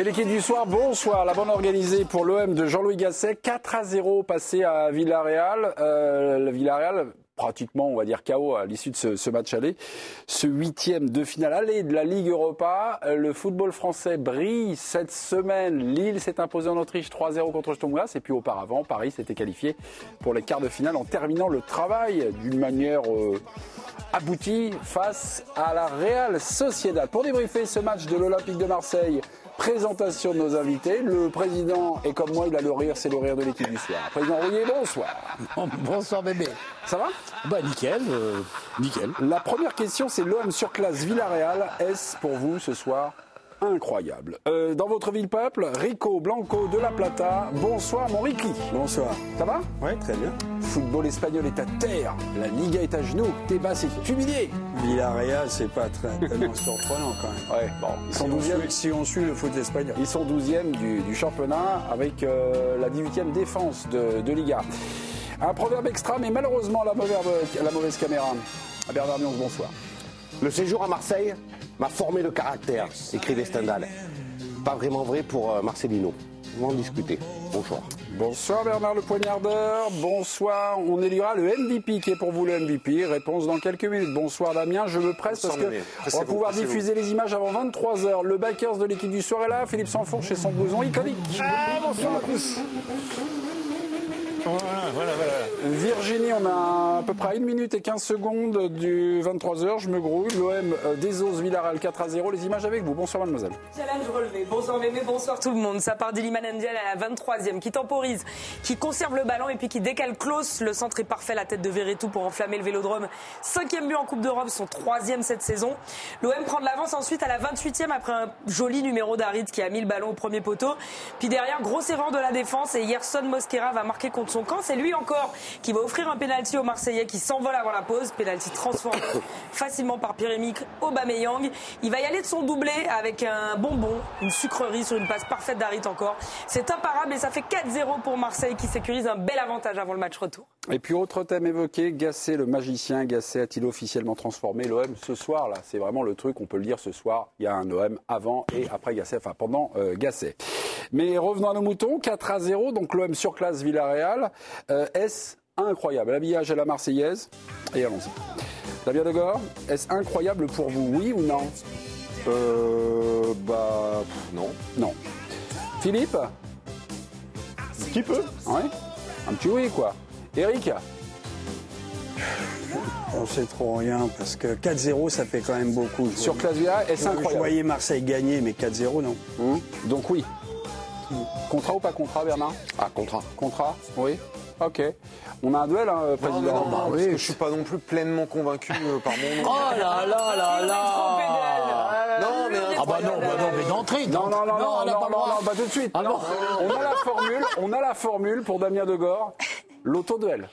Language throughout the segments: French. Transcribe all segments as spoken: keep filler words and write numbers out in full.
C'est l'équipe du soir, bonsoir, la bande organisée pour l'O M de Jean-Louis Gasset, quatre à zéro passé à Villarreal. Euh, le Villarreal, pratiquement, on va dire K O à l'issue de ce, ce match aller. Ce huitième de finale aller de la Ligue Europa. Le football français brille cette semaine. Lille s'est imposé en Autriche trois à zéro contre Sturm Graz. Et puis auparavant, Paris s'était qualifié pour les quarts de finale en terminant le travail d'une manière euh, aboutie face à la Real Sociedad. Pour débriefer ce match de l'Olympique de Marseille, présentation de nos invités. Le président est comme moi, il a le rire, c'est le rire de l'équipe du soir. Président Rouillet, bonsoir. Bonsoir bébé. Ça va? Bah nickel, euh, nickel. La première question, c'est l'O M sur classe Villarreal. Est-ce pour vous ce soir incroyable? euh, Dans votre ville peuple, Rico Blanco de La Plata. Bonsoir mon Ricky. Bonsoir. Ça va? Ouais, très bien. Football espagnol est à terre, la Liga est à genoux, Tebas est humilié. Villarreal, c'est pas très, tellement surprenant quand même. Ouais, bon, ils sont si, douzième. on suit, si on suit le foot espagnol. Ils sont douzième du, du championnat avec euh, la dix-huitième défense de, de Liga. Un proverbe extra, mais malheureusement la mauvaise, la mauvaise caméra. À Bernard Nyons, bonsoir. Le séjour à Marseille m'a formé le caractère, écrivait Stendhal. Pas vraiment vrai pour Marcelino. On va en discuter. Bonsoir. Bonsoir Bernard le Poignardeur. Bonsoir. On élira le M V P qui est pour vous le M V P. Réponse dans quelques minutes. Bonsoir Damien. Je me presse parce qu'on va pouvoir diffuser les images avant vingt-trois heures. Le backers de l'équipe du soir est là. Philippe Sanfourche et son blouson iconique. Ah, bonsoir à tous. Voilà, voilà, voilà. Virginie, on a à peu près une minute et quinze secondes du vingt-trois heures. Je me grouille. L'O M euh, désosse Villarreal quatre à zéro. Les images avec vous. Bonsoir mademoiselle. Challenge relevé. Bonsoir mémé, bonsoir tout le monde. Ça part d'Iliman Ndiaye à la vingt-troisième qui temporise, qui conserve le ballon et puis qui décale Klaus. Le centre est parfait, la tête de Verretou pour enflammer le Vélodrome. Cinquième but en Coupe d'Europe, son troisième cette saison. L'O M prend de l'avance ensuite à la vingt-huitième après un joli numéro d'Harit qui a mis le ballon au premier poteau. Puis derrière, grosse erreur de la défense et Yerson Mosquera va marquer contre son camp. C'est lui encore qui va offrir un pénalty aux Marseillais qui s'envole avant la pause. Pénalty transformé facilement par Pierre-Emerick Aubameyang. Il va y aller de son doublé avec un bonbon, une sucrerie sur une passe parfaite d'Harit encore. C'est imparable et ça fait quatre zéro pour Marseille qui sécurise un bel avantage avant le match retour. Et puis autre thème évoqué, Gasset le magicien. Gasset a-t-il officiellement transformé l'O M ce soir là? C'est vraiment le truc, on peut le dire ce soir. Il y a un O M avant et après Gasset, enfin pendant euh, Gasset. Mais revenons à nos moutons, quatre à zéro, donc l'O M sur classe Villarreal. Euh, est-ce incroyable? L'habillage à la Marseillaise. Et allons-y. Damien Degore, est-ce incroyable pour vous, oui ou non? Euh. Bah. Non. Non. Philippe? Un petit peu. Ouais. Un petit oui, quoi. Eric? On sait trop rien parce que quatre zéro, ça fait quand même beaucoup. Je Sur voyais- classe Villarreal, est-ce je incroyable? voyais Marseille gagner, mais quatre zéro, non. Hum, Donc oui. Contrat ou pas contrat, Bernard? Ah, contrat. Contrat? Oui. Ok. On a un duel, hein, président. Non, non, non, Bah parce oui. que je suis pas non plus pleinement convaincu euh, par mon nom. Oh là là là là. Non, mais Ah bah non, bah non, mais d'entrée. Non, non, non, non, elle a non, pas le non, droit. non, pas tout de suite. Ah Non. bon On a la formule, on a la formule pour Damien Degore. L'autoduel.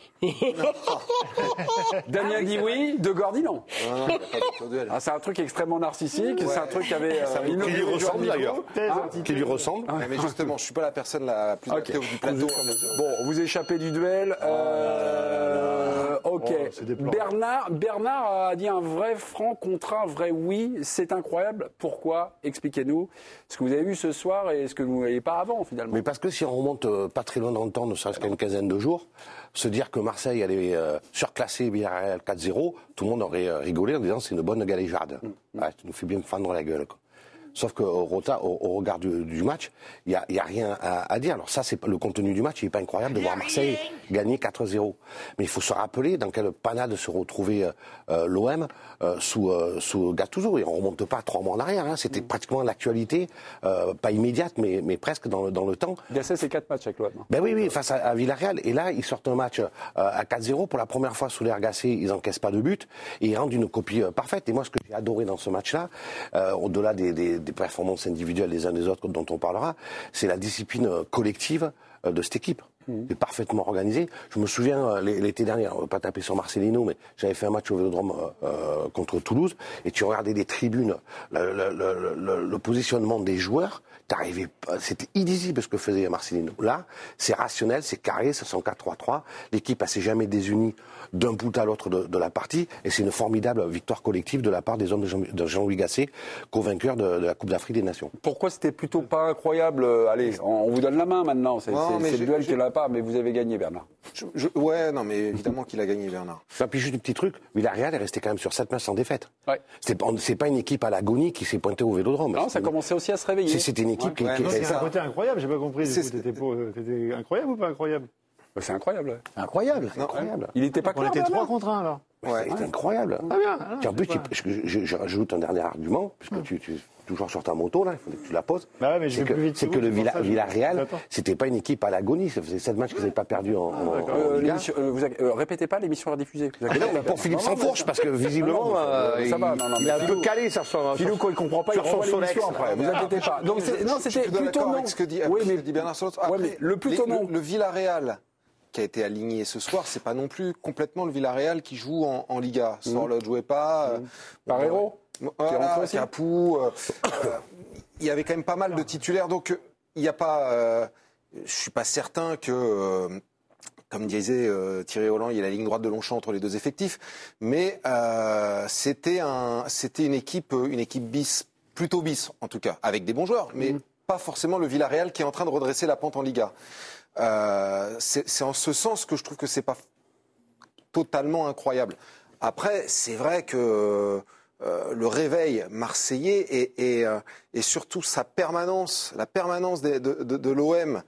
Damien dit oui, Degore dit non. Non, non, il y a pas d'autoduel. Ah, c'est un truc extrêmement narcissique, c'est un truc qui avait... Ça euh, qui lui ressemble d'ailleurs. Hein Qui lui ressemble. Ouais, mais justement, je suis pas la personne la plus Ok. adaptée du plateau. Bon, vous échappez du duel. Euh, ok. Bernard, Bernard a dit un vrai franc contre un vrai oui. C'est incroyable. Pourquoi? Expliquez-nous ce que vous avez vu ce soir et ce que vous ne voyez pas avant finalement. Mais parce que si on remonte euh, pas très loin dans le temps, ne serait-ce qu'à une quinzaine de jours, se dire que Marseille allait euh, surclasser Villarreal quatre zéro, tout le monde aurait euh, rigolé en disant c'est une bonne galéjade. Ouais, tu nous fais bien fendre la gueule, quoi. Sauf qu'au Rota, au, au regard du, du match, il n'y a, y a rien à, à dire. Alors ça, c'est pas- le contenu du match, il n'est pas incroyable de voir Marseille gagner quatre zéro. Mais il faut se rappeler dans quelle panade se retrouvait euh, euh, l'O M euh, sous, euh, sous Gattuso. Et on ne remonte pas trois mois en arrière. Hein. C'était pratiquement l'actualité, euh, pas immédiate, mais, mais presque dans le, dans le temps. Gasset, c'est quatre matchs avec l'O M. Ben oui, oui, face à, à Villarreal. Et là, ils sortent un match euh, à quatre zéro. Pour la première fois sous l'air Gasset, ils n'encaissent pas de but. Et ils rendent une copie euh, parfaite. Et moi, ce que j'ai adoré dans ce match-là, euh, au-delà des, des, des performances individuelles des uns des autres dont on parlera, c'est la discipline euh, collective euh, de cette équipe. C'est parfaitement organisé. Je me souviens, euh, l'été dernier, on ne va pas taper sur Marcelino, mais j'avais fait un match au Vélodrome euh, contre Toulouse, et tu regardais des tribunes, le, le, le, le, le positionnement des joueurs, t'arrivais pas, c'était illisible ce que faisait Marcelino. Là, c'est rationnel, c'est carré, ça sent quatre trois trois. L'équipe, elle s'est jamais désunie d'un bout à l'autre de, de la partie, et c'est une formidable victoire collective de la part des hommes de, Jean, de Jean-Louis Gasset, co-vainqueur de, de la Coupe d'Afrique des Nations. Pourquoi c'était plutôt pas incroyable? Allez, on, on vous donne la main maintenant, c'est, Non, c'est, c'est le duel je, qui l'a pas, mais vous avez gagné, Bernard. Je, je, ouais, non, mais évidemment qu'il a gagné, Bernard. Et puis juste un petit truc, Villarreal est resté quand même sur sept matchs sans défaite. Ouais. C'est, c'est pas une équipe à l'agonie qui s'est pointée au Vélodrome. Non, ça commençait aussi à se réveiller. C'est, c'était une équipe ouais, qui... ouais, qui C'est un côté incroyable, j'ai pas compris. C'est, Du coup, t'étais, pour, t'étais incroyable ou pas incroyable? C'est incroyable. Ouais. Incroyable. Non, incroyable. Il était pas On clair, était Bernard. trois contre un, alors. Ouais. C'est incroyable. Ah bien. Ah, Puis en plus, je sais tu- je, je- je rajoute un dernier argument, puisque tu, tu es toujours sur ta moto, là, il faut que tu la poses. Bah ouais, mais je c'est vais que, plus vite c'est que que vous, le c'est pour Villa, ça que je- Villarreal, j'attends. c'était pas une équipe à l'agonie. Ça faisait sept matchs qu'ils n'avaient pas perdu en, en, d'accord. en Euh, Liga. l'émission- euh, vous avez- euh, répétez pas l'émission rediffusée. Vous Mais avez- non, mais pour Philippe Sansfourche, parce que visiblement, Non, non, euh, ça il, va, non, non, il mais est un Philou- peu calé sur son... Philou, quand il comprend pas, il sur son renvoie l'émission Solex. après. Vous inquiétez pas. Donc, c'est- non, Je suis c'était plutôt plutôt d'accord non. avec ce que dit, Oui, ce mais que dit Bernard Solos. Ouais, Après, mais le plutôt les- non. Le, le Villarreal qui a été aligné ce soir, c'est pas non plus complètement le Villarreal qui joue en, en Liga. Sorloth ne jouait pas. euh, Barreiro, bon, qui est rentré voilà, aussi. Capou. euh, euh, il y avait quand même pas mal de titulaires, donc euh, il n'y a pas. Euh, je suis pas certain que. Euh, comme disait euh, Thierry Holland, il y a la ligne droite de Longchamp entre les deux effectifs, mais euh, c'était un, c'était une équipe, une équipe bis, plutôt bis en tout cas, avec des bons joueurs, mais mmh. pas forcément le Villarreal qui est en train de redresser la pente en Liga. Euh, c'est, c'est en ce sens que je trouve que c'est pas totalement incroyable. Après, c'est vrai que euh, le réveil marseillais et, et, euh, et surtout sa permanence, la permanence de, de, de, de l'O M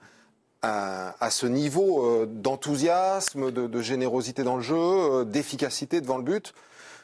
à, à ce niveau euh, d'enthousiasme, de, de générosité dans le jeu, euh, d'efficacité devant le but,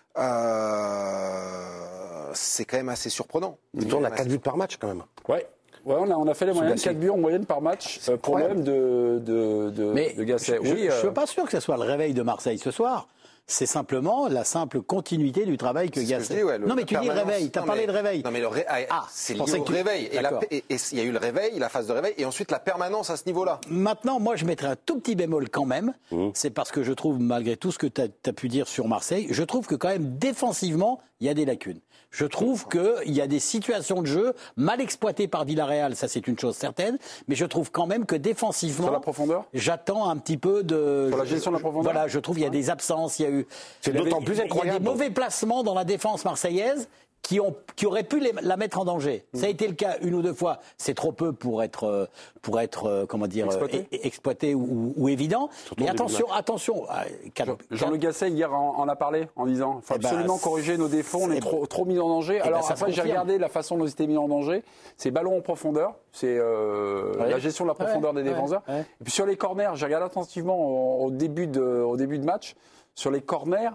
euh, c'est quand même assez surprenant. Il tourne à quatre buts par match quand même. Ouais. Ouais, on a, on a fait les moyennes, quatre buts en moyenne par match euh, pour l'O M de, de, de, Mais de Gasset. je ne Oui, euh, suis pas sûr que ce soit le réveil de Marseille ce soir. C'est simplement la simple continuité du travail que C'est ce que Gasset. je dis, ouais, le- non, mais la tu dis permanence. réveil, tu as Non, parlé mais- de réveil. Non, mais le ré... ah, c'est je lié pensais au que tu- réveil. Et la- D'accord. et- et il y a eu le réveil, la phase de réveil, et ensuite la permanence à ce niveau-là. Maintenant, moi, je mettrais un tout petit bémol quand même. Mmh. C'est parce que je trouve, malgré tout ce que tu as pu dire sur Marseille, je trouve que quand même, défensivement, il y a des lacunes. Je trouve qu'il y a des situations de jeu mal exploitées par Villarreal, ça c'est une chose certaine, mais je trouve quand même que défensivement... Sur la profondeur ? J'attends un petit peu de... Sur la gestion de la profondeur ? Voilà, je trouve qu'il y a des absences, il y a eu... C'est il y avait- d'autant plus Il y a incroyable. des mauvais placements dans la défense marseillaise qui, ont, qui auraient pu les- la mettre en danger. Ça a été le cas une ou deux fois. C'est trop peu pour être, euh, pour être euh, comment dire, Exploité. euh, é- exploité ou, ou évident. Surtout Mais en début de attention, attention. euh, quatre- Jean-Luc Gasset hier en, en a parlé en disant il faut Eh ben, absolument corriger nos défauts, on est eh trop, trop mis en danger. ben, Alors ça se après j'ai confirme. regardé la façon dont ils étaient mis en danger, c'est ballon en profondeur, c'est euh, Ouais. la gestion de la profondeur Ouais, des ouais, défenseurs. ouais. Et puis sur les corners, j'ai regardé attentivement au, au début de, au début de match, sur les corners,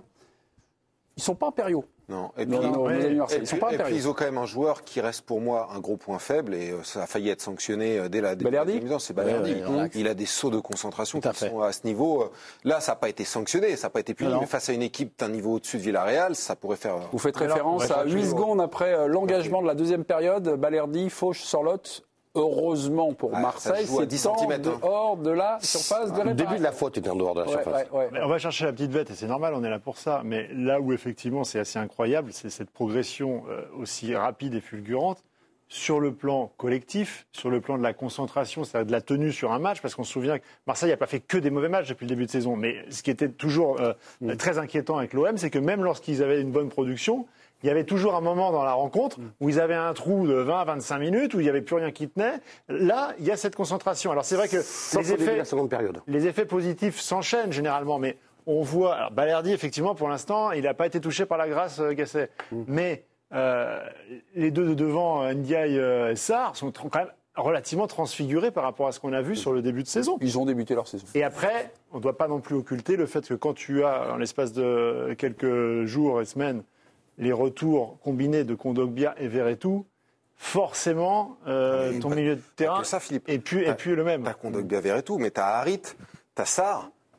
ils sont pas impériaux. Non. Et Nos- puis, nos- nos ouais. amis et Marseille, ils puis- sont pas et puis, impériaux. ils ont quand même un joueur qui reste pour moi un gros point faible et euh, ça a failli être sanctionné euh, dès la dès Balerdi la deuxième mi-temps, c'est Balerdi. Ouais, ouais, relax. Il a des sauts de concentration Tout à qui fait. sont à ce niveau. euh, Là, ça n'a pas été sanctionné, ça n'a pas été puni, Non, non. mais face à une équipe d'un niveau au-dessus de Villarreal, ça pourrait faire. Vous faites Alors, référence on va à chercher huit le- secondes après euh, l'engagement de la deuxième période, Balerdi, Fauche, Sorloth. Heureusement pour Ah, ça Marseille, se joue à c'est dix temps centimètres, hein. dehors de la surface de Le réparation. début de la faute était en dehors de la Ouais, surface. ouais, ouais. Mais on va chercher la petite bête et c'est normal, on est là pour ça. Mais là où effectivement c'est assez incroyable, c'est cette progression euh, aussi rapide et fulgurante sur le plan collectif, sur le plan de la concentration, c'est-à-dire de la tenue sur un match, parce qu'on se souvient que Marseille n'a pas fait que des mauvais matchs depuis le début de saison. Mais ce qui était toujours euh, Mm. très inquiétant avec l'O M, c'est que même lorsqu'ils avaient une bonne production, il y avait toujours un moment dans la rencontre où ils avaient un trou de vingt à vingt-cinq minutes, où il n'y avait plus rien qui tenait. Là, il y a cette concentration. Alors c'est vrai que Sauf les au début de effets, la seconde période. les effets positifs s'enchaînent généralement, mais on voit... Alors Balerdi, effectivement, pour l'instant, il n'a pas été touché par la grâce euh, Gasset. Mais euh, les deux de devant, euh, Ndiaye euh, et Sarr, sont tr- quand même relativement transfigurés par rapport à ce qu'on a vu sur le début de saison. Ils ont débuté leur saison. Et après, on ne doit pas non plus occulter le fait que quand tu as, en l'espace de quelques jours et semaines, les retours combinés de Kondogbia et Verretou, forcément, euh, Mais ton pas- milieu de Pas terrain que ça, Philippe. est plus, est plus le même. T'as Kondogbia et tout, mais t'as Harit, t'as Sarr.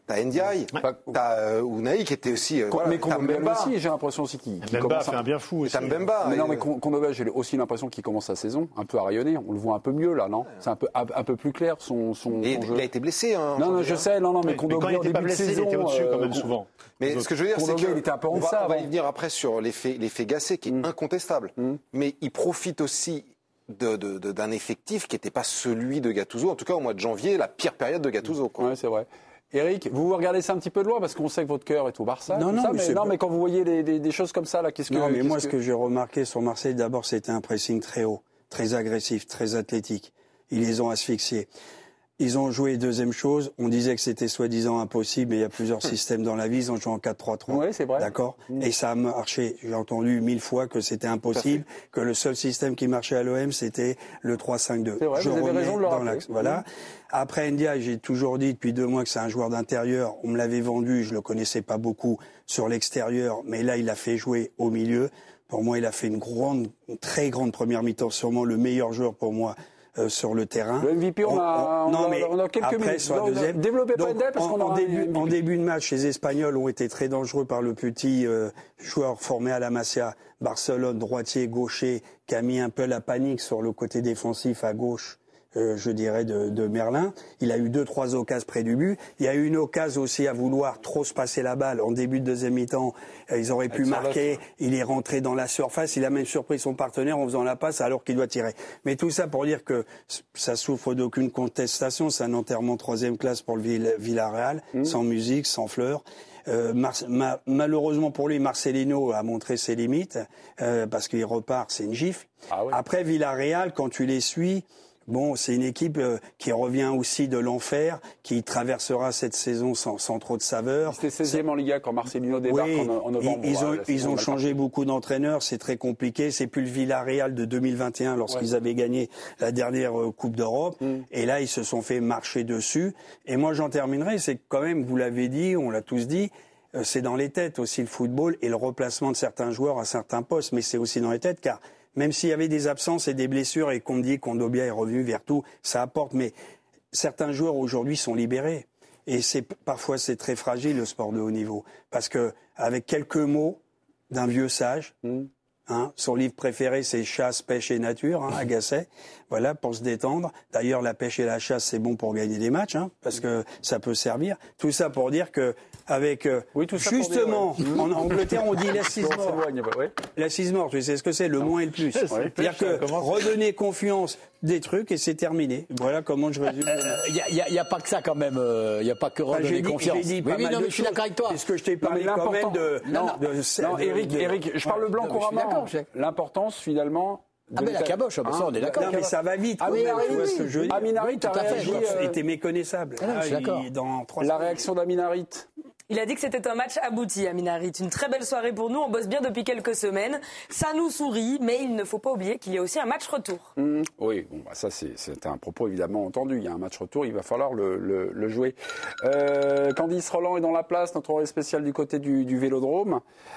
T'as Ndiaye, Ouais. t'as euh, Unai qui était aussi. Euh, Con- voilà, mais t'as Kondogbia Mbemba. aussi, j'ai l'impression aussi qu'il qu'il Mbemba commence fait à... un bien fou aussi. T'as Mbemba. Mais non, mais et, Kon- Kondogbia, j'ai aussi l'impression qu'il commence sa saison un peu à rayonner. On le voit un peu mieux là, non? C'est un peu, un, un peu plus clair son, son, et son jeu. il a été blessé. Hein, en Non, non, janvier, je hein. sais, non, non, mais Mais quand Kondogbia il au était pas début de blessé, il saison, était au-dessus quand euh, même souvent. Mais ce que je veux dire, c'est Kondogbia, que il était un peu en on va, deçà on va avant. y venir après sur l'effet l'effet Gasset qui est Mm. incontestable. Mm. Mais il profite aussi de, de, de, d'un effectif qui n'était pas celui de Gattuso. En tout cas, au mois de janvier, la pire période de Gattuso. Quoi. Ouais, c'est vrai. Eric, vous vous regardez ça un petit peu de loin parce qu'on sait que votre cœur est au Barça. Non, tout non, ça, mais mais, c'est non, pas- mais quand vous voyez des, des, des choses comme ça, là, qu'est-ce que Non, mais qu'est-ce moi, ce que j'ai remarqué sur Marseille, d'abord, c'était un pressing très haut, très agressif, très athlétique. Ils les ont asphyxiés. Ils ont joué, deuxième chose, on disait que c'était soi-disant impossible, mais il y a plusieurs systèmes dans la vie, ils ont joué en quatre trois trois. Oui, c'est vrai. D'accord. Et ça a marché. J'ai entendu mille fois que c'était impossible, que le seul système qui marchait à l'O M, c'était le trois cinq deux. C'est vrai, Je vous avez remets raison de le dans rappeler. l'axe. Voilà. Après Ndiaye, j'ai toujours dit depuis deux mois que c'est un joueur d'intérieur. On me l'avait vendu, je le connaissais pas beaucoup sur l'extérieur, mais là, il a fait jouer au milieu. Pour moi, il a fait une grande, une très grande première mi-temps, sûrement le meilleur joueur pour moi. Euh, sur le terrain. Le M V P, on a, on non, a, mais on a quelques après, minutes. sur la Non, deuxième. Développez pas Donc, Ndel parce en, qu'on en aura un début, M V P. en début de match, les Espagnols ont été très dangereux par le petit euh, joueur formé à la Masia, Barcelone, droitier, gaucher, qui a mis un peu la panique sur le côté défensif à gauche. Euh, je dirais, de, de Merlin. Il a eu deux, trois occasions près du but. Il y a eu une occasion aussi à vouloir trop se passer la balle. En début de deuxième mi-temps, euh, ils auraient pu marquer. Il est rentré dans la surface. Il a même surpris son partenaire en faisant la passe alors qu'il doit tirer. Mais tout ça pour dire que ça souffre d'aucune contestation. C'est un enterrement troisième classe pour le Vill- Villarreal, mmh. sans musique, sans fleurs. Euh, Mar- ma- malheureusement pour lui, Marcelino a montré ses limites euh, parce qu'il repart, c'est une gifle. Ah oui. Après Villarreal, quand tu les suis, bon, c'est une équipe euh, qui revient aussi de l'enfer, qui traversera cette saison sans, sans trop de saveur. C'était seizième en Liga quand Marcelino débarque Oui, en, en novembre. ils, ils ont, Voilà, ils ont on va changé beaucoup d'entraîneurs, c'est très compliqué. C'est plus le Villarreal de deux mille vingt et un lorsqu'ils Ouais. avaient gagné la dernière euh, Coupe d'Europe. Mm. Et là, ils se sont fait marcher dessus. Et moi, j'en terminerai, c'est que quand même, vous l'avez dit, on l'a tous dit, euh, c'est dans les têtes aussi le football et le replacement de certains joueurs à certains postes. Mais c'est aussi dans les têtes car même s'il y avait des absences et des blessures et qu'on me dit qu'Kondogbia est revenu vers tout, ça apporte. Mais certains joueurs aujourd'hui sont libérés. Et c'est, parfois, c'est très fragile, le sport de haut niveau. Parce que, avec quelques mots d'un vieux sage, Mm. hein, son livre préféré, c'est Chasse, pêche et nature, hein, à Gasset. Voilà, pour se détendre. D'ailleurs, la pêche et la chasse, c'est bon pour gagner des matchs, hein, parce que ça peut servir. Tout ça pour dire que, avec, euh, Oui, tout ça pour justement, dire, ouais. en Angleterre, on dit l'assise On mort. s'éloigne, ouais. L'assise mort, tu sais ce que c'est, le moins et le plus. Ouais. C'est-à-dire que redonner confiance des trucs et c'est terminé. Voilà comment je résume. Il n'y a, y a pas que ça quand même. Il n'y a pas que Enfin, redonner j'ai dit- confiance. j'ai dit oui, pas oui, mal non, de mais je suis choses. d'accord avec toi. Est-ce que je t'ai Non, mais parlé quand même l'important- de... Non, de, Non, de- Eric, de- Eric, je parle le blanc non, mais je suis couramment. d'accord, je- L'importance, finalement... de Ah, mais la l'état- caboche, ah, bah, ça, on est d'accord. Non, mais ça va vite. Ah quand oui, même, oui, tu vois oui. ce que je veux dire. Aminari, tu as tout à fait, réagi... je- euh, C'était méconnaissable. Ah non, je suis Ah, il- d'accord. Dans trois La semaines. réaction d'Aminarit. Il a dit que c'était un match abouti, Amin Harit. Une très belle soirée pour nous. On bosse bien depuis quelques semaines. Ça nous sourit, mais il ne faut pas oublier qu'il y a aussi un match retour. Mmh. Oui, bon, bah ça c'est, c'est un propos évidemment entendu. Il y a un match retour, il va falloir le, le, le jouer. Euh, Candice Roland est dans la place, notre envoyé spécial du côté du, du Vélodrome.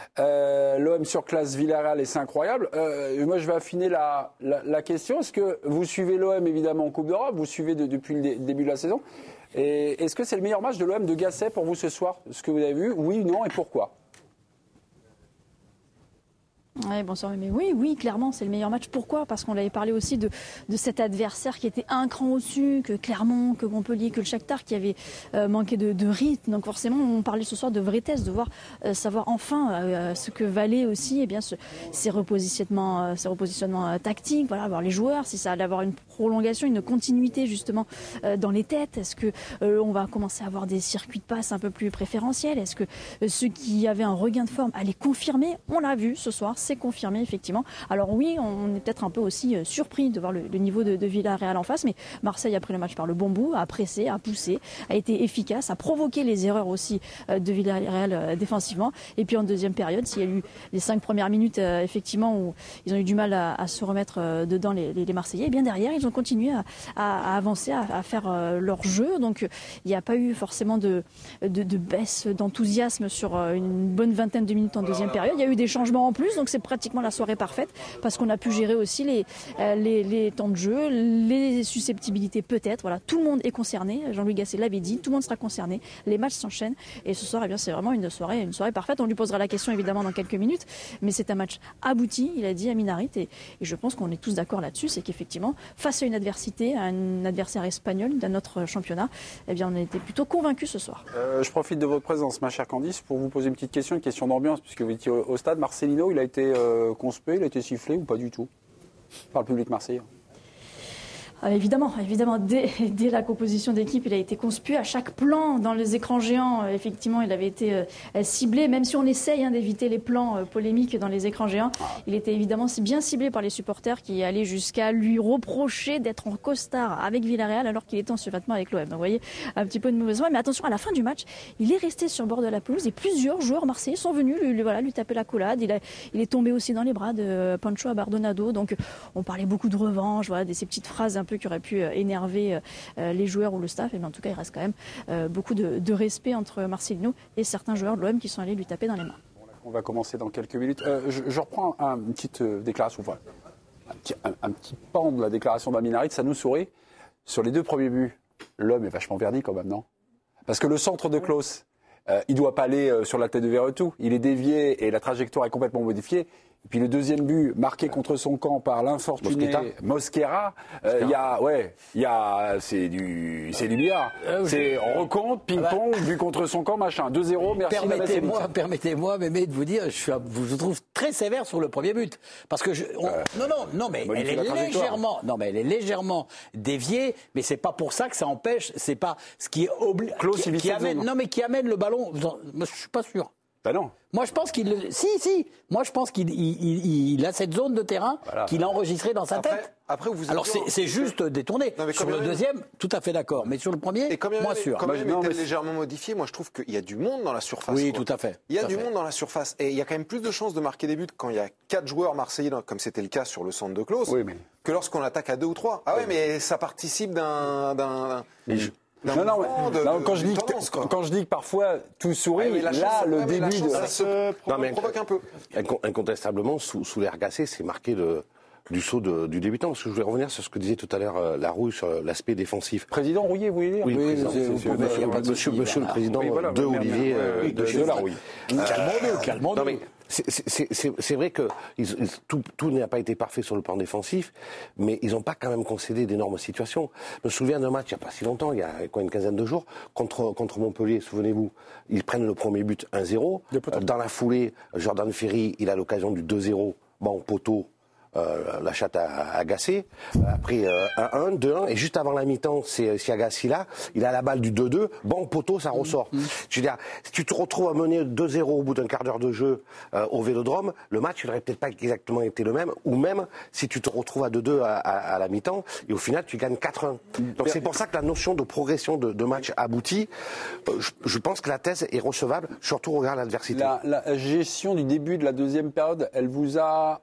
Euh, L'O M sur classe Villarreal et c'est incroyable. Euh, moi je vais affiner la, la, la question. Est-ce que vous suivez l'O M évidemment en Coupe d'Europe, vous suivez de, depuis le dé, début de la saison. Et est-ce que c'est le meilleur match de l'O M de Gasset pour vous ce soir? Ce que vous avez vu? Oui, non et pourquoi? Ouais, bonsoir, mais oui, oui, clairement, c'est le meilleur match. Pourquoi? Parce qu'on avait parlé aussi de, de cet adversaire qui était un cran au-dessus, que Clermont, que Montpellier, que le Shakhtar, qui avait euh, manqué de, de rythme. Donc forcément, on parlait ce soir de vrais tests, de voir, euh, savoir enfin euh, ce que valait aussi, eh bien, ce, ces repositionnements, euh, ces repositionnements euh, tactiques. Voilà, voir les joueurs, si ça allait avoir une prolongation, une continuité justement euh, dans les têtes. Est-ce que euh, on va commencer à avoir des circuits de passe un peu plus préférentiels? Est-ce que euh, ceux qui avaient un regain de forme allaient confirmer? On l'a vu ce soir. C'est confirmé effectivement. Alors oui, on est peut-être un peu aussi euh, surpris de voir le, le niveau de, de Villarreal en face, mais Marseille a pris le match par le bon bout, a pressé, a poussé, a été efficace, a provoqué les erreurs aussi euh, de Villarreal euh, défensivement. Et puis en deuxième période, s'il y a eu les cinq premières minutes euh, effectivement où ils ont eu du mal à, à se remettre euh, dedans les, les, les Marseillais, et bien derrière ils ont continué à, à, à avancer, à, à faire euh, leur jeu. Donc euh, il n'y a pas eu forcément de, de, de baisse d'enthousiasme sur euh, une bonne vingtaine de minutes en deuxième période. Il y a eu des changements en plus, donc c'est c'est pratiquement la soirée parfaite parce qu'on a pu gérer aussi les, euh, les, les temps de jeu, les susceptibilités peut-être. Voilà, tout le monde est concerné. Jean-Louis Gasset l'avait dit, tout le monde sera concerné. Les matchs s'enchaînent et ce soir, eh bien, c'est vraiment une soirée, une soirée parfaite. On lui posera la question évidemment dans quelques minutes, mais c'est un match abouti, il a dit Amin Harit, et, et je pense qu'on est tous d'accord là-dessus, c'est qu'effectivement, face à une adversité, à un adversaire espagnol d'un autre championnat, eh bien, on a été plutôt convaincus ce soir. Euh, je profite de votre présence, ma chère Candice, pour vous poser une petite question, une question d'ambiance, puisque vous étiez au, au stade. Marcelino, il a été euh, conspué, il a été sifflé ou pas du tout par le public marseillais? Ah, évidemment, évidemment, dès, dès la composition d'équipe, il a été conspué. À chaque plan dans les écrans géants, euh, effectivement, il avait été euh, ciblé. Même si on essaye hein, d'éviter les plans euh, polémiques dans les écrans géants, il était évidemment bien ciblé par les supporters qui allaient jusqu'à lui reprocher d'être en costard avec Villarreal alors qu'il était en survêtement avec l'O M. Donc, vous voyez, un petit peu de mauvaise foi. Mais attention, à la fin du match, il est resté sur le bord de la pelouse et plusieurs joueurs marseillais sont venus lui, lui, voilà, lui taper la collade. Il, a, il est tombé aussi dans les bras de Pancho Abardonado. Donc, on parlait beaucoup de revanche, voilà, de ces petites phrases un peu qui auraient pu énerver euh, les joueurs ou le staff. Et bien, en tout cas, il reste quand même euh, beaucoup de, de respect entre Marcelino et certains joueurs de l'O M qui sont allés lui taper dans les mains. On va commencer dans quelques minutes. Euh, je, je reprends un, une petite euh, déclaration, enfin, un petit, un, un petit pan de la déclaration d'Amin Harit. Ça nous sourit. Sur les deux premiers buts, l'homme est vachement verni quand même, non? Parce que le centre de Klose, euh, il ne doit pas aller euh, sur la tête de Verretou. Il est dévié et la trajectoire est complètement modifiée. Et puis le deuxième but marqué contre son camp par l'infortuné Mosquera, il euh, y a ouais, il y a c'est du c'est du billard. C'est on recompte ping-pong but contre son camp machin deux zéro. Merci. Permettez-moi, permettez-moi, Mémé, de vous dire, je suis, je vous trouve très sévère sur le premier but parce que je, on, euh, non non non mais elle est légèrement non mais elle est légèrement déviée, mais c'est pas pour ça que ça empêche, c'est pas ce qui est obli- qui, qui amène non mais qui amène le ballon. Je suis pas sûr. Ben non. Moi, je pense qu'il... Si, si. Moi, je pense qu'il il, il, il a cette zone de terrain voilà. qu'il a enregistrée dans sa après, tête. Après, vous Alors, c'est, c'est juste détourné. Non, sur le deuxième, tout à fait d'accord. Mais sur le premier, et quand même, moins sûr. Quand même, était légèrement modifié. Moi, je trouve qu'il y a du monde dans la surface. Oui, quoi. tout à fait. Il y a tout du fait. monde dans la surface. Et il y a quand même plus de chances de marquer des buts quand il y a quatre joueurs marseillais, comme c'était le cas sur le centre de Klose, oui, mais... que lorsqu'on attaque à deux ou trois. Ah oui, ouais, mais ça participe d'un... d'un... Non, non, de, non, quand, de, je dis tendance, que, quand je dis que parfois tout sourit, ouais, là, chance, le ouais, début de... Ça se non, mais provoque un peu. Incontestablement, sous, sous l'air Gasset, c'est marqué de, du saut de, du débutant. Parce que je voulais revenir sur ce que disait tout à l'heure euh, Larouille sur l'aspect défensif. Président Rouillet, vous voulez dire? Oui, oui président, c'est, c'est, c'est, monsieur, monsieur, monsieur, monsieur le président oui, voilà, de Olivier euh, oui, de, de, de Larouille. Calmons-nous, calmons-nous. C'est, c'est, c'est, c'est vrai que ils, ils, tout, tout n'a pas été parfait sur le plan défensif, mais ils n'ont pas quand même concédé d'énormes situations. Je me souviens d'un match il n'y a pas si longtemps, il y a quoi, une quinzaine de jours, contre, contre Montpellier, souvenez-vous, ils prennent le premier but un zéro. Dans la foulée, Jordan Ferry, il a l'occasion du deux zéro, bon, poteau. Euh, la chatte a agacé. Après euh, un un, deux un, et juste avant la mi-temps, c'est Siagassi là, il a la balle du deux deux, bon poteau, ça ressort. Mmh. Je veux dire, si tu te retrouves à mener deux zéro au bout d'un quart d'heure de jeu euh, au Vélodrome, le match il n'aurait peut-être pas exactement été le même, ou même si tu te retrouves à deux deux à, à, à la mi-temps, et au final tu gagnes quatre un. Donc c'est pour ça que la notion de progression de, de match abouti, euh, je, je pense que la thèse est recevable, surtout au regard de l'adversité. La, la gestion du début de la deuxième période, elle vous a...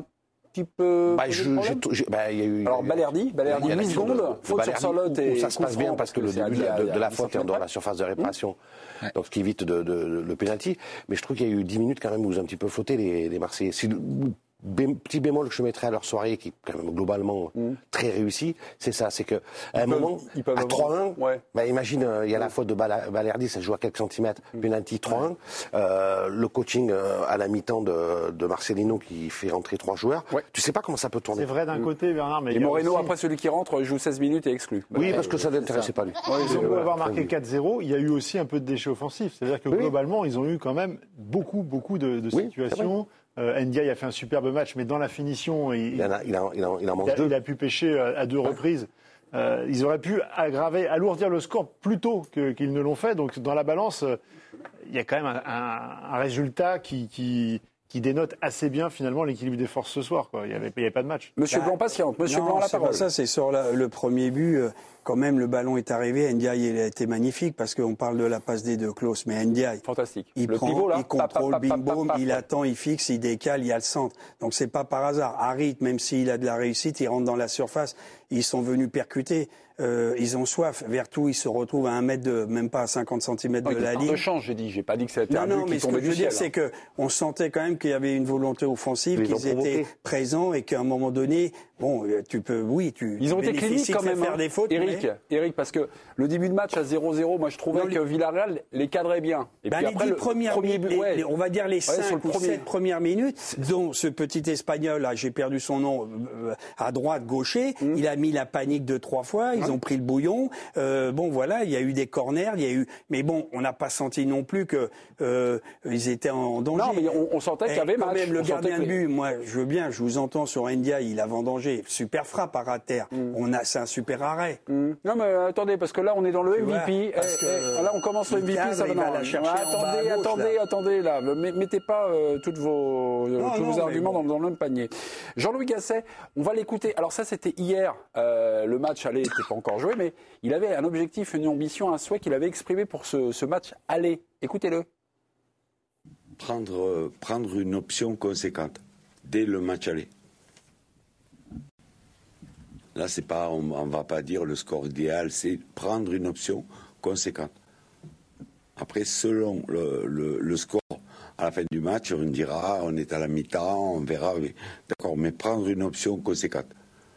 Peu bah, je, je, bah, y a eu, Alors Balerdi, Balerdi, huit secondes, faute sur Charlotte et ça se passe bien parce que le début de, de, de la faute est dans la surface de réparation, mmh. donc ce qui évite de, de, de, le pénalty. Mais je trouve qu'il y a eu dix minutes quand même où vous avez un petit peu flotté les, les Marseillais. Si, Bé, petit bémol que je mettrais à leur soirée, qui est quand même globalement mmh. très réussi, c'est ça, c'est que à un moment, à trois un, ouais. bah, imagine, il euh, y a la faute de Balerdi, ça joue à quelques centimètres, mmh. penalty trois un, ouais. euh, le coaching euh, à la mi-temps de, de Marcelino qui fait rentrer trois joueurs, ouais. tu sais pas comment ça peut tourner. C'est vrai d'un mmh. côté, Bernard, mais... Et Moreno, aussi... après celui qui rentre, joue seize minutes et exclu. Oui, parce que ça ne l'intéressait pas lui. Ouais, ils ont beau avoir marqué quatre zéro, il y a eu aussi un peu de déchets offensifs, c'est-à-dire que oui. globalement, ils ont eu quand même beaucoup, beaucoup de, de oui, situations... Euh, Ndiaye a fait un superbe match, mais dans la finition, il, il, en, a, il, en, il, en, il en mange il a, deux. Il a pu pêcher à, à deux ouais. reprises. Euh, ils auraient pu aggraver, alourdir le score plus tôt que, qu'ils ne l'ont fait. Donc dans la balance, euh, il y a quand même un, un, un résultat qui, qui, qui dénote assez bien finalement l'équilibre des forces ce soir. Quoi. Il n'y avait, avait pas de match. Monsieur bah, Blanc patiente. Monsieur non, Blanc à la c'est parole. Pas ça, c'est sur la, le premier but. Euh, quand même, le ballon est arrivé. Ndiaye, il a été magnifique parce qu'on parle de la passe des deux Klose, mais Ndiaye, fantastique. Il le prend, pivot, là, il contrôle, pa, pa, pa, bim boum, pa, pa, il pa. attend, il fixe, il décale, il y a le centre. Donc c'est pas par hasard. Harit, même s'il a de la réussite, il rentre dans la surface. Ils sont venus percuter. Euh, ils ont soif. Vertou, il se retrouve à un mètre de, même pas à cinquante centimètres de la ligne. De change, j'ai dit. J'ai pas dit que c'était Non, un non, but mais qui ce que tombait je veux du dire, ciel. c'est que on sentait quand même qu'il y avait une volonté offensive, Ils ont qu'ils étaient provoqué. présents et qu'à un moment donné, bon, tu peux, oui, tu. Ils ont été bénéficies cliniques de quand même, faire hein, des fautes, Eric, mais- Eric, parce que le début de match à zéro zéro, moi je trouvais Non, que les- Villarreal les cadrait bien. Et Ben, puis les après, dix le premières premier minutes, but, les- ouais. les- on va dire les sur cinq le ou premier. sept premières minutes, dont ce petit Espagnol, là, j'ai perdu son nom, euh, à droite, gaucher, Mm. il a mis la panique deux, trois fois, ils ont pris le bouillon. Euh, bon, voilà, il y a eu des corners, il y a eu, mais bon, on n'a pas senti non plus que euh, ils étaient en danger. Non, mais on, on sentait qu'il y Eh, avait quand match. même, le On sentait gardien que de les- but, moi, je veux bien, je vous entends sur Ndiaye, il a vendangé, super frappe à terre. Mm. On a, c'est un super arrêt. Hum. Non mais euh, attendez, parce que là on est dans le Tu M V P. vois, parce Eh, que eh, là on commence le il M V P, cadre, ça va il va non, la chercher ouais, en bas à attendez, gauche, attendez, là. attendez là. Mais mettez pas euh, toutes vos, euh, Non, tous non, vos mais arguments bon. dans, dans le même panier. Jean-Louis Gasset, on va l'écouter. Alors ça c'était hier. Euh, le match aller n'était pas encore joué, mais il avait un objectif, une ambition, un souhait qu'il avait exprimé pour ce, ce match aller. Écoutez-le. Prendre, euh, prendre une option conséquente dès le match aller. Là, c'est pas, on ne va pas dire le score idéal, c'est prendre une option conséquente. Après, selon le, le, le score, à la fin du match, on dira, on est à la mi-temps, on verra. mais- D'accord, mais prendre une option conséquente.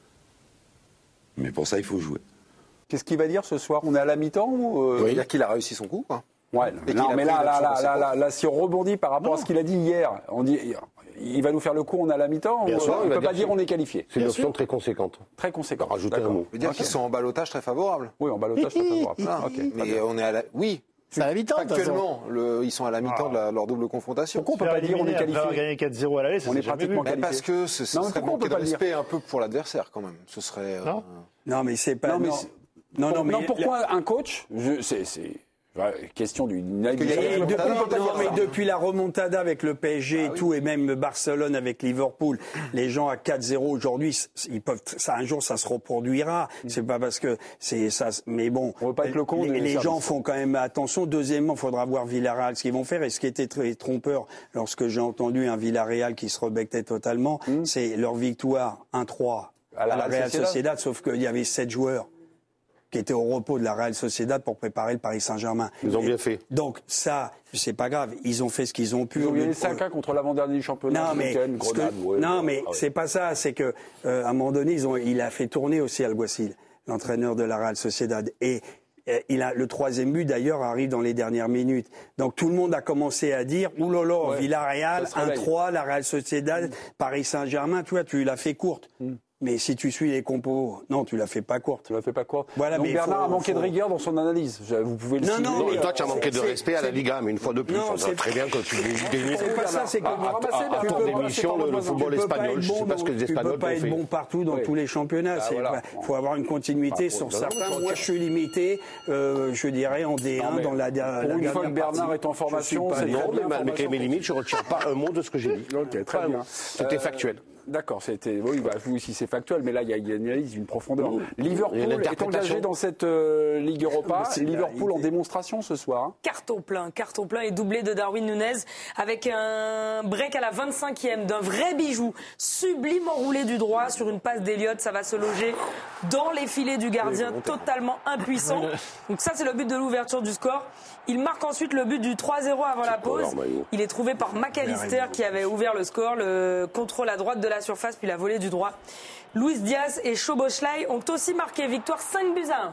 Mais pour ça, il faut jouer. Qu'est-ce qu'il va dire ce soir? On est à la mi-temps ou euh, Il y a qu'il a réussi son coup, quoi. Ouais, Et non, qu'il a mais pris là, une là, option là, conséquente. là, là, là, si on rebondit par rapport à ce qu'il a dit hier, on dit, il va nous faire le coup, on est à la mi-temps, Bien ou, sûr, on il ne va peut pas dire dire on est qualifié. C'est une option très conséquente. Très conséquent. Rajouter un D'accord. mot. Ça veut dire qu'ils sont en ballottage très favorable. Oui, en ballottage, très favorable. Ah, Ok, très mais bien. on est à la. Oui. C'est à la mi-temps, de toute façon. Actuellement, le... ils sont à la mi-temps de la- leur double confrontation. Pourquoi on peut pas dire on est Après avoir qualifié? gagné quatre zéro à l'aller, ça On s'est est jamais pratiquement vu. Mais parce que ce, ce Non, mais serait pourquoi on manquer peut de pas le dire respect un peu pour l'adversaire quand même. Ce serait. euh, Non. Non, mais c'est pas. Non, mais non. c'est- non, non, Bon, mais non, pourquoi un coach je- C'est c'est- ouais, question d'une qu'il y a- Et Et depuis, depuis- non, mais depuis la remontada avec le P S G et Ah oui. tout, et même Barcelone avec Liverpool, les gens à quatre zéro aujourd'hui, c- ils peuvent, ça, un jour, ça se reproduira. C'est pas parce que c'est ça, mais bon. On veut pas être le con les, du les service. gens font quand même attention. Deuxièmement, il faudra voir Villarreal ce qu'ils vont faire. Et ce qui était très trompeur lorsque j'ai entendu un Villarreal qui se rebectait totalement, c'est leur victoire un trois À la Real Real Sociedad. Sociedad, sauf qu'il y avait sept joueurs qui étaient au repos de la Real Sociedad pour préparer le Paris Saint-Germain. Ils ont Et- bien fait. Donc ça, c'est pas grave. Ils ont fait ce qu'ils ont pu. Ils ont au lieu gagné de- cinq un contre l'avant-dernier du championnat. Non ce mais, week-end, ce que- Grenade, ouais, non ouais. mais Ah ouais. c'est pas ça. C'est que euh, à un moment donné, ils ont, il a fait tourner aussi Alguacil, l'entraîneur de la Real Sociedad, et euh, il a le troisième but d'ailleurs arrive dans les dernières minutes. Donc tout le monde a commencé à dire ouh là là, Ouais, Villarreal ça se un réveille. trois, la Real Sociedad, Paris Saint-Germain. Tu vois, tu l'as fait courte. Mais si tu suis les compos, non, tu l'as fait pas courte. Tu l'as fait pas quoi Voilà, Donc mais Bernard faut- a manqué faut- de rigueur dans son analyse. Je- Vous pouvez le Non, cibler. non, Non, mais et toi, tu as manqué de c'est- respect à la c'est- Liga, mais une fois de plus. Non, on sait c'est- très bien que tu dénies C'est pas ça, c'est que à, à, ramassez, à, à tu ton peux pas, démission c'est pas le, le votre football Tu peux pas espagnol. être Je sais bon pas ce que dans- les Tu peux Espagnols pas t'ont être fait. bon partout dans Oui. tous les championnats. Ah, C'est- voilà. Il faut avoir une continuité Ah, sur bon, certains. d'accord. Moi, je suis limité, euh, je dirais, en D un Non, mais dans la, la pour une dernière fois que Bernard partie. est en formation, Je suis c'est pas très Non, bien. mais malgré Information mes limites, je ne retire pas un mot de ce que j'ai dit. Ok, très Pas un bien. mot. C'était Euh, factuel. D'accord, c'était oui, bah, vous aussi c'est factuel, mais là il y a une analyse, une profondeur. Liverpool Il y a une est interprétation. engagé dans cette euh, Ligue Europa. C'est Liverpool la- en démonstration ce soir. hein. Carton plein, carton plein et doublé de Darwin Nunez avec un break à la vingt-cinquième d'un vrai bijou, sublime enroulé du droit sur une passe d'Eliott. Ça va se loger dans les filets du gardien, totalement impuissant. Donc ça, c'est le but de l'ouverture du score. Il marque ensuite le but du trois zéro avant la pause. alors, Maillot. Il est trouvé par McAllister qui avait ouvert le score, le contrôle à droite de la surface puis la volée du droit. Luis Diaz et Szoboszlai ont aussi marqué, victoire cinq buts à un.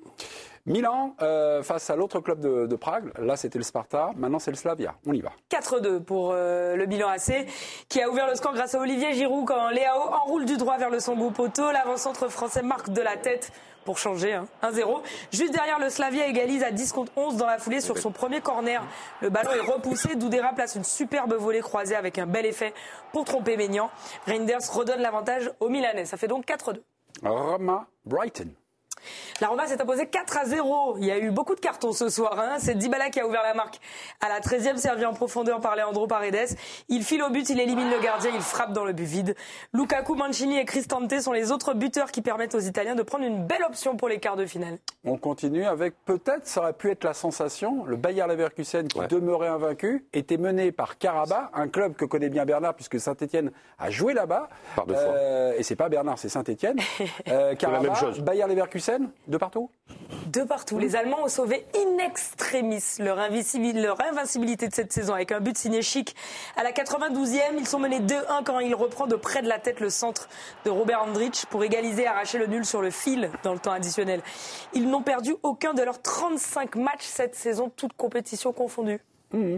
Milan euh, face à l'autre club de, de Prague. Là c'était le Sparta, maintenant c'est le Slavia. On y va. quatre deux pour euh, le bilan A C, qui a ouvert le score grâce à Olivier Giroud quand Léao enroule du droit vers le Sambo poteau. L'avant-centre français marque de la tête pour changer, hein, un zéro. Juste derrière, le Slavia égalise à dix contre onze dans la foulée sur son premier corner. Le ballon est repoussé. Doudera place une superbe volée croisée avec un bel effet pour tromper Maignan. Reinders redonne l'avantage aux Milanais. Ça fait donc quatre deux. Roma Brighton. La Roma s'est imposée quatre à zéro. Il y a eu beaucoup de cartons ce soir. Hein. C'est Dybala qui a ouvert la marque à la treizième, servi en profondeur par Leandro Paredes. Il file au but, il élimine le gardien, il frappe dans le but vide. Lukaku, Mancini et Cristante sont les autres buteurs qui permettent aux Italiens de prendre une belle option pour les quarts de finale. On continue avec peut-être, ça aurait pu être la sensation, le Bayer Leverkusen qui ouais. demeurait invaincu, était mené par Karabakh, un club que connaît bien Bernard puisque Saint-Etienne a joué là-bas. Par deux euh, fois. Et c'est pas Bernard, c'est Saint-Etienne. Euh, Karabakh, Bayer Leverkusen, de partout. De partout. Les Allemands ont sauvé in extremis leur, leur invincibilité de cette saison avec un but signé Schick à la quatre-vingt-douzième. Ils sont menés deux un quand il reprend de près de la tête le centre de Robert Andrich pour égaliser et arracher le nul sur le fil dans le temps additionnel. Ils n'ont perdu aucun de leurs trente-cinq matchs cette saison, toutes compétitions confondues. Mmh.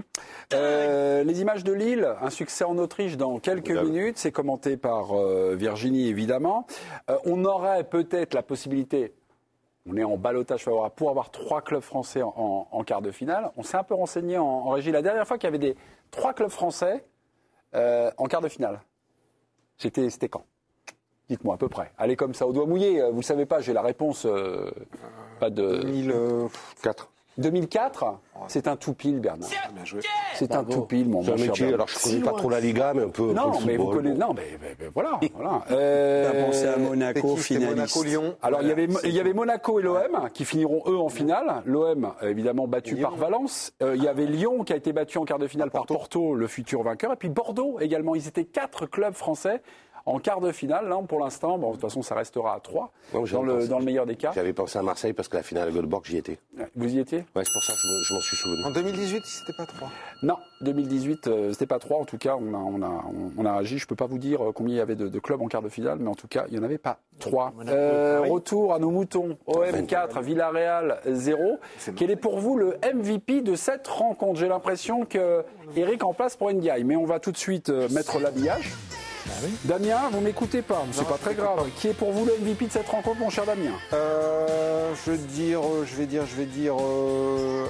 Euh, les images de Lille, un succès en Autriche dans quelques Évidemment. minutes, c'est commenté par euh, Virginie évidemment. Euh, on aurait peut-être la possibilité, on est en ballottage favorable pour avoir trois clubs français en, en, en quart de finale. On s'est un peu renseigné en, en régie la dernière fois qu'il y avait des trois clubs français euh, en quart de finale. C'était, c'était quand ? Dites-moi à peu près. Allez comme ça au doigt mouillé. Vous ne le savez pas, j'ai la réponse. Euh, pas de deux mille quatre. deux mille quatre, c'est un tout pile, Bernard. C'est un tout pile, mon cher Bernard. Alors, je ne connais pas trop la Liga, mais un peu. Non, un peu mais vous football, connaissez. bon. Non, mais, mais, mais voilà. voilà. Euh, T'as pensé à Monaco, finaliste. Monaco, Lyon. Alors, il y avait, il y avait Monaco et l'O M qui finiront eux en finale. L'O M, évidemment, battu Lyon. par Valence. Euh, il y avait Lyon qui a été battu en quart de finale par Porto. par Porto, le futur vainqueur. Et puis Bordeaux également. Ils étaient quatre clubs français. En quart de finale, là, pour l'instant, bon, de toute façon, ça restera à trois, non, dans, le, dans le meilleur des cas. J'avais pensé à Marseille parce que la finale à Göteborg, j'y étais. Vous y étiez ? Ouais, c'est pour ça que je, je m'en suis souvenu. En deux mille dix-huit, c'était pas trois. Non, deux mille dix-huit, euh, c'était pas trois. En tout cas, on a, on a, on a agi. Je peux pas vous dire combien il y avait de, de clubs en quart de finale, mais en tout cas, il y en avait pas trois. Euh, retour à nos moutons. O M quatre, Villarreal zéro. Quel est pour vous le M V P de cette rencontre ? J'ai l'impression que Eric en place pour Ndiaye, mais on va tout de suite euh, mettre l'habillage. Ah oui. Damien, vous m'écoutez pas, c'est pas très grave. Pas. Qui est pour vous le M V P de cette rencontre, mon cher Damien ? euh, Je vais dire, je vais dire, je vais dire, euh,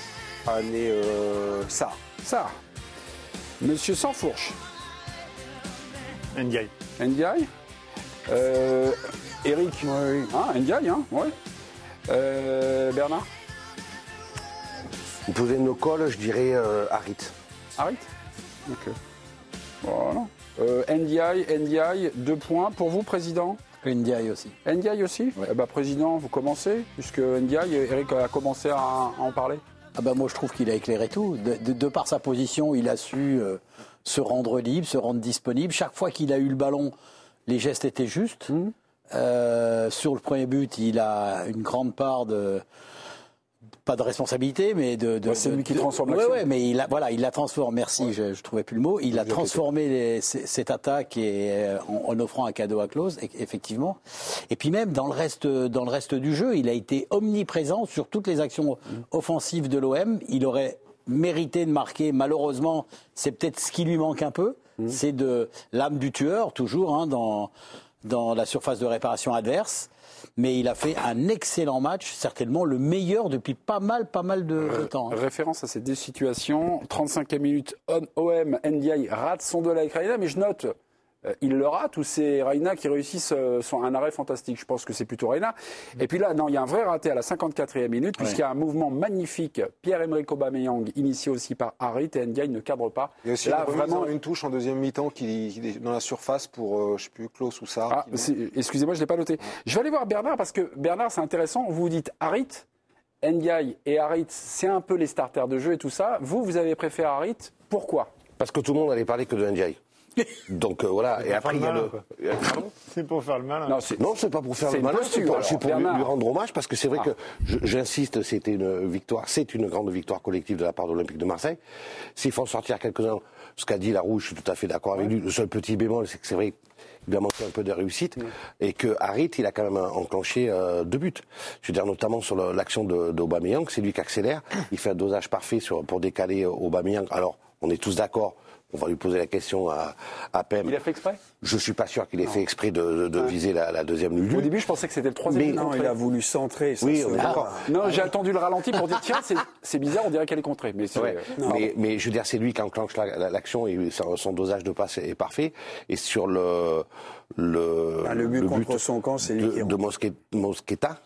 allez, euh, ça, ça. Monsieur Sansfourche. Ndiaye. Ndiaye. Euh, Eric. Oui. Hein, Ndiaye, hein, ouais. Euh, Bernard. Vous posez une colle, je dirais euh, Harit. Harit. Ok. Voilà. Euh, Ndiaye, Ndiaye, deux points. Pour vous, président ? Ndiaye aussi. Ndiaye aussi ? Ouais. Eh ben, président, vous commencez, puisque Ndiaye, Eric a commencé à, à en parler. Ah ben, moi, je trouve qu'il a éclairé tout. De, de, de par sa position, il a su euh, se rendre libre, se rendre disponible. Chaque fois qu'il a eu le ballon, les gestes étaient justes. Mmh. Euh, sur le premier but, il a une grande part de... pas de responsabilité, mais de... de ouais, c'est lui qui de, transforme de, l'action. Oui, ouais, mais il a, voilà, il la transforme, merci, ouais. je ne trouvais plus le mot, il a transformé les, cette attaque et, en, en offrant un cadeau à Klose, effectivement. Et puis même, dans le, reste, dans le reste du jeu, il a été omniprésent sur toutes les actions mmh. offensives de l'O M. Il aurait mérité de marquer, malheureusement, c'est peut-être ce qui lui manque un peu, mmh. c'est de l'âme du tueur, toujours, hein, dans, dans la surface de réparation adverse. Mais il a fait un excellent match, certainement le meilleur depuis pas mal, pas mal de, de temps. Hein. Référence à ces deux situations. trente-cinquième minute, O M, Ndiaye rate son duel avec Reina, mais je note, euh, il le rate ou c'est Reina qui réussit euh, son, un arrêt fantastique ? Je pense que c'est plutôt Reina. Mmh. Et puis là, non, il y a un vrai raté à la cinquante-quatrième minute, puisqu'il y a un mouvement magnifique. Pierre-Emerick Aubameyang, initié aussi par Harit, et Ndiaye ne cadre pas. Il y a aussi là, une, vraiment... une touche en deuxième mi-temps qui, qui est dans la surface pour, euh, je ne sais plus, Klose ou Sarr. Ah, excusez-moi, je ne l'ai pas noté. Ouais. Je vais aller voir Bernard, parce que Bernard, c'est intéressant. Vous vous dites Harit, Ndiaye et Harit, c'est un peu les starters de jeu et tout ça. Vous, vous avez préféré Harit. Pourquoi ? Parce que tout le monde allait parler que de Ndiaye. Donc euh, voilà, et après il y a le. C'est pour faire le malin. Non, c'est, non, c'est pas pour faire le malin, c'est pour, c'est pour lui, lui rendre hommage, parce que c'est vrai ah. que, je, j'insiste, c'était une victoire, c'est une grande victoire collective de la part de l'Olympique de Marseille. S'il faut en sortir quelques-uns, ce qu'a dit Larouche, je suis tout à fait d'accord avec lui. Le seul petit bémol, c'est que c'est vrai qu'il lui a manqué un peu de réussite, oui. et que Harit, il a quand même enclenché euh, deux buts. Je veux dire, notamment sur le, l'action de, d'Aubameyang, c'est lui qui accélère, il fait un dosage parfait sur, pour décaler Aubameyang. Alors, on est tous d'accord. On va lui poser la question à, à Pem. Il a fait exprès ? Je suis pas sûr qu'il ait non. fait exprès de, de, de ouais. viser la, la deuxième lutte. Au début, je pensais que c'était le troisième. Mais non, il a voulu centrer. Ça oui, on est d'accord. Ah. Non, j'ai attendu le ralenti pour dire tiens, c'est, c'est bizarre, on dirait qu'elle est contrée. Mais, c'est, ouais. euh, mais, mais je veux dire, c'est lui qui enclenche la, la, l'action et son, son dosage de passe est parfait. Et sur le le, bah, le but le contre but son camp, c'est lui de, qui de Mosqueta, Mosqueta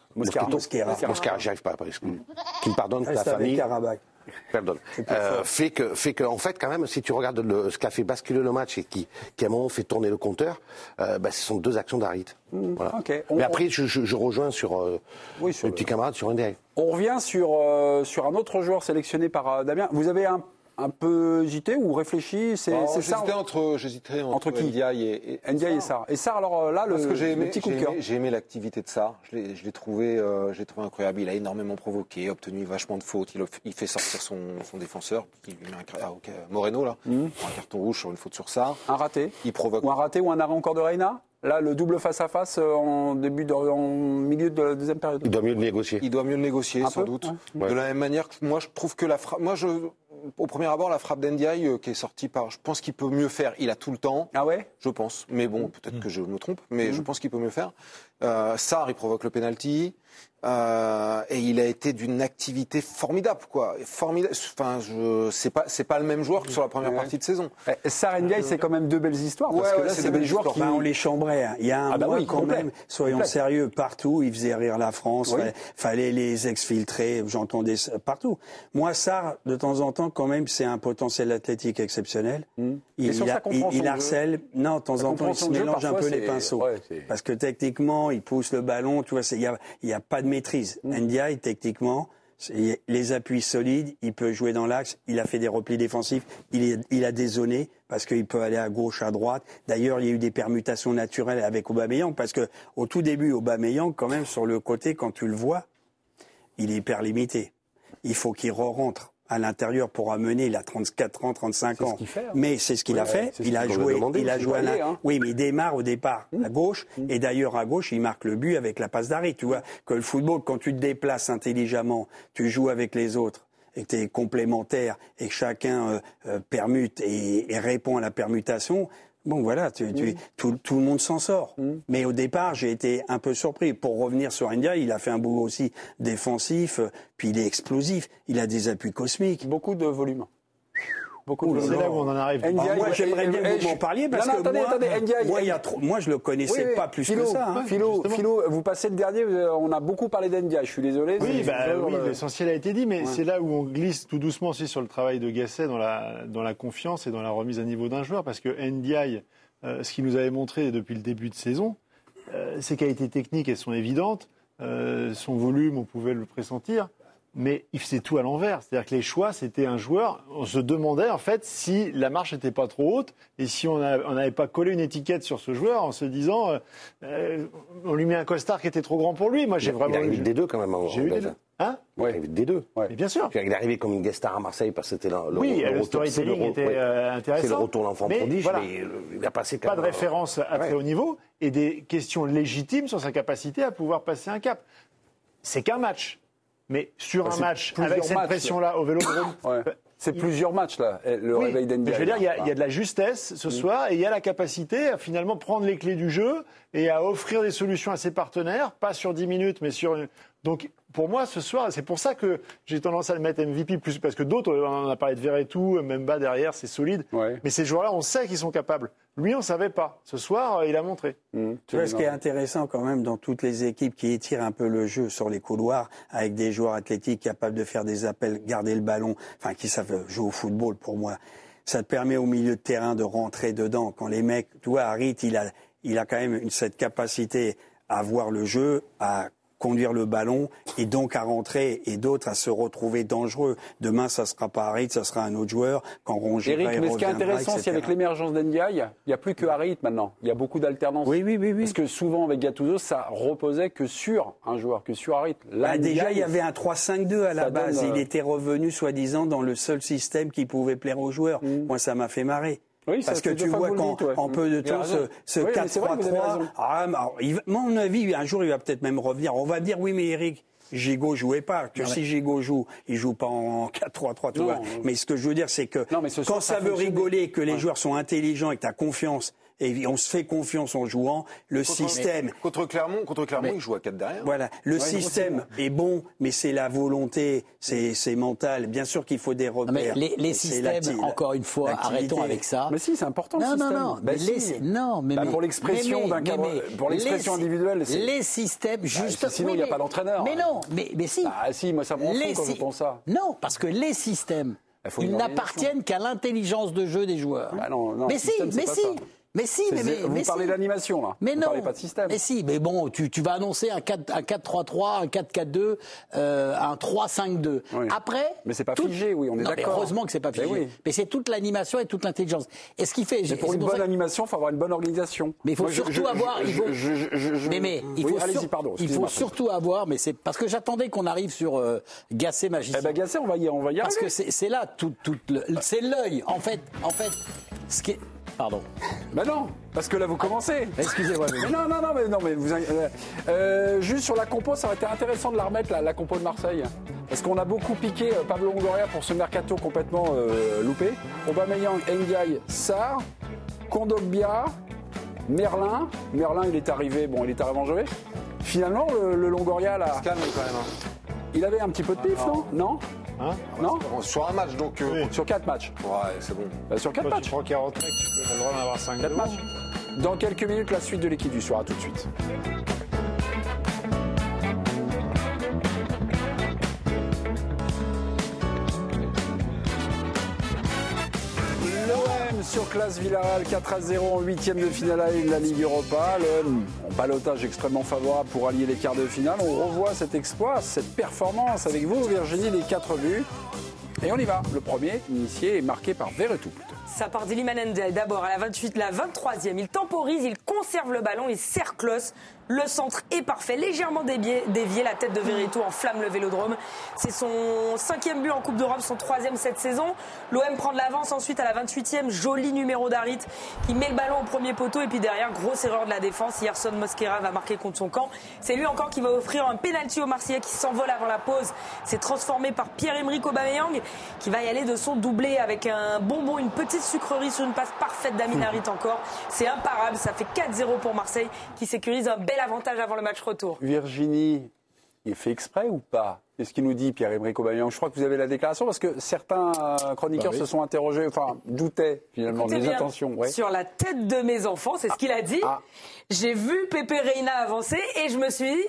Mosquera. Mosquera. Mosquera, j'y arrive pas. Parce que, qui me pardonne, que la famille. Karabakh. Pardonne. Euh, fait que, fait que, en fait, quand même, si tu regardes le, ce qui a fait basculer le match et qui, qui à un moment fait tourner le compteur, euh, bah, ce sont deux actions d'Harit. Mmh, voilà. Okay. Mais après, je, je, je rejoins sur, euh, oui, sur le petit camarade sur N D I. On revient sur, euh, sur un autre joueur sélectionné par euh, Damien. Vous avez un, un peu hésité ou réfléchi? C'est alors, c'est ça. J'hésitais entre, j'hésiterais entre, entre qui Ndiaye et, et, Ndiaye et Sarr. Et Sarr, alors là, le, Parce que j'ai aimé, le petit coup de cœur. J'ai aimé l'activité de Sarr. Je l'ai, je l'ai trouvé, euh, je l'ai trouvé incroyable. Il a énormément provoqué, obtenu vachement de fautes. Il, il fait sortir son, son défenseur, qui lui met un, ah, okay, Moreno là, mmh. un carton rouge sur une faute sur Sarr. Un raté. Il provoque. Ou un raté ou un arrêt encore de Reina. Là, le double face-à-face en début de, en milieu de la deuxième période. Il doit mieux le négocier. Il doit mieux le négocier, un sans peu, doute. Ouais. De la même manière que moi, je trouve que la frappe. Moi, je, au premier abord, la frappe d'Ndiaye euh, qui est sortie par. Je pense qu'il peut mieux faire. Il a tout le temps. Ah ouais. Je pense. Mais bon, peut-être mmh. que je me trompe. Mais mmh. je pense qu'il peut mieux faire. Euh, Sarr, il provoque le penalty. Euh, et il a été d'une activité formidable, quoi. Formidable. Enfin, je, c'est pas, c'est pas le même joueur que sur la première ouais. partie de saison. Sarr et Ndiaye, c'est quand même deux belles histoires. Parce ouais, que ouais, là, c'est, c'est des joueurs qui. Bah, on les chambrait. Hein. Il y a un ah bah mois oui, quand complet. même. Soyons complet. sérieux, partout, ils faisaient rire la France. Oui. Fallait les exfiltrer. J'entendais ça partout. Moi, Sarr, de temps en temps, quand même, c'est un potentiel athlétique exceptionnel. Mmh. Il, il, a, il, il harcèle. Non, de temps en temps, il se mélange un peu les pinceaux. Ouais, parce que techniquement, il pousse le ballon. Tu vois, il y a, il y a pas de maîtrise. Mmh. Ndiaye, techniquement, les appuis solides, il peut jouer dans l'axe, il a fait des replis défensifs, il, est, il a des zonés parce qu'il peut aller à gauche, à droite. D'ailleurs, il y a eu des permutations naturelles avec Aubameyang parce que au tout début, Aubameyang, quand même, sur le côté, quand tu le vois, il est hyper limité. Il faut qu'il re-rentre à l'intérieur pour amener, il a trente-quatre ans, trente-cinq ans. Fait, hein. Mais c'est ce qu'il ouais, a fait. Il a joué, demandé, il a joué à la... hein. Oui, mais il démarre au départ mmh. à gauche. Mmh. Et d'ailleurs, à gauche, il marque le but avec la passe d'arrêt. Tu vois que le football, quand tu te déplaces intelligemment, tu joues avec les autres et que tu es complémentaire et que chacun euh, euh, permute et, et répond à la permutation, bon voilà, tu, tu, mmh. tout, tout le monde s'en sort. Mmh. Mais au départ, j'ai été un peu surpris. Pour revenir sur Ndiaye, il a fait un boulot aussi défensif, puis il est explosif, il a des appuis cosmiques. Beaucoup de volume. Beaucoup de c'est là où on en arrive. Ndiaye, ah, moi, j'aimerais bien que vous m'en parliez parce non, non, que attendez, moi, attendez, Ndiaye, moi, il y a trop, moi, je le connaissais oui, pas plus Philo, que ça. Hein. Philo, Philo, vous passez le dernier, on a beaucoup parlé d'Ndiaye, je suis désolé. Oui, bah, oui le... l'essentiel a été dit, mais ouais. c'est là où on glisse tout doucement aussi sur le travail de Gasset dans la, dans la confiance et dans la remise à niveau d'un joueur, parce que Ndiaye, euh, ce qu'il nous avait montré depuis le début de saison, euh, ses qualités techniques, elles sont évidentes, euh, son volume, on pouvait le pressentir. Mais il faisait tout à l'envers. C'est-à-dire que les choix, c'était un joueur. On se demandait, en fait, si la marche n'était pas trop haute et si on n'avait pas collé une étiquette sur ce joueur en se disant, euh, on lui met un costard qui était trop grand pour lui. Moi, j'ai il vraiment. Il arrive des deux, quand même. J'ai eu des deux. Hein? Ouais. Il arrive des deux. Ouais. Mais bien sûr. Il est arrivé comme une guest star à Marseille parce que c'était le, oui, le, le storytelling était ouais. euh, intéressant. C'est le retour l'enfant mais prodige, voilà. mais il a passé quand pas même. de référence à ouais. très haut niveau et des questions légitimes sur sa capacité à pouvoir passer un cap. C'est qu'un match. Mais sur bah, un match, avec cette pression-là au Vélodrome... ouais. C'est il... plusieurs matchs, là, le oui, réveil d'Ndiaye. Je veux dire, il y, a, il y a de la justesse ce soir et il y a la capacité à finalement prendre les clés du jeu et à offrir des solutions à ses partenaires, pas sur dix minutes, mais sur... Donc, pour moi, ce soir, c'est pour ça que j'ai tendance à le mettre M V P, plus parce que d'autres, on en a parlé de Verretou, même bas derrière, c'est solide. Ouais. Mais ces joueurs-là, on sait qu'ils sont capables. Lui, on ne savait pas. Ce soir, il a montré. Mmh. Tu vois, ce qui est intéressant quand même dans toutes les équipes qui étirent un peu le jeu sur les couloirs, avec des joueurs athlétiques capables de faire des appels, garder le ballon, enfin, qui savent jouer au football, pour moi. Ça te permet au milieu de terrain de rentrer dedans. Quand les mecs, tu vois, Harit, il a, il a quand même une, cette capacité à voir le jeu, à conduire le ballon et donc à rentrer et d'autres à se retrouver dangereux. Demain, ça sera pas Harit, ça sera un autre joueur. Quand Rongier Eric, mais ce qui est intéressant, c'est avec l'émergence d'Ndiaye, il n'y a plus que Harit maintenant. Il y a beaucoup d'alternance. Oui, oui, oui, oui. Parce que souvent, avec Gattuso, ça reposait que sur un joueur, que sur Harit. Là, bah, déjà, il y avait un trois cinq deux à la base. Donne, euh... Il était revenu, soi-disant, dans le seul système qui pouvait plaire aux joueurs. Mmh. Moi, ça m'a fait marrer. Oui, parce que tu vois qu'en ouais. en peu de temps, ce, ce oui, quatre trois trois, ah, mon avis, un jour, il va peut-être même revenir. On va dire, oui, mais Eric, Gigot jouait pas. Que ouais. si Gigot joue, il joue pas en quatre trois trois, tu non, vois. Non. Mais ce que je veux dire, c'est que non, quand ça, ça veut rigoler, que les ouais. joueurs sont intelligents et que tu as confiance et on se fait confiance en jouant. Le contre, système. Contre Clermont, contre Clermont, mais, il joue à quatre derrière. Voilà, le ouais, système est bon, mais c'est la volonté, c'est, c'est mental. Bien sûr qu'il faut des repères. Non, mais les, les systèmes, encore une fois, l'activité. Arrêtons avec ça. Mais si, c'est important non, le système. Non, non, bah, mais si. les, non, mais, bah, mais pour l'expression mais, d'un cadre, mais, pour l'expression les, individuelle, c'est... les systèmes, juste. Bah, sinon, il oui, n'y a pas d'entraîneur. Mais non, mais, mais si. Ah si, moi ça me rend fou quand si... j'entends ça. Non, parce que les systèmes, ils n'appartiennent qu'à l'intelligence de jeu des joueurs. Bah non, non, mais si, système, mais si. Ça. Mais si, mais, mais, Vous mais parlez si. d'animation, là. Mais vous non. parlez pas de système. Mais si, mais bon, tu, tu vas annoncer un quatre trois trois, un quatre quatre deux, euh, un trois cinq deux. Oui. Après. Mais c'est pas tout... figé, oui, on est non, d'accord. Heureusement que c'est pas figé. Mais, oui. mais c'est toute l'animation et toute l'intelligence. Et ce qui fait. Mais pour une bonne ça... animation, il faut avoir une bonne organisation. Mais il faut Moi, surtout je, je, avoir. Je, il faut... je, je, je, mais mais il oui, faut, allez-y, sur... pardon, il faut surtout avoir. Mais c'est parce que j'attendais qu'on arrive sur euh, Gasset Magicien. Eh ben Gasset, on va y, on va y arriver. Parce que c'est, c'est là tout, tout le... c'est l'œil. En fait, en fait, ce qui est. Pardon. Ben non, parce que là vous commencez. Ah, excusez-moi. Mais... mais non, non, non, mais non, mais vous. Euh, euh, juste sur la compo, ça aurait été intéressant de la remettre, la, la compo de Marseille, parce qu'on a beaucoup piqué euh, Pablo Longoria pour ce mercato complètement euh, loupé. Aubameyang, Ndiaye, Sarr, Kondogbia, Merlin. Merlin, il est arrivé, bon, il est arrivé en janvier. Finalement, le, le Longoria là. Se calme quand même. Hein. Il avait un petit peu de pif, ah, non Non. Hein non Sur un match, donc. Euh, oui. Sur quatre matchs. Ouais, c'est bon. Euh, sur quatre Toi, matchs. Tu prends quarante mecs, tu peux, as le droit d'en avoir cinq. quatre matchs. Dans quelques minutes, la suite de l'équipe du soir. À tout de suite. L'O M surclasse Villarreal quatre à zéro en huitième de finale A de la Ligue Europa. L'O M en ballottage extrêmement favorable pour allier les quarts de finale. On revoit cet exploit, cette performance avec vous, Virginie, les quatre buts. Et on y va. Le premier, initié et marqué par Verretou plutôt. Ça part d'Iliman Ndiaye. D'abord, à la vingt-huit, la vingt-troisième, il temporise, il conserve le ballon, il serre Klose. Le centre est parfait, légèrement dévié, dévié. La tête de Verretou enflamme le Vélodrome. C'est son cinquième but en Coupe d'Europe, son troisième cette saison. L'O M prend de l'avance ensuite à la vingt-huitième. Joli numéro d'Harit qui met le ballon au premier poteau. Et puis derrière, grosse erreur de la défense. Yerson Mosquera va marquer contre son camp. C'est lui encore qui va offrir un pénalty au Marseillais qui s'envole avant la pause. C'est transformé par Pierre-Emerick Aubameyang qui va y aller de son doublé avec un bonbon, une petite sucrerie sur une passe parfaite d'Amin Harit encore. C'est imparable. Ça fait quatre zéro pour Marseille qui sécurise un bel avantage avant le match retour. Virginie, il fait exprès ou pas? Qu'est-ce qu'il nous dit, Pierre-Emerick Aubameyang? Je crois que vous avez la déclaration parce que certains chroniqueurs bah oui. se sont interrogés, enfin, doutaient finalement Écoutez des bien, intentions. Ouais. Sur la tête de mes enfants, c'est ce qu'il a dit. Ah. J'ai vu Pepe Reina avancer et je me suis dit,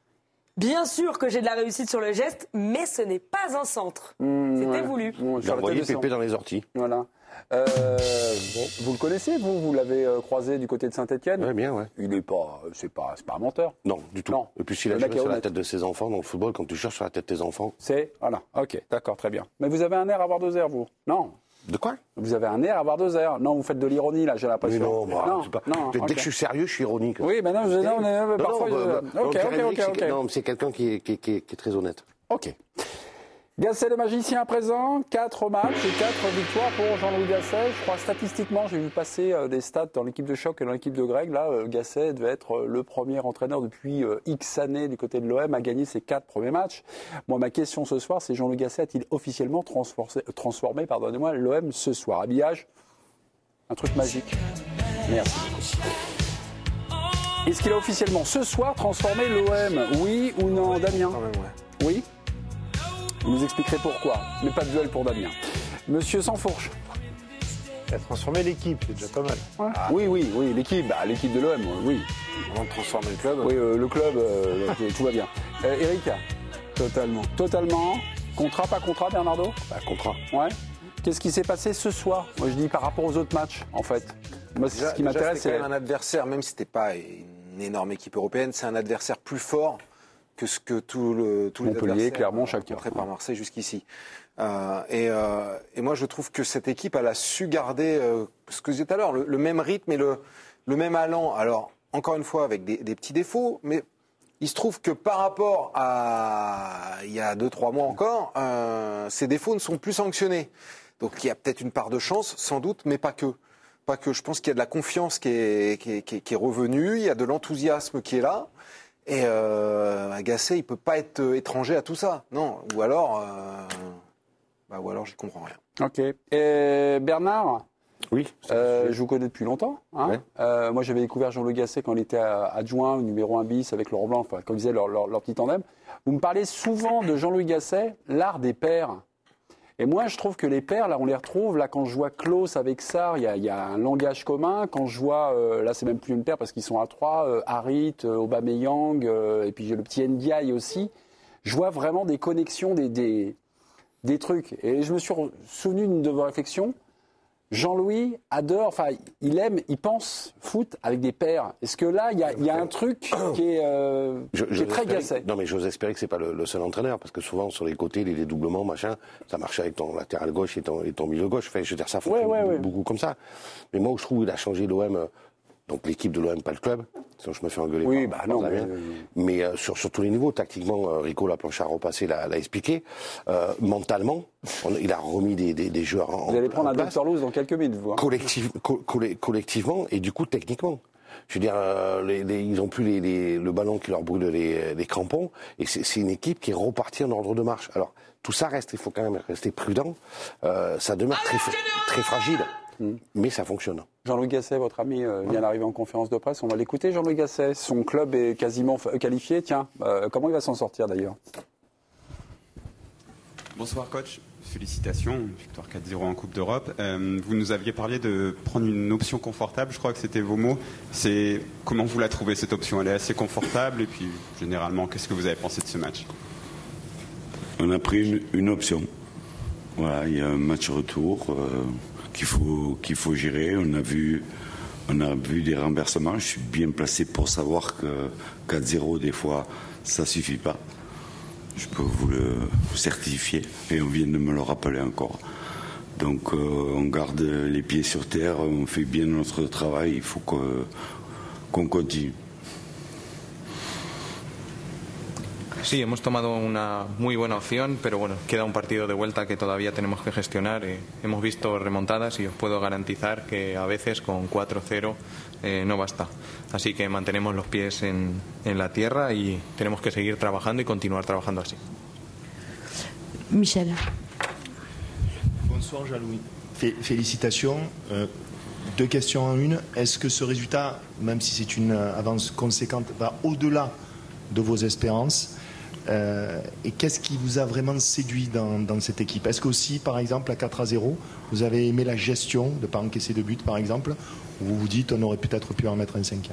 bien sûr que j'ai de la réussite sur le geste, mais ce n'est pas un centre. Mmh, C'était ouais. voulu. Mmh, J'ai envoyé Pepe dans les orties. Voilà. Euh, bon, vous le connaissez, vous Vous l'avez euh, croisé du côté de Saint-Etienne? Oui, bien, ouais. Il n'est pas, c'est pas, c'est pas un menteur. Non, du tout. Non. Et puis s'il a joué sur la tête de ses enfants, dans le football, quand tu cherches sur la tête de tes enfants... C'est, voilà, ok, d'accord, très bien. Mais vous avez un air à avoir deux airs, vous? Non. De quoi? Vous avez un air à avoir deux airs. Non, vous faites de l'ironie, là, j'ai l'impression. Mais non, moi, non, c'est pas... non, Dès okay. que je suis sérieux, je suis ironique. Oui, mais non, je... non, non, non parfois... non, je... bah, bah, ok, ok, ok, ok. Non, mais c'est quelqu'un qui est, qui, est, qui, est, qui est très honnête. Ok. Gasset le magicien à présent, quatre matchs et quatre victoires pour Jean-Louis Gasset. Je crois statistiquement, j'ai vu passer euh, des stats dans l'équipe de Choc et dans l'équipe de Greg. Là, euh, Gasset devait être euh, le premier entraîneur depuis euh, X années du côté de l'O M à gagner ses quatre premiers matchs. Moi, ma question ce soir, c'est Jean-Louis Gasset a-t-il officiellement transformé, transformé pardonnez-moi, l'O M ce soir? Habillage, un truc magique. Merci beaucoup. Est-ce qu'il a officiellement ce soir transformé l'O M? Oui ou non, Damien? Quand même, ouais. Oui. Vous nous expliquerez pourquoi, mais pas de duel pour Damien. Monsieur Sansfourche. Il a transformé l'équipe, c'est déjà pas mal. Ouais. Ah. Oui, oui, oui, l'équipe, bah, l'équipe de l'O M, oui. Avant de transformer le club. Oui, euh, le club, euh, tout va bien. Euh, Eric? Totalement. Totalement. Contrat, pas contrat, Bernardo? Bah, contrat. Ouais. Qu'est-ce qui s'est passé ce soir? Moi, je dis par rapport aux autres matchs, en fait. Moi, déjà, ce qui m'intéresse, c'est c'est... quand même un adversaire, même si c'était pas une énorme équipe européenne, c'est un adversaire plus fort que ce que tout le, tous les Montpellier, Clermont, chacun. Après par Marseille jusqu'ici. Euh, et, euh, et moi, je trouve que cette équipe, elle a su garder euh, ce que je disais tout à l'heure, le, le même rythme et le, le même allant. Alors, encore une fois, avec des, des petits défauts, mais il se trouve que par rapport à il y a deux, trois mois encore, euh, ces défauts ne sont plus sanctionnés. Donc, il y a peut-être une part de chance, sans doute, mais pas que. Pas que. Je pense qu'il y a de la confiance qui est, qui est, qui est, qui est revenue, il y a de l'enthousiasme qui est là. Et euh, Gasset, il ne peut pas être étranger à tout ça. Non. Ou alors, euh, bah, ou alors j'y comprends rien. Ok. Et Bernard? Oui. Euh, je vous connais depuis longtemps. Hein. Ouais. Euh, moi, j'avais découvert Jean-Louis Gasset quand il était adjoint, numéro un bis avec Laurent Blanc, enfin, comme disait leur, leur, leur petit tandem. Vous me parlez souvent de Jean-Louis Gasset, l'art des pairs. Et moi, je trouve que les pairs, là, on les retrouve. Là, quand je vois Klose avec Sarr, il y, y a un langage commun. Quand je vois, euh, là, c'est même plus une paire parce qu'ils sont à trois, euh, Harit, euh, Aubameyang, euh, et puis j'ai le petit Ndiaye aussi. Je vois vraiment des connexions, des, des, des trucs. Et je me suis souvenu d'une de vos réflexions. Jean-Louis adore, enfin, il aime, il pense foot avec des pairs. Est-ce que là, il y a, y a un truc qui est, euh, Je, qui est très Gasset? Non, mais j'ose espérer que c'est pas le, le seul entraîneur, parce que souvent sur les côtés, les dédoublements, machin, ça marche avec ton latéral gauche et ton, et ton milieu gauche. Enfin, je veux dire, ça fonctionne ouais, ouais, beaucoup, ouais. beaucoup comme ça. Mais moi, où je trouve qu'il a changé l'O M, donc l'équipe de l'O M, pas le club. Sinon, je me fais engueuler. Oui, par, bah par non, la mais, mienne. Mais euh, sur, sur tous les niveaux, tactiquement, euh, Rico Laplanchard repassé l'a, l'a expliqué. Euh, mentalement, on, il a remis des, des, des joueurs en Vous allez prendre en un place. docteur Louz dans quelques minutes, vous. Hein. Collectif, co- coll- collectivement et du coup techniquement. Je veux dire, euh, les, les, ils n'ont plus les, les, le ballon qui leur brûle les, les crampons et c'est, c'est une équipe qui est repartie en ordre de marche. Alors tout ça reste, il faut quand même rester prudent. Euh, ça demeure très, très fragile, mmh. mais ça fonctionne. Jean-Louis Gasset, votre ami, euh, vient d'arriver en conférence de presse. On va l'écouter, Jean-Louis Gasset. Son club est quasiment f- qualifié. Tiens, euh, comment il va s'en sortir d'ailleurs? Bonsoir coach, félicitations, victoire quatre zéro en Coupe d'Europe. Euh, vous nous aviez parlé de prendre une option confortable, je crois que c'était vos mots. C'est comment vous la trouvez cette option? Elle est assez confortable et puis généralement, qu'est-ce que vous avez pensé de ce match? On a pris une, une option. Voilà, il y a un match retour euh, qu'il faut qu'il faut gérer. On a vu on a vu des renversements. Je suis bien placé pour savoir que quatre zéro des fois ça suffit pas. Je peux vous le certifier et on vient de me le rappeler encore. Donc euh, on garde les pieds sur terre, on fait bien notre travail. Il faut que, qu'on continue. Sí, hemos tomado una muy buena opción, pero bueno, queda un partido de vuelta que todavía tenemos que gestionar. Eh, hemos visto remontadas y os puedo garantizar que a veces con cuatro cero eh, no basta. Así que mantenemos los pies en, en la tierra y tenemos que seguir trabajando y continuar trabajando así. Michel. Bonsoir Jean-Louis. Fé- félicitations. Euh, deux questions en une. Est-ce que ce résultat, même si c'est une avance conséquente, va au-delà de vos espérances? Euh, et qu'est-ce qui vous a vraiment séduit dans, dans cette équipe? Est-ce qu'aussi, par exemple, à quatre à zéro, vous avez aimé la gestion, de ne pas encaisser de but, par exemple, ou vous vous dites on aurait peut-être pu en mettre un cinquième?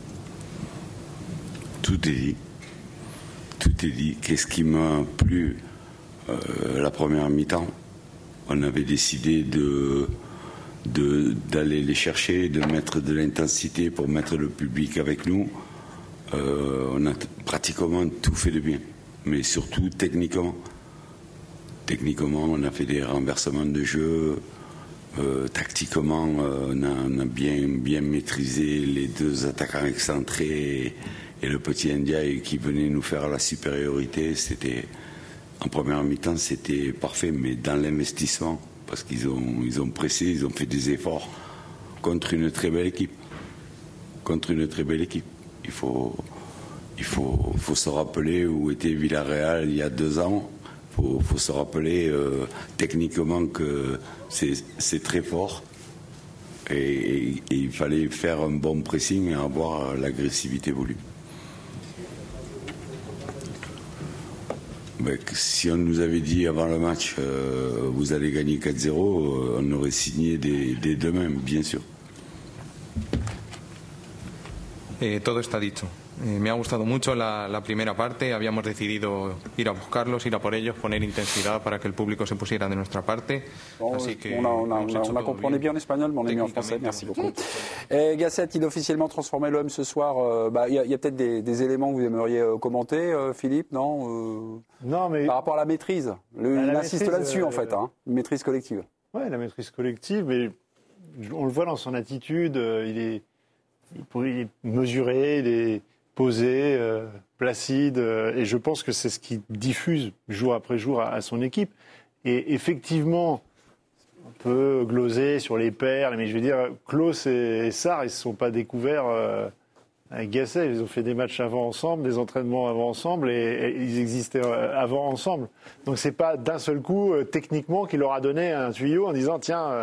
Tout est dit. Tout est dit. Qu'est-ce qui m'a plu euh, la première mi-temps? On avait décidé de, de, d'aller les chercher, de mettre de l'intensité pour mettre le public avec nous. Euh, on a t- pratiquement tout fait de bien, mais surtout techniquement. Techniquement, on a fait des renversements de jeu. Euh, tactiquement, euh, on, a, on a bien, bien maîtrisé les deux attaquants excentrés et, et le petit Ndiaye qui venait nous faire la supériorité. C'était, en première mi-temps, c'était parfait, mais dans l'investissement, parce qu'ils ont, ils ont pressé, ils ont fait des efforts contre une très belle équipe. Contre une très belle équipe. Il faut, il faut, faut se rappeler où était Villarreal il y a deux ans. Il faut, faut se rappeler euh, techniquement que c'est, c'est très fort. Et, et, et il fallait faire un bon pressing et avoir l'agressivité voulue. Mais si on nous avait dit avant le match euh, vous allez gagner quatre zéro, euh, on aurait signé des, des deux mêmes, bien sûr. Eh, todo está dicho. Eh, me ha gustado mucho la, la primera parte. Habíamos decidido ir a buscarlos, ir a por ellos, poner intensidad para que el público se pusiera de nuestra parte. Bon, Así que on a, on a, hemos on a, hecho on a todo compris, on est bien en espagnol, mais on est mieux en français. Merci beaucoup. Et Gasset, il a officiellement transformé l'O M ce soir. Il euh, bah, y, y a peut-être des, des éléments que vous aimeriez euh, commenter, euh, Philippe, non euh, Non, mais Par rapport à la maîtrise. Le, à il la insiste maîtrise, là-dessus, euh, en fait, hein, une maîtrise collective. Ouais, la maîtrise collective, mais on le voit dans son attitude, euh, il, est, il est mesuré, il est posé, euh, placide, euh, et je pense que c'est ce qui diffuse jour après jour à, à son équipe. Et effectivement, on peut gloser sur les perles, mais je veux dire, Klose et, et Sarr, ils ne se sont pas découverts euh, avec Gasset, ils ont fait des matchs avant ensemble, des entraînements avant ensemble, et, et ils existaient avant ensemble. Donc c'est pas d'un seul coup, euh, techniquement, qu'il leur a donné un tuyau en disant, tiens, euh,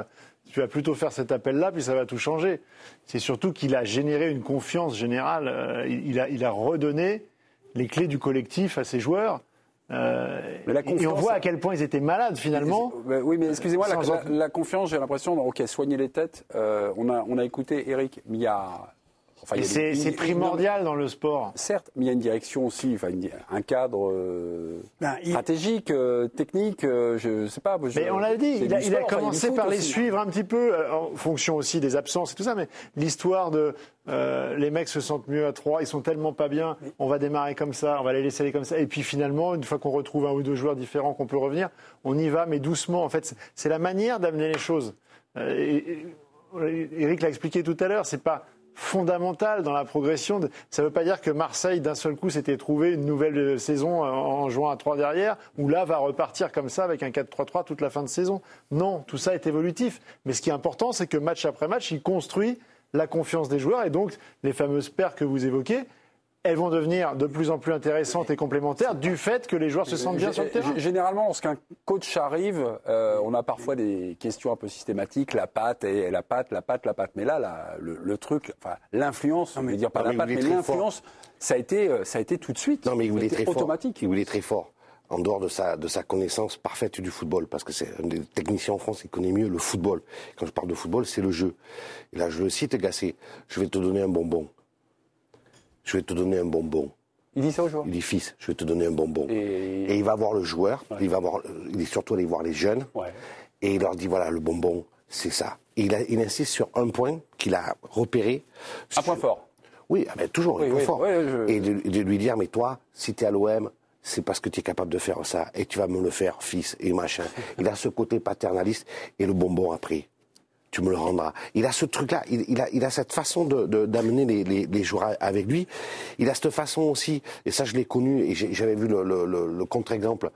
tu vas plutôt faire cet appel-là, puis ça va tout changer. C'est surtout qu'il a généré une confiance générale. Euh, il, a, il a redonné les clés du collectif à ses joueurs. Euh, mais la confiance, et on voit à quel point ils étaient malades finalement. Mais, oui, mais excusez-moi, la, la, la confiance, j'ai l'impression, ok, soigner les têtes. Euh, on a, on a écouté Eric, mais il y a. Enfin, il y a c'est, des, c'est primordial une, dans le sport. Certes, mais il y a une direction aussi, enfin, une, un cadre euh, ben, il... stratégique, euh, technique, euh, je ne sais pas. Je, mais on l'a dit, il a, il a sport, commencé enfin, par les aussi. suivre un petit peu, euh, en fonction aussi des absences et tout ça, mais l'histoire de euh, les mecs se sentent mieux à trois, ils sont tellement pas bien, on va démarrer comme ça, on va les laisser aller comme ça, et puis finalement, une fois qu'on retrouve un ou deux joueurs différents, qu'on peut revenir, on y va, mais doucement. En fait, c'est, c'est la manière d'amener les choses. Euh, et, et, Eric l'a expliqué tout à l'heure, c'est pas fondamental dans la progression. De... Ça ne veut pas dire que Marseille, d'un seul coup, s'était trouvé une nouvelle saison en jouant à trois derrière, ou là, va repartir comme ça avec un quatre trois trois toute la fin de saison. Non, tout ça est évolutif. Mais ce qui est important, c'est que match après match, il construit la confiance des joueurs. Et donc, les fameuses paires que vous évoquez, elles vont devenir de plus en plus intéressantes et complémentaires du fait que les joueurs se sentent bien sur le terrain. Généralement, lorsqu'un coach arrive, euh, on a parfois des questions un peu systématiques, la patte, et la patte, la patte, la patte. Mais là, la, le, le truc, enfin, l'influence, on ne veut dire pas non, la patte, mais l'influence, ça a, été, ça a été tout de suite. Non, mais il voulait très automatique. Fort. Il voulait très fort, en dehors de sa, de sa connaissance parfaite du football, parce que c'est un des techniciens en France qui connaît mieux le football. Quand je parle de football, c'est le jeu. Et là, je le cite, Gasset, je vais te donner un bonbon. Je vais te donner un bonbon. Il dit ça aux joueurs. Il dit, fils, je vais te donner un bonbon. Et, et il va voir le joueur, ouais. il, va voir, il est surtout allé voir les jeunes, ouais. et il leur dit, voilà, le bonbon, c'est ça. Et il, a, il insiste sur un point qu'il a repéré. Un point fort. Oui, ah ben, toujours oui, un point oui, fort. Oui, je... Et de, de lui dire, mais toi, si tu es à l'O M, c'est parce que tu es capable de faire ça. Et tu vas me le faire, fils, et machin. Il a ce côté paternaliste, et le bonbon après. Tu me le rendras. Il a ce truc-là, il, il, a, il a cette façon de, de, d'amener les, les, les joueurs avec lui. Il a cette façon aussi, et ça je l'ai connu, et j'ai, j'avais vu le, le, le, le contre-exemple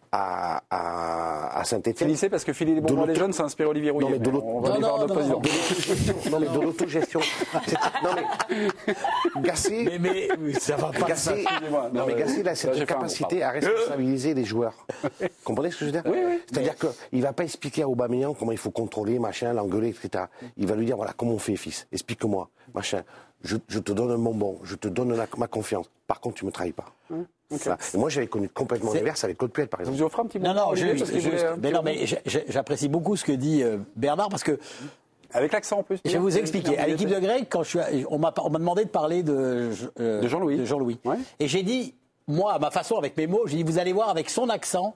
à, à, à Saint-Etienne. Félicité parce que filer les bonbons à les jeunes, ça inspire Olivier Rouillet. Non, mais de l'auto... On va aller voir notre président. Non, mais de l'autogestion. Non, mais Gasset... Mais, mais ça va pas. Gasset, non, non, mais Gasset, il a cette capacité à responsabiliser les joueurs. Vous comprenez ce que je veux dire? Oui, oui. C'est-à-dire mais... qu'il ne va pas expliquer à Aubameyang comment il faut contrôler, machin, l'engueuler, et cetera. Il va lui dire, voilà, comment on fait, fils? Explique-moi, machin. Je, je te donne un bonbon, je te donne la, ma confiance. Par contre, tu ne me trahis pas. Hum. Okay. Et moi, j'avais connu complètement l'inverse avec Claude Puel, par exemple. Vous offrez un petit non, non, je, parce je, je, voulait, mais non, mais j'apprécie beaucoup ce que dit euh, Bernard parce que avec l'accent en plus. Je vais vous expliquer. À l'équipe de Greg, quand je suis, on m'a, on m'a demandé de parler de, euh, de Jean-Louis. De Jean-Louis. Ouais. Et j'ai dit, moi, à ma façon, avec mes mots, j'ai dit, vous allez voir, avec son accent,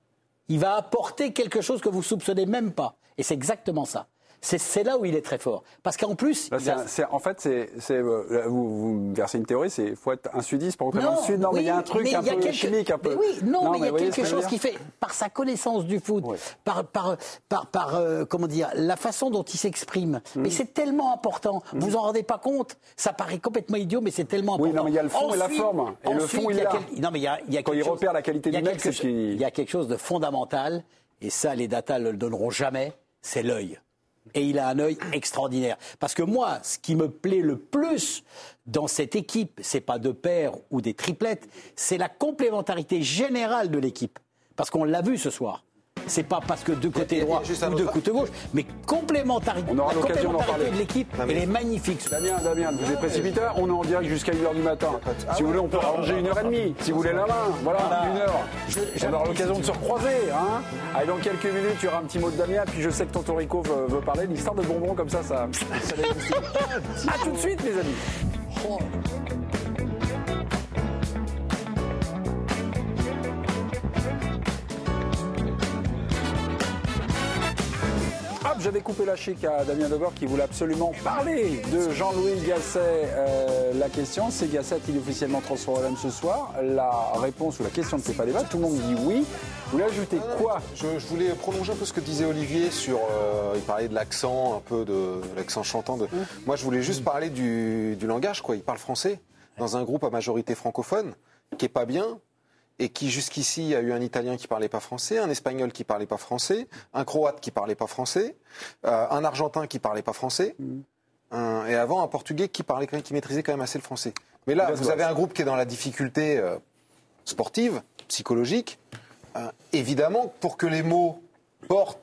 il va apporter quelque chose que vous soupçonnez même pas. Et c'est exactement ça. C'est, c'est là où il est très fort. Parce qu'en plus... Là, c'est a... un, c'est, en fait, c'est, c'est, euh, vous, vous me versez une théorie, c'est faut être un sudiste pour entrer dans le sud. Non, oui, mais il y a un truc un peu quelque... chimique, un peu... Mais oui, non, non mais il y a quelque chose dire qui fait, par sa connaissance du foot, ouais. par, par, par, par euh, comment dire, la façon dont il s'exprime. Mm. Mais c'est tellement important. Mm. Vous en rendez pas compte. Ça paraît complètement idiot, mais c'est tellement important. Oui, non, mais il y a le fond ensuite, et la forme. Et ensuite, le fond, il est là. Quel... Non, mais il y a, il y a Quand il chose... repère la qualité du mec, c'est qu'il... Il y a quelque chose de fondamental, et ça, les datas ne le donneront jamais, c'est l'œil. Et il a un œil extraordinaire. Parce que moi, ce qui me plaît le plus dans cette équipe, c'est pas de paires ou des triplettes, c'est la complémentarité générale de l'équipe. Parce qu'on l'a vu ce soir. C'est pas parce que de côté droit ou de côté gauche, mais complémentarité. On aura la l'occasion d'en parler. De l'équipe, elle est magnifique. Damien, Damien, vous êtes précipitant. On est en direct jusqu'à une heure du matin. Ah si ouais, vous voulez, on peut arranger une heure et demie. Si vous voulez la main, voilà, voilà. une heure. Je, on aura l'occasion de se recroiser. Hein. Allez, dans quelques minutes, il y aura un petit mot de Damien. Puis je sais que tonton Rico veut, veut parler. L'histoire de bonbons comme ça, ça. ça à tout de suite, les amis. Oh. Hop, j'avais coupé la chic à Damien Debord qui voulait absolument parler de Jean-Louis Gasset. Euh, la question, c'est Gasset a-t-il officiellement transféré l'O M ce soir? La réponse ou la question ne fait pas débat. Tout le monde dit oui. Vous voulez ajouter quoi? je, je voulais prolonger un peu ce que disait Olivier sur. Euh, il parlait de l'accent, un peu de l'accent chantant. De... Mmh. Moi, je voulais juste parler du, du langage, quoi. Il parle français dans un groupe à majorité francophone qui est pas bien. Et qui jusqu'ici a eu un Italien qui parlait pas français, un Espagnol qui parlait pas français, un Croate qui parlait pas français, euh, un Argentin qui parlait pas français, mmh. un, et avant un Portugais qui parlait quand même, qui maîtrisait quand même assez le français. Mais là, vous avez un groupe qui est dans la difficulté euh, sportive, psychologique. Euh, évidemment, pour que les mots portent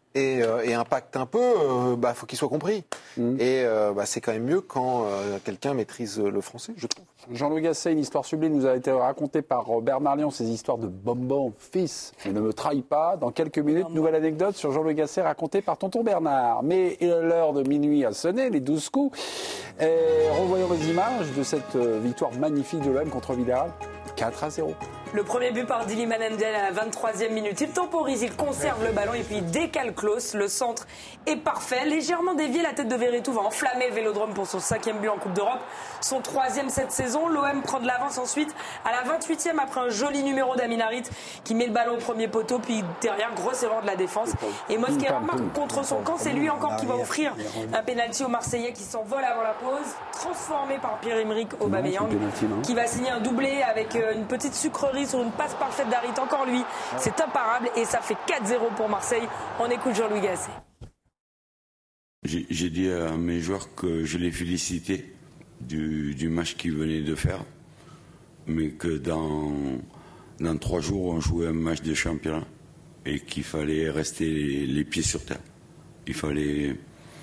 et, euh, et impacte un peu, il euh, bah, faut qu'il soit compris. Mmh. Et euh, bah, c'est quand même mieux quand euh, quelqu'un maîtrise le français, je trouve. Jean-Louis Gasset, une histoire sublime nous a été racontée par Bernard Lyon, ces histoires de bonbons, fils, mais ne me trahis pas. Dans quelques minutes, nouvelle anecdote sur Jean-Louis Gasset racontée par tonton Bernard. Mais l'heure de minuit a sonné, les douze coups. Et revoyons les images de cette victoire magnifique de l'O M contre Villarreal, quatre à zéro. Le premier but par Diliman Ndiaye à la vingt-troisième minute. Il temporise, il conserve le ballon et puis il décale Klose. Le centre est parfait. Légèrement dévié, la tête de Veretout va enflammer le Vélodrome pour son cinquième but en Coupe d'Europe. Son troisième cette saison. L'O M prend de l'avance ensuite à la vingt-huitième après un joli numéro d'Amin Harit qui met le ballon au premier poteau. Puis derrière, grosse erreur de la défense. Et Mosquera marque contre son camp. C'est lui encore qui va offrir un pénalty aux Marseillais qui s'envole avant la pause. Transformé par Pierre-Emerick Aubameyang qui va signer un doublé avec une petite sucrerie sur une passe parfaite d'Harit, encore lui, c'est imparable et ça fait quatre zéro pour Marseille. On écoute Jean-Louis Gasset. J'ai, j'ai dit à mes joueurs que je les félicitais du, du match qu'ils venaient de faire, mais que dans, dans trois jours on jouait un match de championnat et qu'il fallait rester les, les pieds sur terre. Il fallait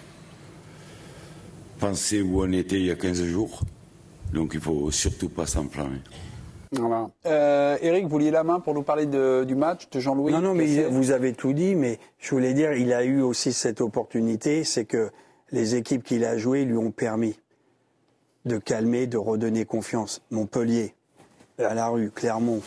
penser où on était il y a quinze jours, donc il ne faut surtout pas s'enflammer. Voilà. Euh, Eric, vous vouliez la main pour nous parler de, du match de Jean-Louis? Non, non, mais il, vous avez tout dit, mais je voulais dire, il a eu aussi cette opportunité, c'est que les équipes qu'il a jouées lui ont permis de calmer, de redonner confiance. Montpellier, à la rue, Clermont,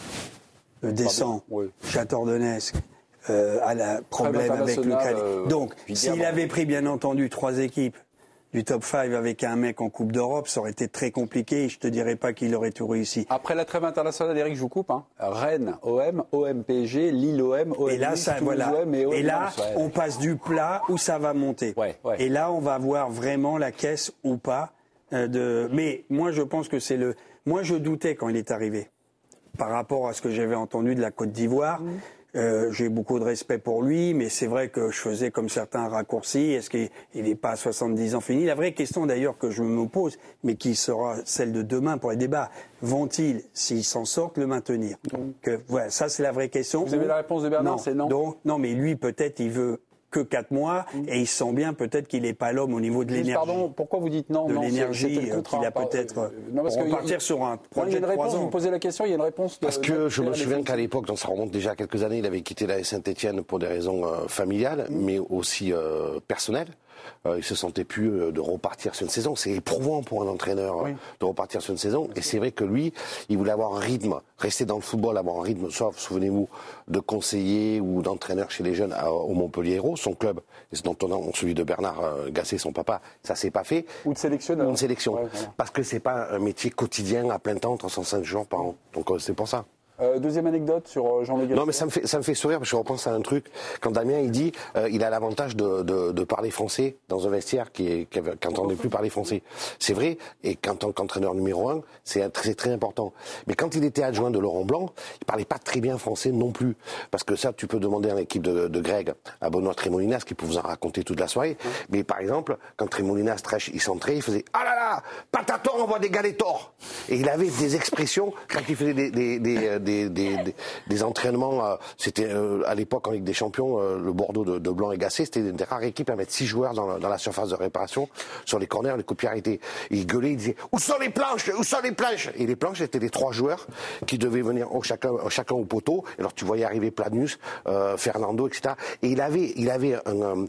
le Descend, oui. Château-Donetsk, euh, à la problème avec le Cali. Euh, Donc, s'il avait pris, bien entendu, trois équipes du top cinq avec un mec en Coupe d'Europe, ça aurait été très compliqué et je te dirais pas qu'il aurait tout réussi. Après la trêve internationale, Eric, je vous coupe. Hein. Rennes, O M, O M P S G, Lille, O M, O M, et là, Nice, ça, Toulouse, voilà. O M et O M. Et là, ouais. on passe du plat où ça va monter. Ouais, ouais. Et là, on va voir vraiment la caisse ou pas. Euh, de... Mais moi, je pense que c'est le. Moi, je doutais quand il est arrivé par rapport à ce que j'avais entendu de la Côte d'Ivoire. Mmh. Euh, j'ai beaucoup de respect pour lui, mais c'est vrai que je faisais comme certains raccourcis. Est-ce qu'il n'est pas à soixante-dix ans fini? La vraie question d'ailleurs que je me pose, mais qui sera celle de demain pour les débats, vont-ils, s'ils s'en sortent, le maintenir? Donc euh, voilà, ça c'est la vraie question. Vous avez la réponse de Bernard, non, c'est non. Donc, non, mais lui peut-être il veut que quatre mois mmh. et il sent bien peut-être qu'il n'est pas l'homme au niveau de l'énergie. Pardon, pourquoi vous dites non? De non, l'énergie euh, qu'il a peut-être euh, non, parce pour que repartir a, sur un projet il y a une de trois réponse, ans. Vous posez la question, il y a une réponse. De, parce que de, je me souviens réponse. qu'à l'époque, donc ça remonte déjà à quelques années, il avait quitté la Saint-Étienne pour des raisons euh, familiales, mmh. mais aussi euh, personnelles. Euh, il se sentait plus euh, de repartir sur une saison. C'est éprouvant pour un entraîneur oui. euh, de repartir sur une saison. Et c'est vrai que lui, il voulait avoir un rythme, rester dans le football, avoir un rythme, sauf, souvenez-vous, de conseiller ou d'entraîneur chez les jeunes à, au Montpellier Hérault, son club, dont on a celui de Bernard euh, Gasset, son papa, ça s'est pas fait. Ou de sélectionneur. Ou de sélection. Ouais, voilà. Parce que c'est pas un métier quotidien à plein temps, trois cent cinq jours par an. Donc euh, c'est pour ça. Euh, deuxième anecdote sur euh, Jean-Louis Gasset. Non, mais ça me fait ça me fait sourire parce que je repense à un truc. Quand Damien il dit, euh, il a l'avantage de, de, de parler français dans un vestiaire qui qui n'entendait plus parler français. C'est vrai. Et qu'en tant qu'entraîneur numéro un, c'est très très important. Mais quand il était adjoint de Laurent Blanc, il parlait pas très bien français non plus. Parce que ça, tu peux demander à l'équipe de, de Greg, à Benoît Trémolinas, qui peut vous en raconter toute la soirée. Mmh. Mais par exemple, quand Trémolinas il centrait, il faisait ah là là, pataton, on voit des galetors. Et il avait des expressions quand il faisait des des des, des, des, des des entraînements, euh, c'était euh, à l'époque en Ligue des Champions, euh, le Bordeaux de, de Blanc et Gasset, c'était une des rares équipes à mettre six joueurs dans, dans la surface de réparation, sur les corners, les coups de pied arrêtés. Il gueulait, il disait où sont les planches, où sont les planches? Et les planches, c'était les trois joueurs qui devaient venir au chacun, chacun au poteau. Et alors tu voyais arriver Planus, euh, Fernando, et cetera. Et il avait, il avait un, un,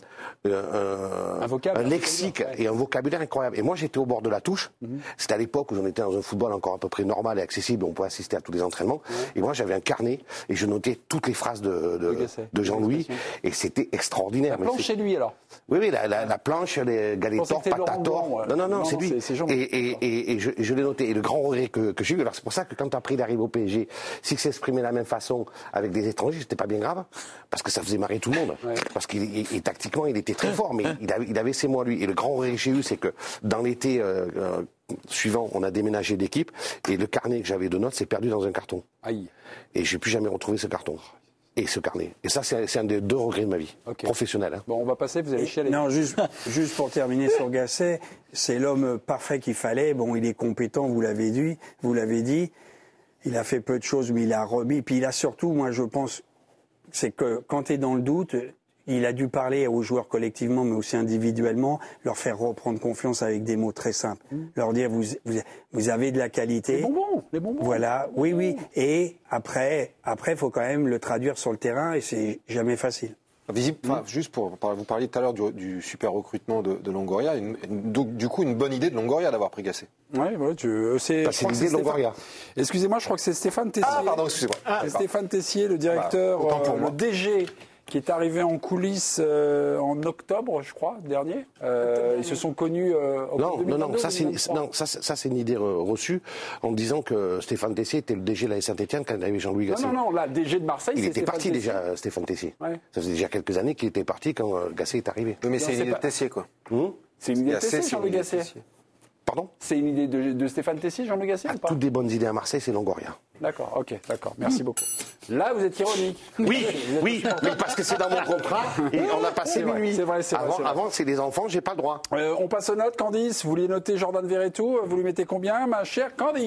un, un, vocable, un lexique et un vocabulaire incroyable. Et moi, j'étais au bord de la touche. Mm-hmm. C'était à l'époque où j'en étais dans un football encore à peu près normal et accessible, on pouvait assister à tous les entraînements. Mm-hmm. Et moi, j'avais un carnet et je notais toutes les phrases de, de, de Jean-Louis et c'était extraordinaire. La planche chez lui alors? Oui, oui, la, la, la planche, les galetors, patator. Ouais. Non, non, non, non c'est lui. C'est, c'est et, et, et, et je, je l'ai noté. Et le grand regret que, que j'ai eu, alors c'est pour ça que quand après il arrive au P S G, s'il s'exprimait de la même façon avec des étrangers, c'était pas bien grave, parce que ça faisait marrer tout le monde. Ouais. Parce qu'il et, et, tactiquement, il était très fort, mais il avait, il avait ses mots à lui. Et le grand regret que j'ai eu, c'est que dans l'été euh, euh, suivant, on a déménagé d'équipe et le carnet que j'avais de notes s'est perdu dans un carton. Aïe. Et j'ai plus jamais retrouvé ce carton. Et ce carnet. Et ça, c'est, c'est un des deux regrets de ma vie, okay. Professionnel. Hein. Bon, on va passer, vous allez chialer. Non, juste, juste pour terminer sur Gasset, c'est l'homme parfait qu'il fallait. Bon, il est compétent, vous l'avez dit, vous l'avez dit. Il a fait peu de choses, mais il a remis. Puis il a surtout, moi, je pense, c'est que quand tu es dans le doute, il a dû parler aux joueurs collectivement, mais aussi individuellement, leur faire reprendre confiance avec des mots très simples. Mmh. Leur dire, vous, vous, vous avez de la qualité. Les bonbons, les bonbons. Voilà, oui, oui. Et après, après, faut quand même le traduire sur le terrain et c'est jamais facile. Visible, enfin, juste pour, vous parliez tout à l'heure du, du super recrutement de, de Longoria, une, une, donc, du coup une bonne idée de Longoria d'avoir pris Gasset. Oui, ouais, tu, c'est, bah, c'est l'idée de Longoria. Excusez-moi, je crois que c'est Stéphane Tessier. Ah pardon, excusez-moi. Ah, Stéphane Tessier, le directeur, bah, euh, le D G, qui est arrivé en coulisses euh, en octobre, je crois, dernier. Euh, ils se sont connus euh, en non, non, non, ça c'est, non, ça, ça c'est une idée reçue en disant que Stéphane Tessier était le D G de la Saint-Etienne quand il avait Jean-Louis Gasset. Non, non, non, là, D G de Marseille, il c'est était Stéphane parti Tessier. déjà, Stéphane Tessier. Ouais. Ça faisait déjà quelques années qu'il était parti quand euh, Gasset est arrivé. Oui, mais c'est non, une idée pas... de Tessier, quoi. Hum c'est une idée de Tessier, Jean-Louis Gasset. Pardon ? C'est une idée de, de Stéphane Tessier, Jean-Louis Gasset ah, ou pas ? Toutes des bonnes idées à Marseille, c'est Longoria. D'accord, ok, d'accord, merci mmh. beaucoup. Là, vous êtes ironique. Oui, oui, mais parce que c'est dans mon contrat et on a passé minuit. C'est vrai, c'est vrai. Avant, c'est, vrai. avant, c'est des enfants, j'ai pas le droit. Euh, on passe aux notes, Candice. Vous vouliez noter Jordan Verretou, vous lui mettez combien, ma chère Candice ?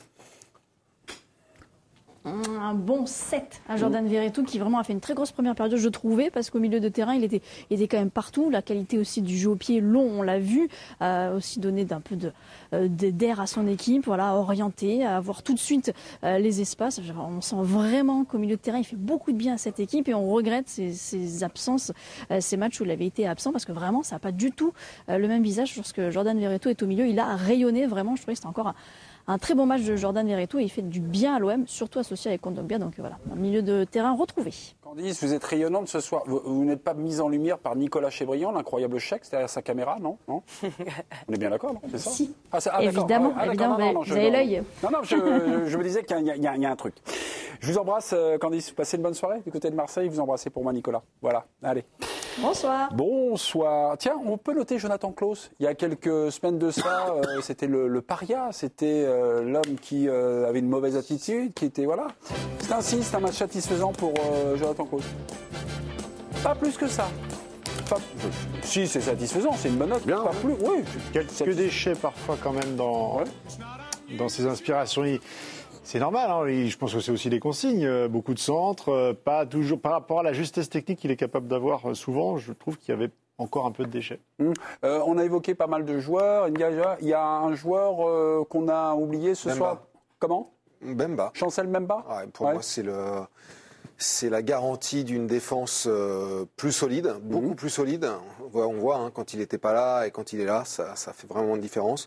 Un bon sept à Jordan Verretou qui vraiment a fait une très grosse première période, je trouvais, parce qu'au milieu de terrain, il était, il était quand même partout. La qualité aussi du jeu au pied long, on l'a vu, a aussi donné d'un peu de, euh, d'air à son équipe, voilà, orienté, à avoir tout de suite euh, les espaces. On sent vraiment qu'au milieu de terrain, il fait beaucoup de bien à cette équipe et on regrette ses, ses absences, euh, ces matchs où il avait été absent, parce que vraiment, ça n'a pas du tout euh, le même visage. Lorsque Jordan Verretou est au milieu, il a rayonné vraiment. Je trouvais que c'était encore un Un très bon match de Jordan Verretou et il fait du bien à l'O M, surtout associé avec Kondogbia. Donc voilà, un milieu de terrain retrouvé. Candice, vous êtes rayonnante ce soir. Vous, vous n'êtes pas mise en lumière par Nicolas Chebriand, l'incroyable chèque derrière sa caméra, non, non On est bien d'accord, non? C'est ça? Si. Ah, c'est, ah, évidemment, ah, évidemment, non, non, non, vous je, avez non, l'œil. Non, non, je, je, je me disais qu'il y a, il y a, il y a un truc. Je vous embrasse, Candice. Passez une bonne soirée du côté de Marseille. Vous embrassez pour moi, Nicolas. Voilà, allez. Bonsoir. Bonsoir. Tiens, on peut noter Jonathan Klaus. Il y a quelques semaines de ça, euh, c'était le, le paria, c'était euh, l'homme qui euh, avait une mauvaise attitude, qui était voilà. C'est ainsi, c'est un match satisfaisant pour euh, Jonathan Klaus. Pas plus que ça. Pas, si, c'est satisfaisant, c'est une bonne note. Bien. Pas plus. Oui. Quelques déchets parfois quand même dans ouais. dans ses inspirations. Il... C'est normal, hein. Je pense que c'est aussi des consignes, beaucoup de centres, pas toujours par rapport à la justesse technique qu'il est capable d'avoir souvent, je trouve qu'il y avait encore un peu de déchets. Mmh. Euh, on a évoqué pas mal de joueurs, il y a un joueur euh, qu'on a oublié ce Bemba. soir. Comment ? Bemba. Chancel Bemba ? Ouais, pour ouais. moi, c'est le... c'est la garantie d'une défense euh, plus solide, beaucoup mmh. plus solide. On voit, on voit hein, quand il n'était pas là et quand il est là, ça, ça fait vraiment une différence.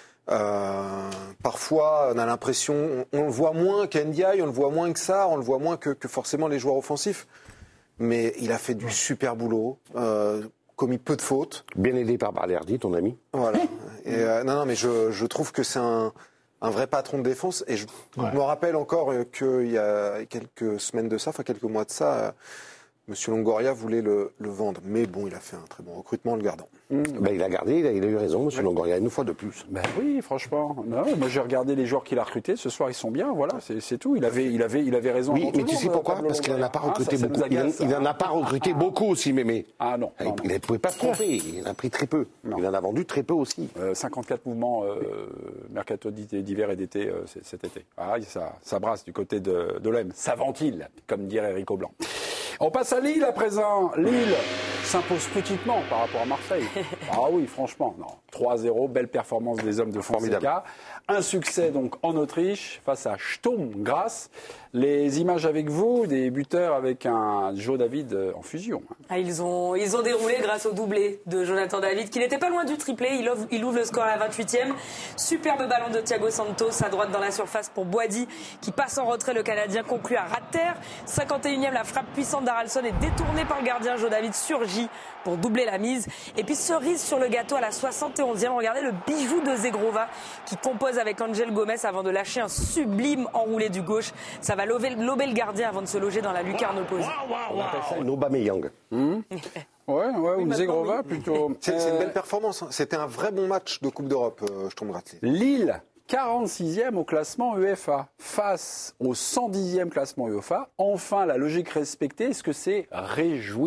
Euh, parfois, on a l'impression, on, on le voit moins qu'Ndiaye, on le voit moins que ça, on le voit moins que, que forcément les joueurs offensifs. Mais il a fait du super boulot, euh, commis peu de fautes. Bien aidé par Balerdi, ton ami. Voilà. Et, euh, non, non, mais je, je trouve que c'est un, un vrai patron de défense. Et je, ouais. je me rappelle encore qu'il y a quelques semaines de ça, enfin quelques mois de ça, euh, Monsieur Longoria voulait le, le vendre. Mais bon, il a fait un très bon recrutement en le gardant. Mmh. Ben, il a gardé, il a, il a eu raison, Monsieur ouais. Longoria, une fois de plus. Ben oui, franchement. Non, moi, j'ai regardé les joueurs qu'il a recrutés. Ce soir, ils sont bien. Voilà, c'est, c'est tout. Il avait, il avait, il avait raison. Oui, mais tu sais pourquoi ? Parce qu'il n'en a pas recruté ah, ça, beaucoup. Ça agace, il n'en a pas recruté ah. beaucoup aussi, Mémé. Ah non. Il ne pouvait pas se tromper. Il en a pris très peu. Non. Il en a vendu très peu aussi. Euh, cinquante-quatre mouvements euh, mercato d'hiver et d'été euh, cet été. Ah, ça, ça brasse du côté de, de l'O M. Ça ventile, comme dirait Eric Aublanc. On passe à Lille à présent. Lille s'impose petitement par rapport à Marseille. Ah oui, franchement, non. trois à zéro, belle performance des hommes de Fonseca. Un succès donc en Autriche face à Sturm Graz. Les images avec vous, des buteurs avec un Joe David en fusion. Ah, ils, ont, ils ont déroulé grâce au doublé de Jonathan David, qui n'était pas loin du triplé. Il ouvre, il ouvre le score à la vingt-huitième. Superbe ballon de Thiago Santos à droite dans la surface pour Boadi, qui passe en retrait. Le Canadien conclut à ras de terre. cinquante et unième, la frappe puissante d'Haraldsson est détournée par le gardien. Joe David surgit pour doubler la mise. Et puis cerise sur le gâteau à la soixante et onzième. Regardez le bijou de Zegrova qui compose avec Angel Gomez avant de lâcher un sublime enroulé du gauche. Ça va lober, lober le gardien avant de se loger dans la lucarne opposée. On appelle ça une Aubameyang. Mmh. Ouais, ouais, ou Zegrova plutôt. C'est, euh... c'est une belle performance. C'était un vrai bon match de Coupe d'Europe, euh, Sturm Graz. Lille, quarante-sixième au classement UEFA, face au cent dixième classement UEFA. Enfin, la logique respectée. Est-ce que c'est réjouissant ?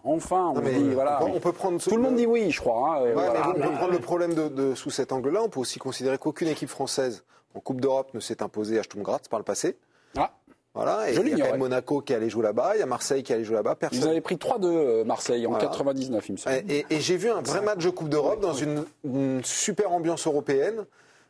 Enfin, on non, dit, voilà. On peut prendre Tout le monde dit oui, je crois. Hein, ouais, voilà. On peut prendre le problème de, de, sous cet angle-là. On peut aussi considérer qu'aucune équipe française en Coupe d'Europe ne s'est imposée à Sturm Graz par le passé. Ah. Voilà, et Je il y a quand l'ignorais. même Monaco qui est allé jouer là-bas, il y a Marseille qui est allé jouer là-bas. Personne. Ils avaient pris trois deux Marseille en Voilà. quatre-vingt-dix-neuf, il me semble. Et, et- et j'ai vu un vrai match de Coupe d'Europe dans une, une super ambiance européenne.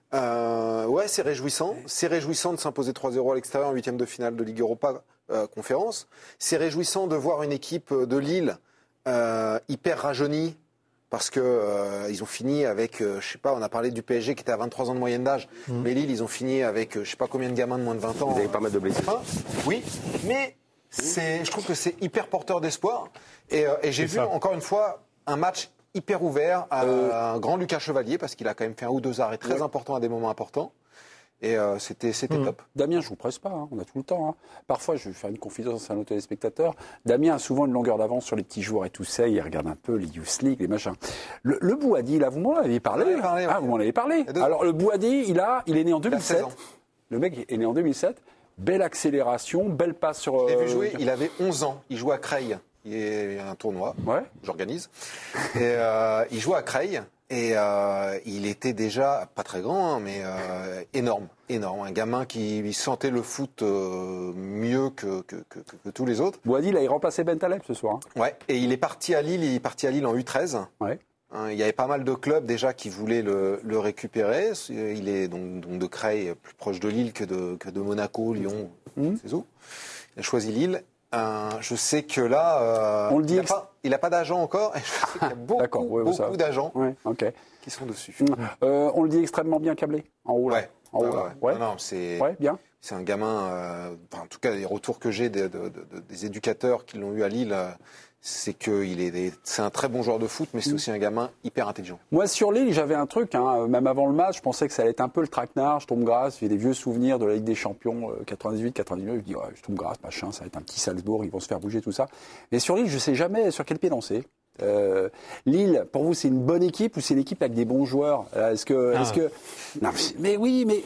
Euh, ouais, c'est réjouissant. C'est réjouissant de s'imposer trois zéro à l'extérieur en huitième de finale de Ligue Europa euh, Conférence. C'est réjouissant de voir une équipe de Lille euh, hyper rajeunie. Parce que euh, ils ont fini avec, euh, je sais pas, on a parlé du P S G qui était à vingt-trois ans de moyenne d'âge, Mmh. mais Lille, ils ont fini avec, euh, je sais pas combien de gamins de moins de vingt ans. Vous avez pas mal de blessés. Enfin, oui, mais c'est, je trouve que c'est hyper porteur d'espoir. Et, euh, et j'ai vu ça. encore une fois un match hyper ouvert à Euh. un grand Lucas Chevalier parce qu'il a quand même fait un ou deux arrêts très Ouais. importants à des moments importants. Et euh, c'était, c'était Mmh. top. Damien, je vous presse pas, hein, on a tout le temps. Hein. Parfois, je vais faire une confidence à nos téléspectateurs. Damien a souvent une longueur d'avance sur les petits joueurs et tout ça. Il regarde un peu les Youth League, les machins. Le, le Bouhaddi, là, vous m'en avez parlé. On en avait parlé, ouais. Ah, vous m'en avez parlé. deux Alors, le Bouhaddi, il, a, il est né en deux mille sept. seize ans. Le mec est né en deux mille sept. Belle accélération, belle passe sur. Je l'ai euh, vu jouer, il avait onze ans. Il jouait à Creil. Il y a un tournoi, Ouais. j'organise. Et euh, il jouait à Creil. Et euh, il était déjà, pas très grand, hein, mais euh, énorme, énorme. Un gamin qui sentait le foot euh, mieux que, que, que, que tous les autres. Bouhaddi, là, il remplaçait Ben Taleb ce soir. hein. Ouais. Et il est parti à Lille, il est parti à Lille en U treize. Ouais. Hein, il y avait pas mal de clubs déjà qui voulaient le, le récupérer. Il est donc, donc de Creil, plus proche de Lille que de, que de Monaco, Lyon, Mmh. c'est où. Il a choisi Lille. Euh, je sais que là, euh, On le dit il n'a ex- pas, il a pas d'agent encore. Et je sais qu'il y a beaucoup, D'accord, ouais, ça- beaucoup d'agents Ouais, ok. qui sont dessus. Euh, on le dit extrêmement bien câblé, en haut là. Ouais. En haut, Ouais, là. ouais. Ouais. Non, non, c'est, Ouais, bien. c'est un gamin. euh, enfin, en tout cas, les retours que j'ai de- de- de- des éducateurs qui l'ont eu à Lille, euh, c'est qu'il est, des- c'est un très bon joueur de foot, mais c'est aussi un gamin hyper intelligent. Moi, sur Lille, j'avais un truc, hein, même avant le match, je pensais que ça allait être un peu le traquenard, je tombe grasse, j'ai des vieux souvenirs de la Ligue des Champions euh, quatre-vingt-dix-huit quatre-vingt-dix-neuf, je dis, ouais, je tombe grasse, machin, ça va être un petit Salzbourg, ils vont se faire bouger, tout ça. Mais sur Lille, je sais jamais sur quel pied danser. Euh, Lille, pour vous, c'est une bonne équipe ou c'est une équipe avec des bons joueurs? Euh, Est-ce que, Ah. est-ce que, non, mais, mais oui, mais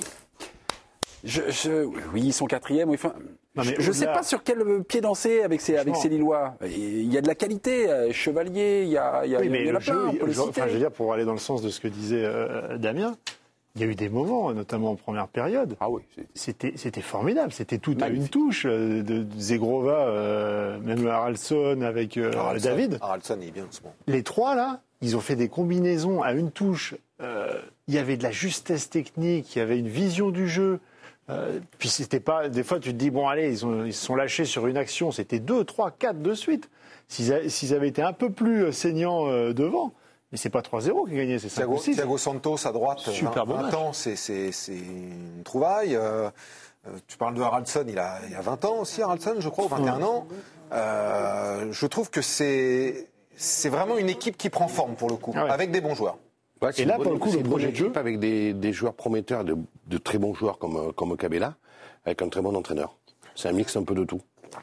je, je- oui, ils sont quatrième. Oui, enfin, Non, mais je ne sais au-delà- pas sur quel pied danser avec ces, avec Franchement. ces Lillois. Il y a de la qualité, euh, Chevalier, il y a, il y a, Oui, il mais y en a le plein, jeu, on peut les genre, citer. enfin, je veux dire, pour aller dans le sens de ce que disait euh, Damien, il y a eu des moments, notamment en première période. Ah oui, c'est- C'était, c'était formidable, c'était tout à Magnifique. une touche. euh, De, de Zegrova, euh, même Haraldsson avec euh, Haraldsson- David. Haraldsson, il est bien en ce moment. Les trois, là, ils ont fait des combinaisons à une touche. Euh, il y avait de la justesse technique, il y avait une vision du jeu. Euh, puis c'était pas. Des fois, tu te dis, bon, allez, ils, ont, ils se sont lâchés sur une action, c'était deux, trois, quatre de suite. S'ils, a- s'ils avaient été un peu plus euh, saignants euh, devant, mais c'est pas trois zéro qui gagnait, c'est cinq Thiago, ou six. Thiago Santos à droite, Super beau vingt, match. vingt ans, c'est, c'est, c'est une trouvaille. Euh, euh, tu parles de Haraldsson, il a, il a vingt ans aussi, Haraldsson, je crois, ou vingt et un ans. Euh, je trouve que c'est, c'est vraiment une équipe qui prend forme pour le coup, Ah ouais. avec des bons joueurs. Ouais, c'est Et là, une pour bonne- le coup, c'est le une projet bonne de jeu- équipe avec des, des joueurs prometteurs, de, de très bons joueurs comme, euh, comme Cabella, avec un très bon entraîneur. C'est un mix un peu de tout.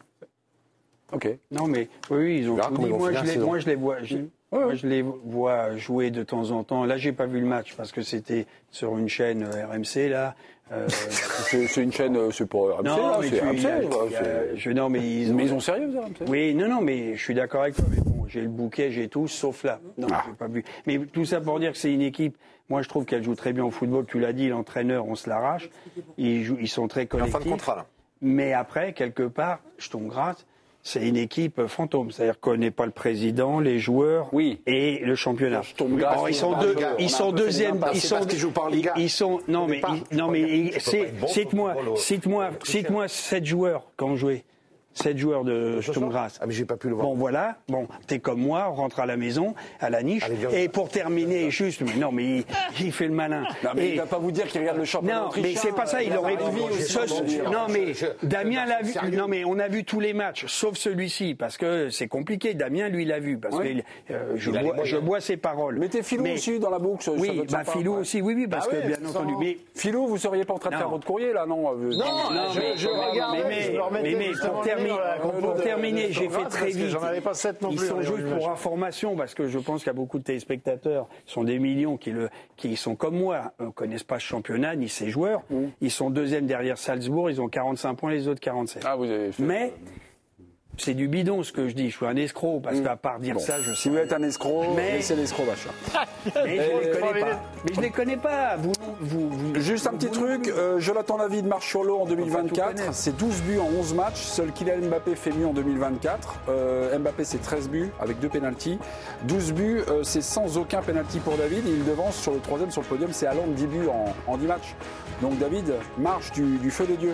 ok. Non, mais oui, oui, ils ont verras tout comment dit. ils vont Moi, finir je la les, saison. moi, je les vois. je- moi, je les vois jouer de temps en temps. Là, j'ai pas vu le match parce que c'était sur une chaîne euh, R M C là. Euh, C'est c'est une chaîne, euh, c'est pas R M C, non, là, mais c'est tu- R M il C. y a- ouais, il y a- c'est- je, non, mais ils ont. Mais ils ont sérieux, ça, R M C. Oui, non, non, mais je suis d'accord avec toi. Mais bon, j'ai le bouquet, j'ai tout, sauf là. Non, Ah. j'ai pas vu. Mais tout ça pour dire que c'est une équipe. Moi, je trouve qu'elle joue très bien au football. Tu l'as dit, l'entraîneur, on se l'arrache. Ils jouent, ils sont très Il est en collectifs. fin de contrat, là. Mais après, quelque part, je tombe gratte. C'est une équipe fantôme, c'est-à-dire qu'on n'est pas le président, les joueurs Oui. et le championnat. Je tombe gratte, Or, ils c'est sont pas deux, un jeu. On a ils un sont peu fait deuxième, des impasses. ils C'est sont, parce qu'ils jouent pas en Liga. ils sont, non mais, pas- ils- non mais, ils- pas c'est- être bon, cite-moi, football, cite-moi, cite-moi sept joueurs qui ont joué. Sept joueurs de Sturm-Graz. Ah, mais j'ai pas pu le voir. Bon, voilà. Bon, t'es comme moi, on rentre à la maison, à la niche. Allez, viens. Et pour terminer, juste, mais non, mais il, il fait le malin. Non, mais Et- il va pas vous dire qu'il regarde le championnat non, autrichien. mais c'est pas ça, il euh, aurait il a pu. une vie aussi, ce- on va dire. non, mais je- je- Damien l'a vu. sérieux. Non, mais on a vu tous les matchs, sauf celui-ci, parce que c'est compliqué. Damien, lui, l'a vu, parce Oui. que euh, je, Il a les bois, moyens. je bois ses paroles. Mettez Philou Mais- aussi dans la boucle. ça- ça Oui, doit être bah sympa, Philou ouais. aussi, oui, oui, parce Ah que ouais, bien forcément. entendu. Mais Philou, vous seriez pas en train de Non. faire votre courrier, là, non euh, non, je- je regardais, mais, je le remettais mais, mais justement pour, le terminer, dans la compo pour de- terminer, de j'ai fait Sturm-Graz, très parce que vite. j'en avais pas sept non Ils plus, sont en juste regardant le pour match. information, parce que je pense qu'il y a beaucoup de téléspectateurs, ils sont des millions qui, le, qui sont comme moi, ne connaissent pas ce championnat ni ces joueurs. Ils sont deuxième derrière Salzbourg, ils ont quarante-cinq points, les autres quarante-sept. Ah, vous avez fait. Mais C'est du bidon ce que je dis, je suis un escroc, parce mmh. qu'à part dire bon. ça, je sais. Si vous êtes un escroc, mais... c'est l'escroc machin. Mais je ne les connais pas. Mais je les connais pas. Vous, vous, vous, Juste un vous, petit vous, truc, vous, euh, Jonathan David marche sur l'eau en deux mille vingt-quatre, c'est douze buts en onze matchs, seul Kylian Mbappé fait mieux en deux mille vingt-quatre. Euh, Mbappé c'est treize buts avec deux pénaltys, douze buts euh, c'est sans aucun pénalty pour David, et il devance sur le troisième sur le podium, c'est Haaland, dix buts en, en dix matchs. Donc David marche du, du feu de Dieu.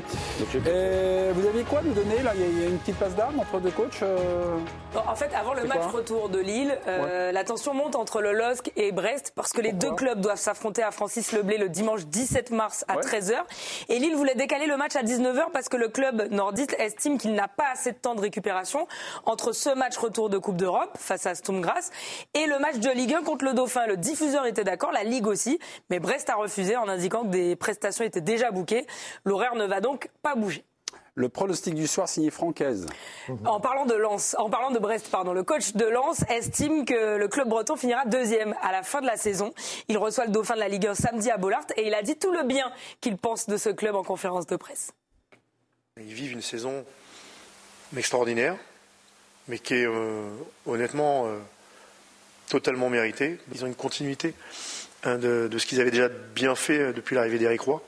Et vous aviez quoi nous donner là? Il y a une petite passe d'armes entre deux coachs euh... En fait, avant le match quoi retour de Lille, euh, ouais. la tension monte entre le L O S C et Brest parce que les Pourquoi deux clubs doivent s'affronter à Francis-Leblay le dimanche dix-sept mars à ouais. treize heures. Et Lille voulait décaler le match à dix-neuf heures parce que le club nordiste estime qu'il n'a pas assez de temps de récupération entre ce match retour de Coupe d'Europe face à Sturm Graz et le match de Ligue un contre le Dauphin. Le diffuseur était d'accord, la Ligue aussi, mais Brest a refusé en indiquant que des prestations étaient déjà bouquées. L'horaire ne va donc pas bouger. Le pronostic du soir signé Francaise. En parlant de Lens, en parlant de Brest, pardon, le coach de Lens estime que le club breton finira deuxième à la fin de la saison. Il reçoit le Dauphin de la Ligue un samedi à Bollaert et il a dit tout le bien qu'il pense de ce club en conférence de presse. Ils vivent une saison extraordinaire, mais qui est euh, honnêtement euh, totalement méritée. Ils ont une continuité hein, de, de ce qu'ils avaient déjà bien fait depuis l'arrivée d'Éric Roy.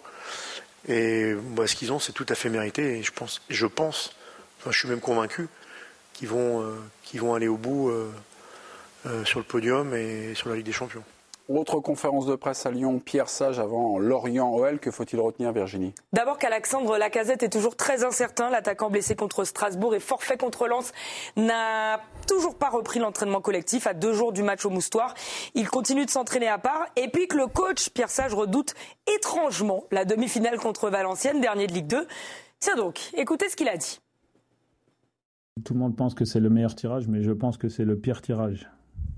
Et bah, ce qu'ils ont, c'est tout à fait mérité. Et je pense, je pense, enfin, je suis même convaincu qu'ils vont, euh, qu'ils vont aller au bout euh, euh, sur le podium et sur la Ligue des Champions. Autre conférence de presse à Lyon, Pierre Sage avant Lorient-O L. Que faut-il retenir, Virginie? D'abord qu'Alexandre Lacazette est toujours très incertain. L'attaquant blessé contre Strasbourg et forfait contre Lens n'a toujours pas repris l'entraînement collectif à deux jours du match au Moustoir. Il continue de s'entraîner à part. Et puis que le coach Pierre Sage redoute étrangement la demi-finale contre Valenciennes, dernier de Ligue deux. Tiens donc, écoutez ce qu'il a dit. Tout le monde pense que c'est le meilleur tirage, mais je pense que c'est le pire tirage.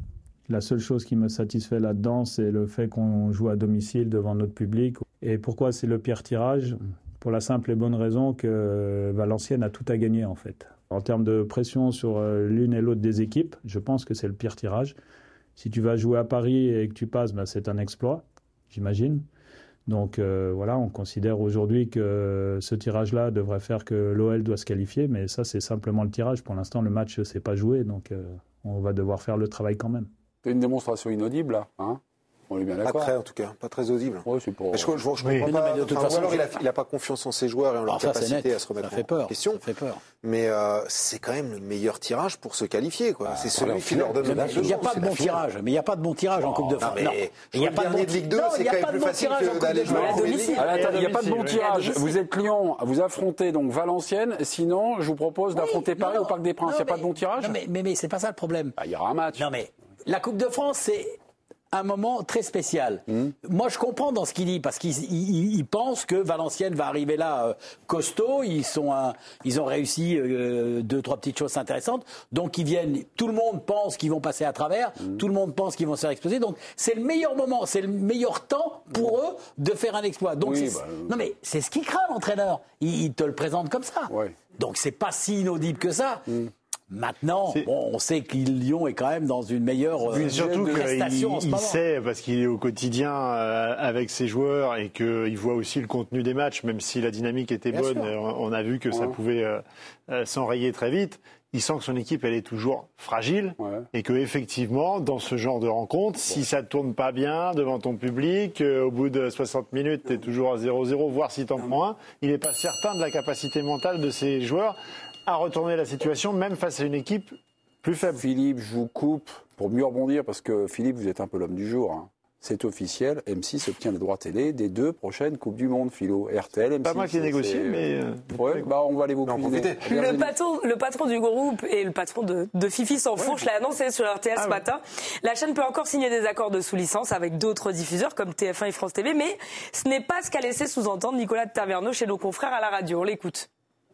La seule chose qui me satisfait là-dedans, c'est le fait qu'on joue à domicile devant notre public. Et pourquoi c'est le pire tirage? Pour la simple et bonne raison que Valenciennes a tout à gagner, en fait. En termes de pression sur l'une et l'autre des équipes, je pense que c'est le pire tirage. Si tu vas jouer à Paris et que tu passes, ben c'est un exploit, j'imagine. Donc euh, voilà, on considère aujourd'hui que ce tirage-là devrait faire que l'O L doit se qualifier, mais ça, c'est simplement le tirage. Pour l'instant, le match ne s'est pas joué, donc euh, on va devoir faire le travail quand même. C'est une démonstration inaudible, là, hein? On est bien d'accord. Pas très, en tout cas, pas très audible. Ouais, c'est pour... je, je, je, je oui. comprends pas. Enfin, ou alors il n'a pas confiance en ses joueurs et en leur alors capacité à se remettre en peur. question. Ça fait peur. Mais euh, c'est quand même le meilleur tirage pour se qualifier, quoi. Ah, c'est celui qui leur donne le match. Il n'y a pas de bon tirage. Mais il n'y a pas de bon tirage en Coupe de France. Il n'y a pas de bon tirage. Non, c'est quand même plus facile que d'aller jouer à domicile. Il n'y a pas de bon tirage. Vous êtes Lyon, vous affrontez donc Valenciennes. Sinon, je vous propose d'affronter Paris au Parc des Princes. Il n'y a pas de bon tirage. Non, mais mais c'est pas ça le problème. Il y aura un match. Non, mais la Coupe de France, c'est un moment très spécial. Mmh. Moi, je comprends dans ce qu'il dit, parce qu'il il, il pense que Valenciennes va arriver là euh, costaud. Ils sont, un, ils ont réussi euh, deux, trois petites choses intéressantes. Donc, ils viennent. Tout le monde pense qu'ils vont passer à travers. Mmh. Tout le monde pense qu'ils vont se faire exploser. Donc, c'est le meilleur moment, c'est le meilleur temps pour mmh. eux de faire un exploit. Donc, oui, bah, euh... non mais c'est ce qu'il craint l'entraîneur. Il, il te le présente comme ça. Ouais. Donc, c'est pas si inaudible que ça. Mmh. Maintenant, bon, on sait que Lyon est quand même dans une meilleure euh, surtout prestation en ce il moment. Il sait, parce qu'il est au quotidien euh, avec ses joueurs et qu'il voit aussi le contenu des matchs, même si la dynamique était Bien bonne, sûr. on a vu que ouais. ça pouvait euh, euh, s'enrayer très vite. Il sent que son équipe, elle est toujours fragile ouais. et que effectivement, dans ce genre de rencontre, ouais. si ça ne tourne pas bien devant ton public, euh, au bout de soixante minutes, tu es toujours à zéro zéro, voire si tu en prends un, il n'est pas certain de la capacité mentale de ses joueurs à retourner la situation, même face à une équipe plus faible. Philippe, je vous coupe pour mieux rebondir, parce que Philippe, vous êtes un peu l'homme du jour. Hein. C'est officiel, M six obtient les droits télé des deux prochaines Coupes du Monde, Philo. R T L, M six. Pas moi qui ai négocié, mais... Euh, ouais, bah on va aller vous profiter. Le patron, le patron du groupe et le patron de, de Fifi s'en ouais. fourche l'a annoncé sur R T L ah, ce ouais. matin. La chaîne peut encore signer des accords de sous-licence avec d'autres diffuseurs comme T F un et France T V, mais ce n'est pas ce qu'a laissé sous-entendre Nicolas de Taverneau chez nos confrères à la radio. On l'écoute.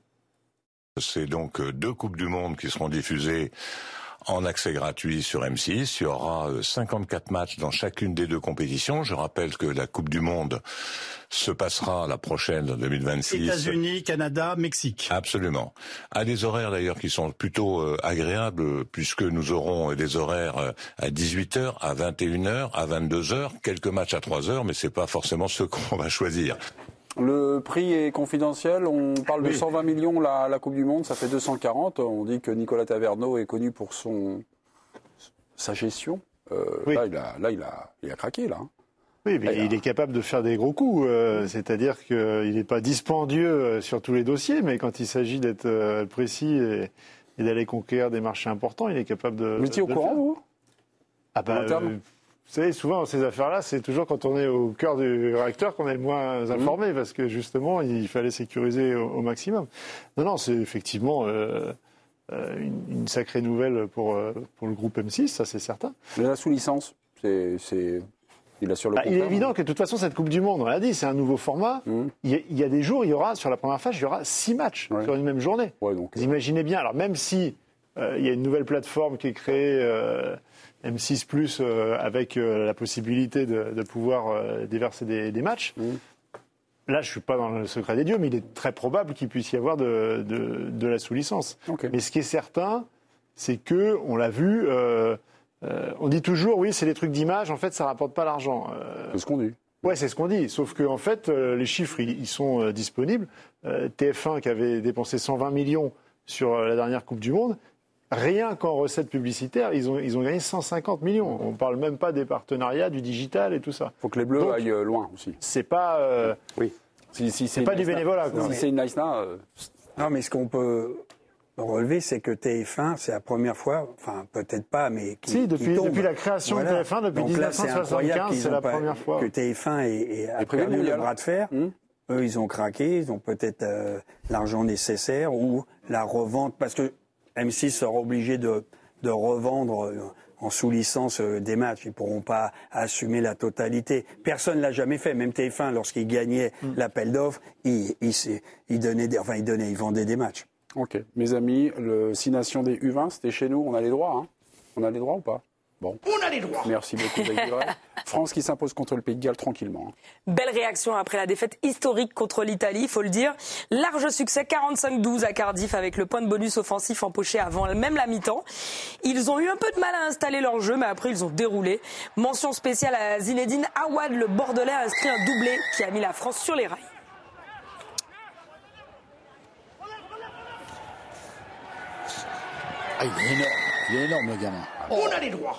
C'est donc deux Coupes du Monde qui seront diffusées en accès gratuit sur M six. Il y aura cinquante-quatre matchs dans chacune des deux compétitions. Je rappelle que la Coupe du Monde se passera la prochaine en deux mille vingt-six. États-Unis, Canada, Mexique. Absolument. À des horaires d'ailleurs qui sont plutôt euh, agréables, puisque nous aurons des horaires euh, à dix-huit heures, à vingt et une heures, à vingt-deux heures, quelques matchs à trois heures, mais c'est pas forcément ceux qu'on va choisir. Le prix est confidentiel. On parle de Oui. cent vingt millions la, la Coupe du Monde, ça fait deux cent quarante. On dit que Nicolas Taverneau est connu pour son sa gestion. Euh, Oui. Là, il a, là, il a, il a craqué là. hein. Oui, mais Là, il est capable de faire des gros coups. euh, C'est-à-dire qu'il n'est pas dispendieux euh, sur tous les dossiers, mais quand il s'agit d'être euh, précis et, et d'aller conquérir des marchés importants, il est capable de. Vous étiez au de le courant, faire. vous Ah bah, En interne euh, vous savez, souvent, ces affaires-là, c'est toujours quand on est au cœur du réacteur qu'on est le moins informé, parce que justement, il fallait sécuriser au, au maximum. Non, non, c'est effectivement euh, euh, une, une sacrée nouvelle pour, euh, pour le groupe M six, ça c'est certain. Mais la sous-licence, c'est, c'est, il a sur le. Bah, il est compteur, évident hein. que de toute façon, cette Coupe du Monde, on l'a dit, c'est un nouveau format. Mmh. Il, y a, il y a des jours, il y aura, sur la première phase, il y aura six matchs Ouais. sur une même journée. Ouais, donc, Vous imaginez bien, alors même si euh, il y a une nouvelle plateforme qui est créée, euh, M six Plus, euh, avec euh, la possibilité de, de pouvoir euh, déverser des, des matchs, Mmh. là je ne suis pas dans le secret des dieux, mais il est très probable qu'il puisse y avoir de, de, de la sous-licence. Ok. Mais ce qui est certain, c'est que, on l'a vu, euh, euh, on dit toujours, oui, c'est des trucs d'image, en fait, ça ne rapporte pas l'argent. Euh, C'est ce qu'on dit. Ouais, c'est ce qu'on dit. Sauf qu'en en fait, euh, les chiffres, ils, ils sont euh, disponibles. Euh, T F un, qui avait dépensé cent vingt millions sur euh, la dernière Coupe du Monde, rien qu'en recettes publicitaires, ils ont, ils ont gagné cent cinquante millions. On ne parle même pas des partenariats, du digital et tout ça. Il faut que les Bleus Donc, aillent euh, loin aussi. C'est pas, euh, Oui. Si, si c'est pas une du Nice Na- bénévolat, quoi. Si c'est une Nice Na, euh, Non, mais ce qu'on peut relever, c'est que T F un, c'est la première fois, enfin peut-être pas, mais qui, Si, qui depuis- tombe. depuis la création de T F un, depuis Donc là, dix-neuf cent soixante-quinze, c'est incroyable qu'ils c'est ont la pas- première fois. que T F un ait, ait- a Et privé perdu le mondial. bras de fer. Mmh. Eux, ils ont craqué, ils ont peut-être euh, l'argent nécessaire ou la revente, parce que M six sera obligé de, de revendre euh, en sous-licence euh, des matchs. Ils ne pourront pas assumer la totalité. Personne ne l'a jamais fait. Même T F un, lorsqu'il gagnait Mmh. l'appel d'offres, il, il, s'est- il donnait des, enfin, il donnait, il vendait des matchs. Ok. Mes amis, le Six Nations des U vingt, c'était chez nous. On a les droits, hein. On a les droits ou pas? Bon. On a les droits. Merci beaucoup, David Villeret. France qui s'impose contre le Pays de Galles tranquillement. hein. Belle réaction après la défaite historique contre l'Italie, il faut le dire. Large succès quarante-cinq douze à Cardiff avec le point de bonus offensif empoché avant même la mi-temps. Ils ont eu un peu de mal à installer leur jeu, mais après ils ont déroulé. Mention spéciale à Zinedine Awad, le Bordelais a inscrit un doublé qui a mis la France sur les rails. Ah, il est énorme, il est énorme le gamin. On a les droits.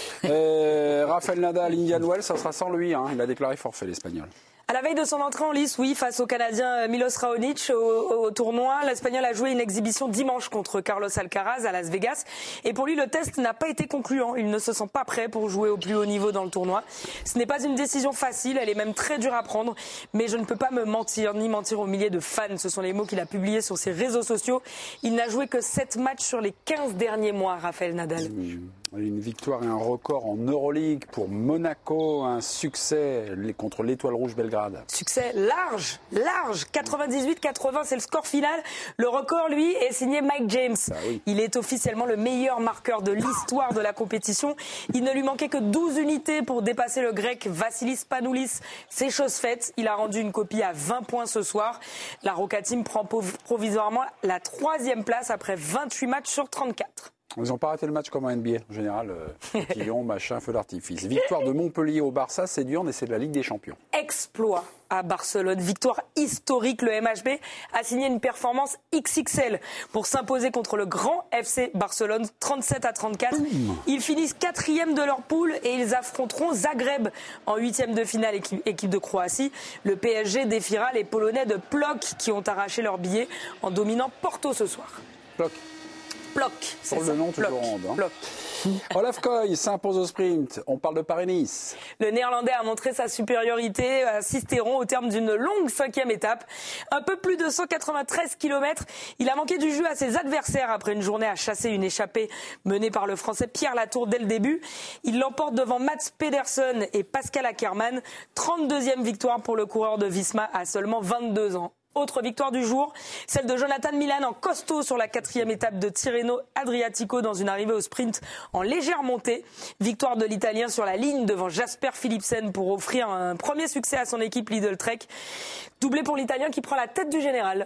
Euh, Rafael Nadal, Indian Wells, ça sera sans lui. Hein. Il a déclaré forfait, l'Espagnol. À la veille de son entrée en lice, oui, face au Canadien Milos Raonic au, au tournoi, l'Espagnol a joué une exhibition dimanche contre Carlos Alcaraz à Las Vegas. Et pour lui, le test n'a pas été concluant. Il ne se sent pas prêt pour jouer au plus haut niveau dans le tournoi. Ce n'est pas une décision facile, elle est même très dure à prendre. Mais je ne peux pas me mentir, ni mentir aux milliers de fans. Ce sont les mots qu'il a publiés sur ses réseaux sociaux. Il n'a joué que sept matchs sur les quinze derniers mois, Rafael Nadal. Une victoire et un record en Euroleague pour Monaco, un succès contre l'Étoile Rouge Belgrade. Succès large, large, quatre-vingt-dix-huit quatre-vingts, c'est le score final. Le record, lui, est signé Mike James. Ah oui. Il est officiellement le meilleur marqueur de l'histoire de la compétition. Il ne lui manquait que douze unités pour dépasser le grec Vassilis Panoulis. C'est chose faite. Il a rendu une copie à vingt points ce soir. La Roca Team prend provisoirement la troisième place après vingt-huit matchs sur trente-quatre. Ils n'ont pas raté le match comme en N B A. En général, euh, cotillon, machin, feu d'artifice. Victoire de Montpellier au Barça, c'est dur, mais c'est de la Ligue des Champions. Exploit à Barcelone, victoire historique. Le M H B a signé une performance X X L pour s'imposer contre le grand F C Barcelone, trente-sept à trente-quatre. Ils finissent quatrième de leur poule et ils affronteront Zagreb en huitième de finale, équipe, équipe de Croatie. Le P S G défiera les Polonais de Plock qui ont arraché leur billet en dominant Porto ce soir. Plock. Plock, c'est Pour ça. le nom, Plock. toujours ronde. Hein. Plock. Olaf Koy s'impose au sprint. On parle de Paris-Nice. Le Néerlandais a montré sa supériorité à Sisteron au terme d'une longue cinquième étape. Un peu plus de cent quatre-vingt-treize kilomètres. Il a manqué du jeu à ses adversaires après une journée à chasser une échappée menée par le Français Pierre Latour dès le début. Il l'emporte devant Mats Pedersen et Pascal Ackermann. trente-deuxième victoire pour le coureur de Visma à seulement vingt-deux ans. Autre victoire du jour, celle de Jonathan Milan en costaud sur la quatrième étape de Tirreno Adriatico dans une arrivée au sprint en légère montée. Victoire de l'Italien sur la ligne devant Jasper Philipsen pour offrir un premier succès à son équipe Lidl Trek. Doublé pour l'Italien qui prend la tête du général.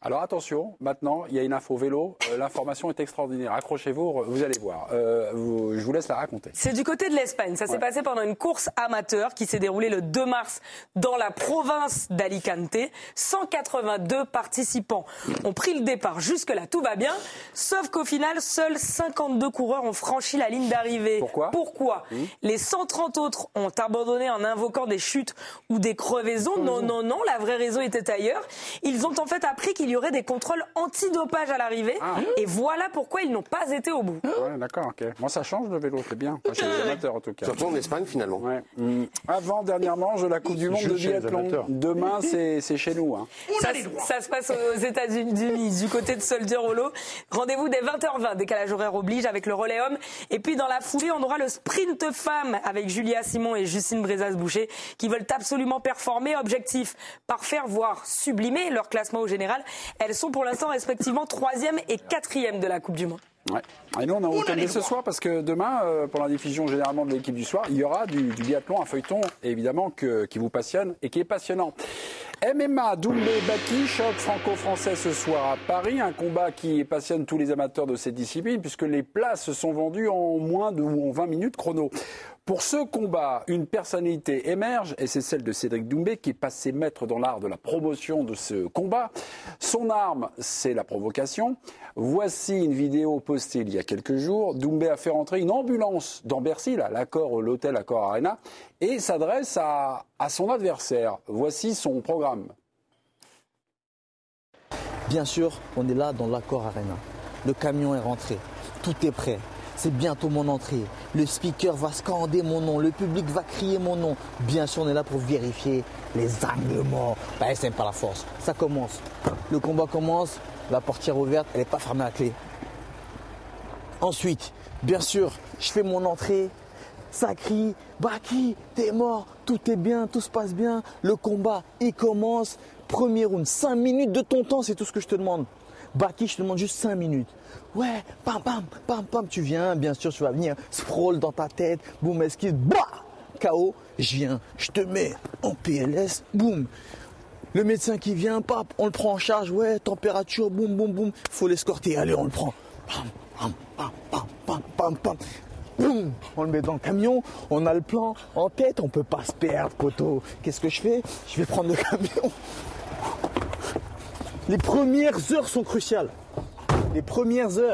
Alors attention, maintenant, il y a une info vélo. Euh, l'information est extraordinaire. Accrochez-vous, vous allez voir. Euh, vous, je vous laisse la raconter. C'est du côté de l'Espagne. Ça s'est Ouais. passé pendant une course amateur qui s'est déroulée le deux mars dans la province d'Alicante. cent quatre-vingt-deux participants ont pris le départ. Jusque-là, tout va bien. Sauf qu'au final, seuls cinquante-deux coureurs ont franchi la ligne d'arrivée. Pourquoi Pourquoi mmh. Les cent trente autres ont abandonné en invoquant des chutes ou des crevaisons. Mmh. Non, non, non. La vraie raison était ailleurs. Ils ont en fait appris qu'il il y aurait des contrôles antidopage à l'arrivée. Ah. Et voilà pourquoi ils n'ont pas été au bout. Ouais, d'accord, ok. Moi, ça change le vélo, c'est bien. Enfin, chez les amateurs, en tout cas. Surtout en Espagne, finalement. Ouais. Mmh. Avant, dernièrement, je la Coupe du Monde de biathlon. Demain, c'est, c'est chez nous. Hein. Ça, ça se passe aux États-Unis, du côté de Soldier Hollow. Rendez-vous dès vingt heures vingt, décalage horaire oblige, avec le relais homme. Et puis, dans la foulée, on aura le sprint femme avec Julia Simon et Justine Brezas-Boucher qui veulent absolument performer. Objectif, parfaire, voire sublimer leur classement au général. Elles sont pour l'instant respectivement troisième et quatrième de la Coupe du Monde. Ouais. Et nous, on a week-endé ce soir parce que demain, euh, pour la diffusion généralement de l'équipe du soir, il y aura du, du biathlon, un feuilleton évidemment que, qui vous passionne et qui est passionnant. M M A, Doumbé, Baki, choc franco-français ce soir à Paris, un combat qui passionne tous les amateurs de cette discipline puisque les places se sont vendues en moins de ou en vingt minutes chrono. Pour ce combat, une personnalité émerge, et c'est celle de Cédric Doumbé, qui est passé maître dans l'art de la promotion de ce combat. Son arme, c'est la provocation. Voici une vidéo postée il y a quelques jours. Doumbé a fait rentrer une ambulance dans Bercy, là, l'accord, l'hôtel Accor Arena, et s'adresse à, à son adversaire. Voici son programme. Bien sûr, on est là dans l'Accor Arena. Le camion est rentré. Tout est prêt. C'est bientôt mon entrée. Le speaker va scander mon nom. Le public va crier mon nom. Bien sûr, on est là pour vérifier les angles morts. Bah, c'est pas la force. Ça commence. Le combat commence. La portière ouverte, elle n'est pas fermée à clé. Ensuite, bien sûr, je fais mon entrée. Ça crie, Baki, t'es mort, tout est bien, tout se passe bien. Le combat, il commence. Premier round, cinq minutes de ton temps, c'est tout ce que je te demande. Baki, je te demande juste cinq minutes. Ouais, pam, pam, pam, pam, tu viens, bien sûr, tu vas venir, sprawl dans ta tête, boum, esquive, bah, K O, je viens, je te mets en P L S, boum. Le médecin qui vient, pap, on le prend en charge, ouais, température, boum, boum, boum, faut l'escorter, allez, on le prend. Pam, pam, pam, pam, pam, pam, pam. Boum, on le met dans le camion, on a le plan en tête, on peut pas se perdre, poteau. Qu'est-ce que je fais? Je vais prendre le camion. Les premières heures sont cruciales. Les premières heures.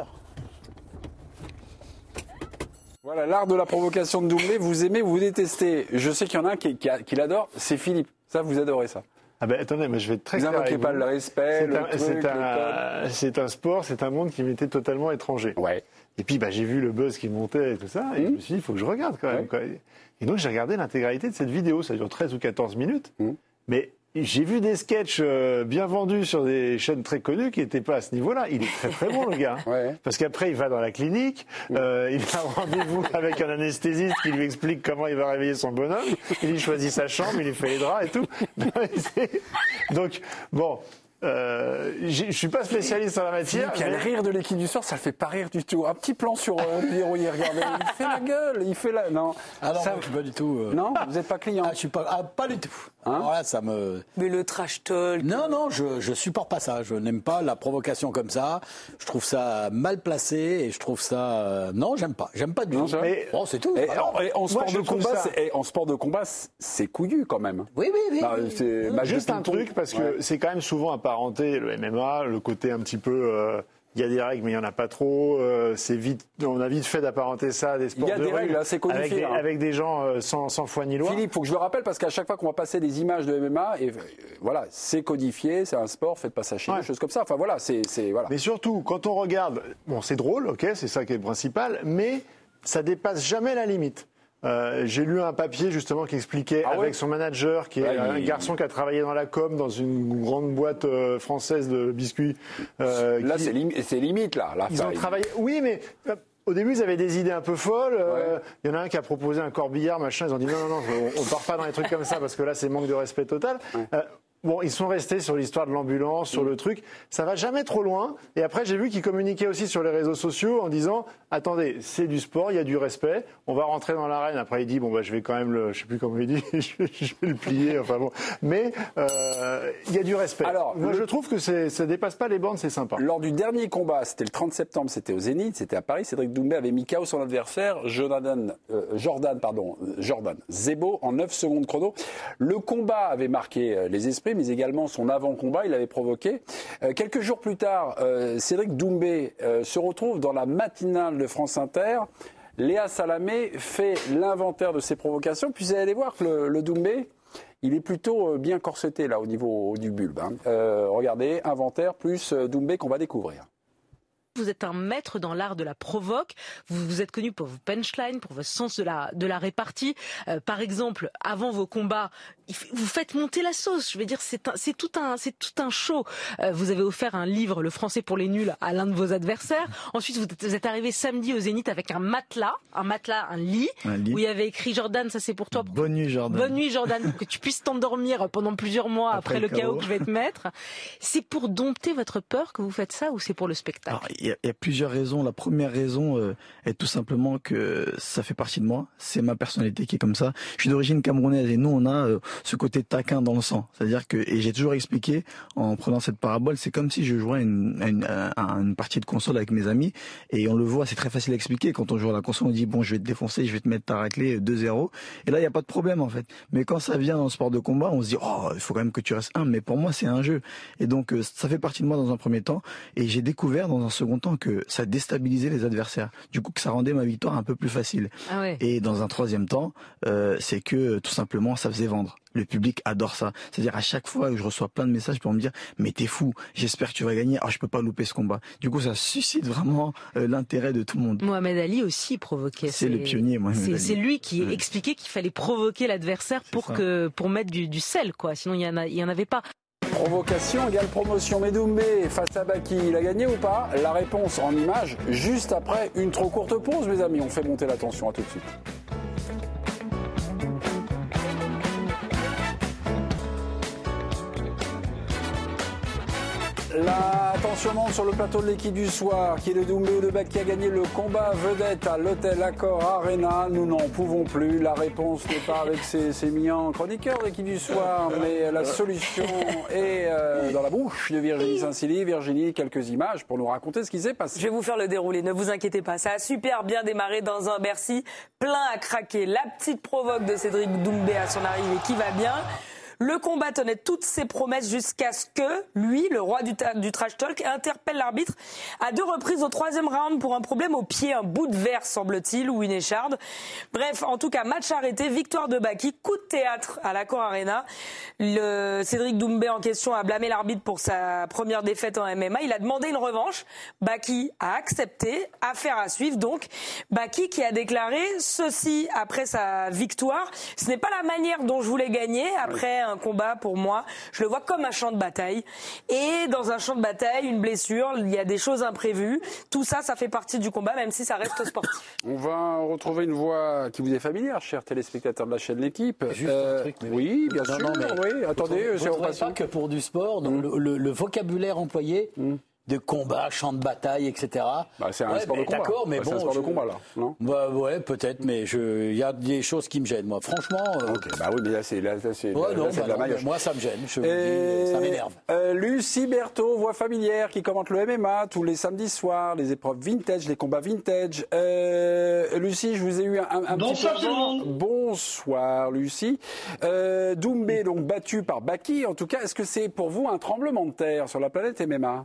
Voilà, l'art de la provocation de Doumbé, vous aimez, vous détestez. Je sais qu'il y en a un qui, qui, qui l'adore, c'est Philippe. Ça, vous adorez ça. Ah ben attendez, mais je vais être très vous clair. Vous n'invoquez pas le respect, c'est le un, truc, c'est, le un, c'est un sport, c'est un monde qui m'était totalement étranger. Ouais. Et puis bah, j'ai vu le buzz qui montait et tout ça, et mmh. je me suis dit, il faut que je regarde quand même. Ouais. Quoi. Et donc j'ai regardé l'intégralité de cette vidéo, ça dure treize ou quatorze minutes, mmh. mais j'ai vu des sketchs euh, bien vendus sur des chaînes très connues qui n'étaient pas à ce niveau-là. Il est très très bon, le gars. Ouais. Parce qu'après, il va dans la clinique, euh, il a rendez-vous avec un anesthésiste qui lui explique comment il va réveiller son bonhomme. Il lui choisit sa chambre, il lui fait les draps et tout. Donc, bon... Euh, je suis pas spécialiste en la matière. Puis mais... le rire de l'équipe du soir, ça le fait pas rire du tout. Un petit plan sur euh, Leroy, regardez, il fait la gueule, il fait la. Non, ah non, ça... moi, je suis pas du tout. Euh... Non, vous n'êtes pas client. Ah, je suis pas, ah, pas du tout. Hein alors là, ça me. Mais le trash talk. Non, non, je je supporte pas ça. Je n'aime pas la provocation comme ça. Je trouve ça mal placé et je trouve ça. Euh... Non, j'aime pas. J'aime pas du tout. Mais... Bon, c'est tout. Et, en, et en, sport Moi, de combat, ça... c'est, en sport de combat, c'est couillu quand même. Oui, oui, oui. Bah, oui. C'est bah, juste un truc parce que ouais. c'est quand même souvent apparenté le M M A, le côté un petit peu. Euh... Il y a des règles, mais il n'y en a pas trop. Euh, c'est vite, on a vite fait d'apparenter ça à des sports de rue. Il y a des règles, là, c'est codifié. Avec des, hein. avec des gens euh, sans, sans foi ni loi. Philippe, il faut que je le rappelle, parce qu'à chaque fois qu'on va passer des images de M M A, et, euh, voilà, c'est codifié, c'est un sport, faites pas ça chez ouais. des choses comme ça. Enfin voilà, c'est, c'est voilà. Mais surtout, quand on regarde, bon, c'est drôle, ok, c'est ça qui est le principal, mais ça dépasse jamais la limite. Euh, j'ai lu un papier justement qui expliquait ah avec ouais son manager, qui est ouais, un il... garçon qui a travaillé dans la com dans une grande boîte euh, française de biscuits. Euh, là, qui... c'est, lim... c'est limite là. là ils ont il... travaillé. Oui, mais euh, au début, ils avaient des idées un peu folles. Il euh, ouais. y en a un qui a proposé un corbillard, machin. Ils ont dit non, non, non, on, on part pas dans les trucs comme ça parce que là, c'est manque de respect total. Ouais. Euh, Bon, ils sont restés sur l'histoire de l'ambulance, sur le truc. Ça va jamais trop loin. Et après, j'ai vu qu'ils communiquaient aussi sur les réseaux sociaux en disant « Attendez, c'est du sport, il y a du respect. On va rentrer dans l'arène. » Après, il dit « Bon, bah, je vais quand même le... Je sais plus comment il dit. je vais le plier. » Enfin bon. Mais euh, il y a du respect. Alors, moi, le... je trouve que c'est, ça dépasse pas les bornes, c'est sympa. Lors du dernier combat, c'était le trente septembre, c'était au Zénith, c'était à Paris. Cédric Doumbé avait mis K O son adversaire, Jordan, euh, Jordan, pardon, Jordan Zebo, en neuf secondes chrono. Le combat avait marqué les esprits, mais également son avant-combat, il avait provoqué. Euh, quelques jours plus tard, euh, Cédric Doumbé euh, se retrouve dans la matinale de France Inter. Léa Salamé fait l'inventaire de ses provocations, puis vous allez voir que le, le Doumbé, il est plutôt bien corseté là au niveau du bulbe. Hein. Euh, regardez, inventaire plus Doumbé qu'on va découvrir. Vous êtes un maître dans l'art de la provoque. Vous, vous êtes connu pour vos punchlines, pour votre sens de la, de la répartie. Euh, par exemple, avant vos combats, vous faites monter la sauce. Je veux dire, c'est, un, c'est, tout, un, c'est tout un show. Euh, vous avez offert un livre, Le Français pour les nuls, à l'un de vos adversaires. Ensuite, vous êtes, vous êtes arrivé samedi au Zénith avec un matelas, un matelas, un lit, un lit. Où il y avait écrit Jordan, ça c'est pour toi. Pour Bonne nuit Jordan. Bonne nuit Jordan, pour que tu puisses t'endormir pendant plusieurs mois après, après le chaos que je vais te mettre. C'est pour dompter votre peur que vous faites ça ou c'est pour le spectacle? Alors, il y a plusieurs raisons. La première raison euh, est tout simplement que ça fait partie de moi. C'est ma personnalité qui est comme ça. Je suis d'origine camerounaise et nous, on a euh, ce côté taquin dans le sang. C'est-à-dire que, et j'ai toujours expliqué en prenant cette parabole, c'est comme si je jouais une, une, une, une partie de console avec mes amis et on le voit, c'est très facile à expliquer. Quand on joue à la console, on dit bon, je vais te défoncer, je vais te mettre ta raclée deux zéro. Et là, il n'y a pas de problème en fait. Mais quand ça vient dans le sport de combat, on se dit oh, il faut quand même que tu restes un. Mais pour moi, c'est un jeu. Et donc, euh, ça fait partie de moi dans un premier temps. Et j'ai découvert dans un second temps que ça déstabilisait les adversaires. Du coup, que ça rendait ma victoire un peu plus facile. Ah ouais. Et dans un troisième temps, euh, c'est que tout simplement, ça faisait vendre. Le public adore ça. C'est-à-dire à chaque fois que je reçois plein de messages pour me dire mais t'es fou, j'espère que tu vas gagner, ah je peux pas louper ce combat. Du coup ça suscite vraiment euh, l'intérêt de tout le monde. Mohamed Ali aussi provoquait. C'est, c'est le pionnier Mohamed c'est, Ali. C'est lui qui ouais. expliquait qu'il fallait provoquer l'adversaire pour que pour mettre du, du sel quoi. Sinon il y en a, il y en avait pas. Provocation égale promotion. Medoumbé face à Baki, il a gagné ou pas? La réponse en images juste après une trop courte pause, mes amis. On fait monter la tension, à tout de suite. La tension monte sur le plateau de l'équipe du soir, qui est le Doumbé ou le Baki qui a gagné le combat vedette à l'hôtel Accor Arena. Nous n'en pouvons plus. La réponse n'est pas avec ces, ces mignons chroniqueurs de l'équipe du soir, mais la solution est euh, dans la bouche de Virginie Saint-Silly. Virginie, quelques images pour nous raconter ce qui s'est passé. Je vais vous faire le déroulé, ne vous inquiétez pas. Ça a super bien démarré dans un Bercy plein à craquer. La petite provoque de Cédric Doumbé à son arrivée qui va bien. Le combat tenait toutes ses promesses jusqu'à ce que, lui, le roi du, ta- du trash talk, interpelle l'arbitre à deux reprises au troisième round pour un problème au pied, un bout de verre, semble-t-il, ou une écharde. Bref, en tout cas, match arrêté, victoire de Baki, coup de théâtre à l'Accor Arena. Le Cédric Doumbé en question a blâmé l'arbitre pour sa première défaite en M M A. Il a demandé une revanche. Baki a accepté, affaire à suivre donc. Baki qui a déclaré ceci après sa victoire. Ce n'est pas la manière dont je voulais gagner après un combat pour moi, je le vois comme un champ de bataille. Et dans un champ de bataille, une blessure, il y a des choses imprévues. Tout ça, ça fait partie du combat, même si ça reste sportif. On va retrouver une voix qui vous est familière, chers téléspectateurs de la chaîne L'Équipe. Juste euh, un truc, mais oui, bien non, sûr. Non, mais oui, attendez, vous ne trouvez pas que pour du sport, donc mmh. le, le, le vocabulaire employé. Mmh. De combat, champ de bataille, et cetera. Bah, c'est un ouais, sport de combat. D'accord, mais bah, bon. C'est un sport je... de combat, là, non? Bah, ouais, peut-être, mais il y a des choses qui me gênent, moi. Franchement. Euh... Ok, bah oui, mais là, c'est, là, c'est, ouais, là, non, c'est bah de la non, maillotche. Moi, ça me gêne. Je Et... dis, ça m'énerve. Euh, Lucie Berthaud, voix familière, qui commente le M M A tous les samedis soirs, les épreuves vintage, les combats vintage. Euh, Lucie, je vous ai eu un, un Bonsoir petit peu avant. Bonsoir, Lucie. Euh, Doumbé, donc battu par Baki. En tout cas, est-ce que c'est pour vous un tremblement de terre sur la planète M M A?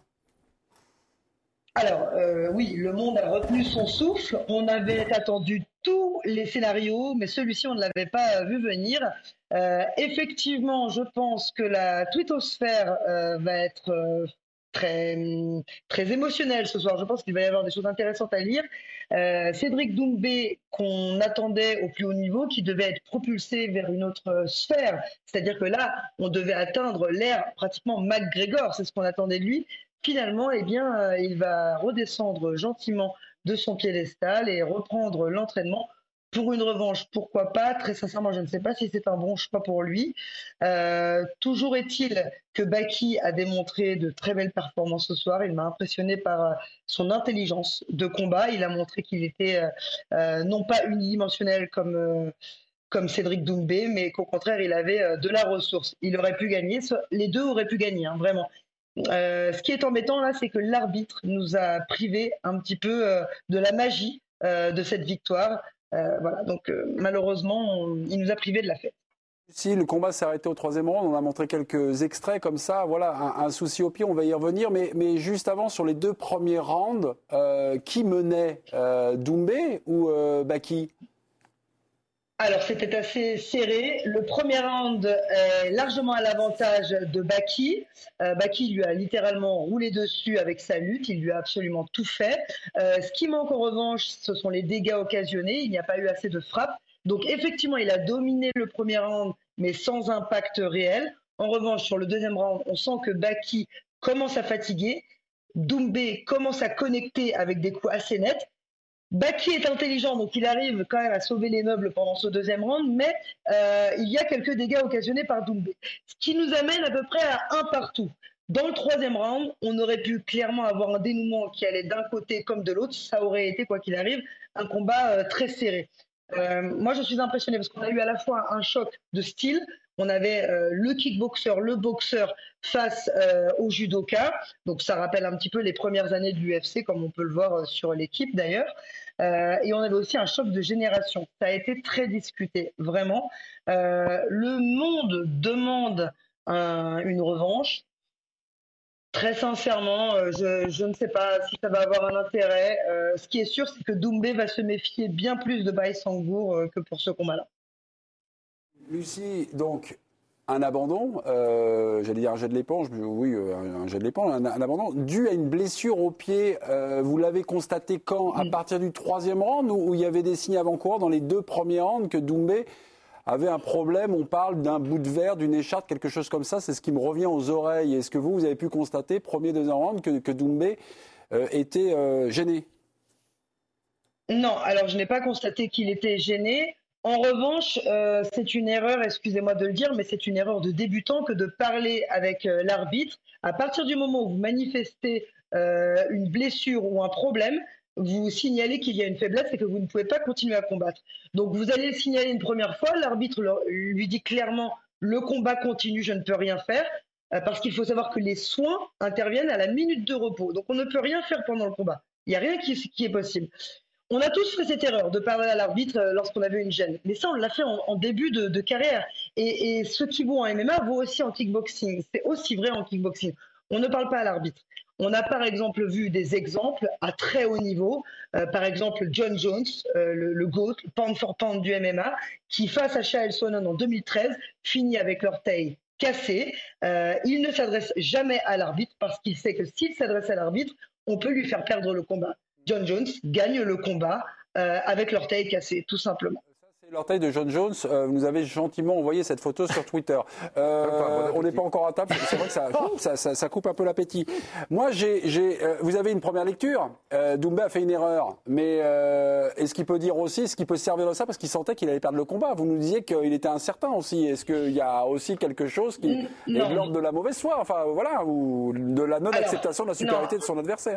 Alors, euh, oui, le monde a retenu son souffle. On avait attendu tous les scénarios, mais celui-ci, on ne l'avait pas vu venir. Euh, effectivement, je pense que la twittosphère euh, va être euh, très, très émotionnelle ce soir. Je pense qu'il va y avoir des choses intéressantes à lire. Euh, Cédric Doumbé, qu'on attendait au plus haut niveau, qui devait être propulsé vers une autre sphère. C'est-à-dire que là, on devait atteindre l'ère pratiquement McGregor. C'est ce qu'on attendait de lui. Finalement, eh bien, euh, il va redescendre gentiment de son piédestal et reprendre l'entraînement pour une revanche, pourquoi pas? Très sincèrement, je ne sais pas si c'est un bon choix pour lui. Euh, toujours est-il que Baki a démontré de très belles performances ce soir. Il m'a impressionné par son intelligence de combat. Il a montré qu'il était euh, euh, non pas unidimensionnel comme, euh, comme Cédric Doumbé, mais qu'au contraire, il avait euh, de la ressource. Il aurait pu gagner. Les deux auraient pu gagner, hein, vraiment. Euh, ce qui est embêtant là, c'est que l'arbitre nous a privé un petit peu euh, de la magie euh, de cette victoire. Euh, voilà, donc euh, malheureusement, on, il nous a privé de la fête. Si le combat s'est arrêté au troisième round, on a montré quelques extraits comme ça. Voilà, un, un souci au pied, on va y revenir. Mais, mais juste avant, sur les deux premiers rounds, euh, qui menait euh, Doumbé ou euh, Baki? Alors, c'était assez serré. Le premier round est largement à l'avantage de Baki. Euh, Baki lui a littéralement roulé dessus avec sa lutte. Il lui a absolument tout fait. Euh, ce qui manque en revanche, ce sont les dégâts occasionnés. Il n'y a pas eu assez de frappes. Donc, effectivement, il a dominé le premier round, mais sans impact réel. En revanche, sur le deuxième round, on sent que Baki commence à fatiguer. Doumbé commence à connecter avec des coups assez nets. Baki est intelligent, donc il arrive quand même à sauver les meubles pendant ce deuxième round, mais euh, il y a quelques dégâts occasionnés par Doumbé. Ce qui nous amène à peu près à un partout. Dans le troisième round, on aurait pu clairement avoir un dénouement qui allait d'un côté comme de l'autre. Ça aurait été, quoi qu'il arrive, un combat euh, très serré. Euh, moi, je suis impressionné parce qu'on a eu à la fois un choc de style. On avait euh, le kickboxer, le boxeur face euh, au judoka. Donc, ça rappelle un petit peu les premières années de l'U F C, comme on peut le voir sur l'équipe d'ailleurs. Euh, et on avait aussi un choc de génération. Ça a été très discuté, vraiment. Euh, le monde demande un, une revanche. Très sincèrement, euh, je, je ne sais pas si ça va avoir un intérêt. Euh, ce qui est sûr, c'est que Doumbé va se méfier bien plus de Baye Sangour euh, que pour ce combat-là. Lucie, donc, un abandon, euh, j'allais dire un jet de l'éponge, oui, un, un jet de l'éponge, un, un abandon, dû à une blessure au pied, euh, vous l'avez constaté quand? À partir du troisième round, où, où il y avait des signes avant-coureurs dans les deux premiers rounds que Doumbé avait un problème, on parle d'un bout de verre, d'une écharpe, quelque chose comme ça, c'est ce qui me revient aux oreilles. Est-ce que vous, vous avez pu constater, premier, deuxième round, que, que Doumbé euh, était euh, gêné? Non, alors je n'ai pas constaté qu'il était gêné. En revanche, euh, c'est une erreur, excusez-moi de le dire, mais c'est une erreur de débutant que de parler avec euh, l'arbitre. À partir du moment où vous manifestez euh, une blessure ou un problème, vous signalez qu'il y a une faiblesse et que vous ne pouvez pas continuer à combattre. Donc vous allez le signaler une première fois, l'arbitre lui dit clairement « le combat continue, je ne peux rien faire », parce qu'il faut savoir que les soins interviennent à la minute de repos. Donc on ne peut rien faire pendant le combat. Il n'y a rien qui, qui est possible. On a tous fait cette erreur de parler à l'arbitre lorsqu'on avait une gêne. Mais ça, on l'a fait en, en début de, de carrière. Et, et ce qui vaut en M M A vaut aussi en kickboxing. C'est aussi vrai en kickboxing. On ne parle pas à l'arbitre. On a par exemple vu des exemples à très haut niveau. Euh, par exemple, John Jones, euh, le, le GOAT, le pound for pound du M M A, qui face à Chael Sonnen en deux mille treize, finit avec l'orteil cassé. Euh, il ne s'adresse jamais à l'arbitre parce qu'il sait que s'il s'adresse à l'arbitre, on peut lui faire perdre le combat. John Jones gagne le combat euh, avec l'orteil cassé, tout simplement. C'est l'orteil de John Jones. Euh, vous nous avez gentiment envoyé cette photo sur Twitter. Euh, on n'est pas encore à table. C'est vrai que ça, ça, ça, ça coupe un peu l'appétit. Moi, j'ai, j'ai, euh, vous avez une première lecture. Euh, Doumbé a fait une erreur. Mais euh, est-ce qu'il peut dire aussi, est-ce qu'il peut se servir de ça parce qu'il sentait qu'il allait perdre le combat? Vous nous disiez qu'il était incertain aussi. Est-ce qu'il y a aussi quelque chose qui est de l'ordre de la mauvaise foi, enfin voilà, ou de la non-acceptation de la supériorité de son adversaire?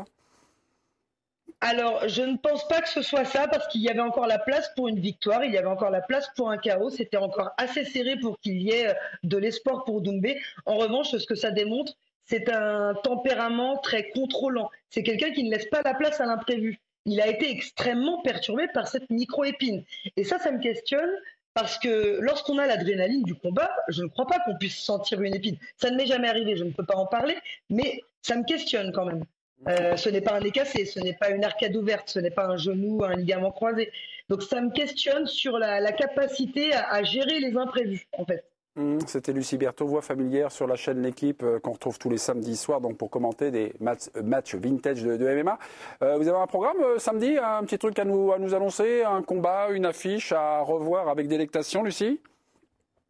Alors, je ne pense pas que ce soit ça, parce qu'il y avait encore la place pour une victoire, il y avait encore la place pour un K O, c'était encore assez serré pour qu'il y ait de l'espoir pour Doumbé. En revanche, ce que ça démontre, c'est un tempérament très contrôlant. C'est quelqu'un qui ne laisse pas la place à l'imprévu. Il a été extrêmement perturbé par cette micro-épine. Et ça, ça me questionne, parce que lorsqu'on a l'adrénaline du combat, je ne crois pas qu'on puisse sentir une épine. Ça ne m'est jamais arrivé, je ne peux pas en parler, mais ça me questionne quand même. Euh, ce n'est pas un nez cassé, ce n'est pas une arcade ouverte, ce n'est pas un genou, un ligament croisé. Donc ça me questionne sur la, la capacité à, à gérer les imprévus, en fait. Mmh, c'était Lucie Berthaud, voix familière sur la chaîne L'Équipe, euh, qu'on retrouve tous les samedis soirs donc pour commenter des matchs, euh, matchs vintage de, de M M A. Euh, vous avez un programme euh, samedi, un petit truc à nous, à nous annoncer, un combat, une affiche à revoir avec délectation, Lucie?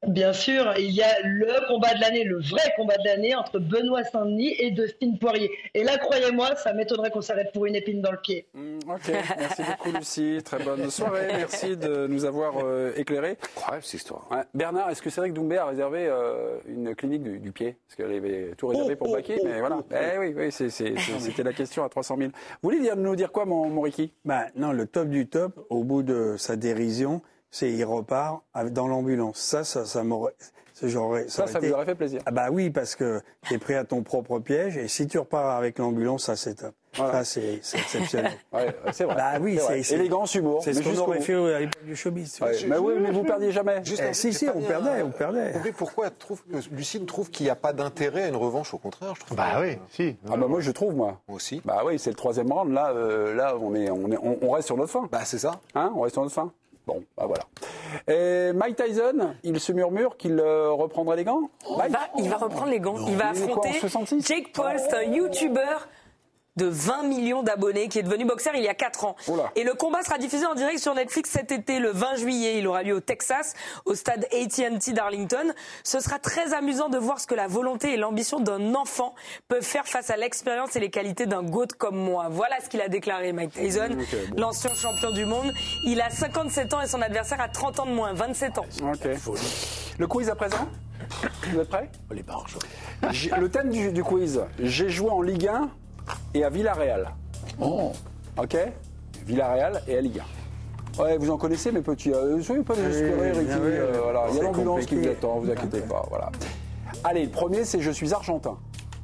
Bien sûr, il y a le combat de l'année, le vrai combat de l'année entre Benoît Saint-Denis et Dustin Poirier. Et là, croyez-moi, ça m'étonnerait qu'on s'arrête pour une épine dans le pied. Mmh, ok, merci beaucoup Lucie, très bonne soirée, merci de nous avoir euh, éclairés. Incroyable cette histoire. Ouais. Bernard, est-ce que c'est vrai que Doumbé a réservé euh, une clinique du, du pied? Parce qu'elle avait tout réservé pour Baquet, mais voilà. Eh oui, oui c'est, c'est, c'est, c'était la question à trois cent mille. Vous voulez dire, nous dire quoi, mon, mon Ricky? Bah, non, le top du top, au bout de sa dérision, c'est il repart dans l'ambulance. Ça, ça, ça m'aurait... J'aurais, ça, ça, ça été... vous aurait fait plaisir. Ah bah oui, parce que t'es pris à ton propre piège, et si tu repars avec l'ambulance, ça c'est top. Voilà. Ça c'est, c'est exceptionnel. Ouais, c'est vrai. Bah oui, c'est, c'est élégant humour. C'est ce qu'on aurait fait à l'époque du showbiz. Ouais, mais oui, mais vous perdiez jamais. Juste eh, si, si, on perdait, on perdait. Pourquoi trouve, Lucide trouve qu'il n'y a pas d'intérêt à une revanche, au contraire, je trouve. Bah oui, si. Ah bah moi je trouve moi. Moi aussi. Bah oui, c'est le troisième round. Là, euh, là, on est, on est, on, on reste sur notre fin. Bah c'est ça. Hein, on reste sur notre fin. Bon, bah voilà. Et Mike Tyson, il se murmure qu'il euh, reprendrait les gants. Oh, il, va, il va reprendre les gants. Non. Il va il affronter quoi, Jake Paul, c'est un YouTuber de vingt millions d'abonnés qui est devenu boxeur il y a quatre ans. Oula. Et le combat sera diffusé en direct sur Netflix cet été, le vingt juillet. Il aura lieu au Texas, au stade A T and T d'Arlington. Ce sera très amusant de voir ce que la volonté et l'ambition d'un enfant peuvent faire face à l'expérience et les qualités d'un GOAT comme moi. Voilà ce qu'il a déclaré, Mike Tyson, okay, bon. L'ancien champion du monde. Il a cinquante-sept ans et son adversaire a trente ans de moins, vingt-sept ans. Ok. Le quiz à présent? Vous êtes prêts? Les barges. Le thème du, du quiz, j'ai joué en Ligue un et à Villarreal. Oh. Ok. Villarreal et à Ligue un. Ouais, vous en connaissez mes petits. Euh, soyez pas désespérés, Ricky. Euh, voilà. Il y a l'ambulance qui vous attend, vous inquiétez pas. Voilà. Allez, le premier, c'est je suis argentin.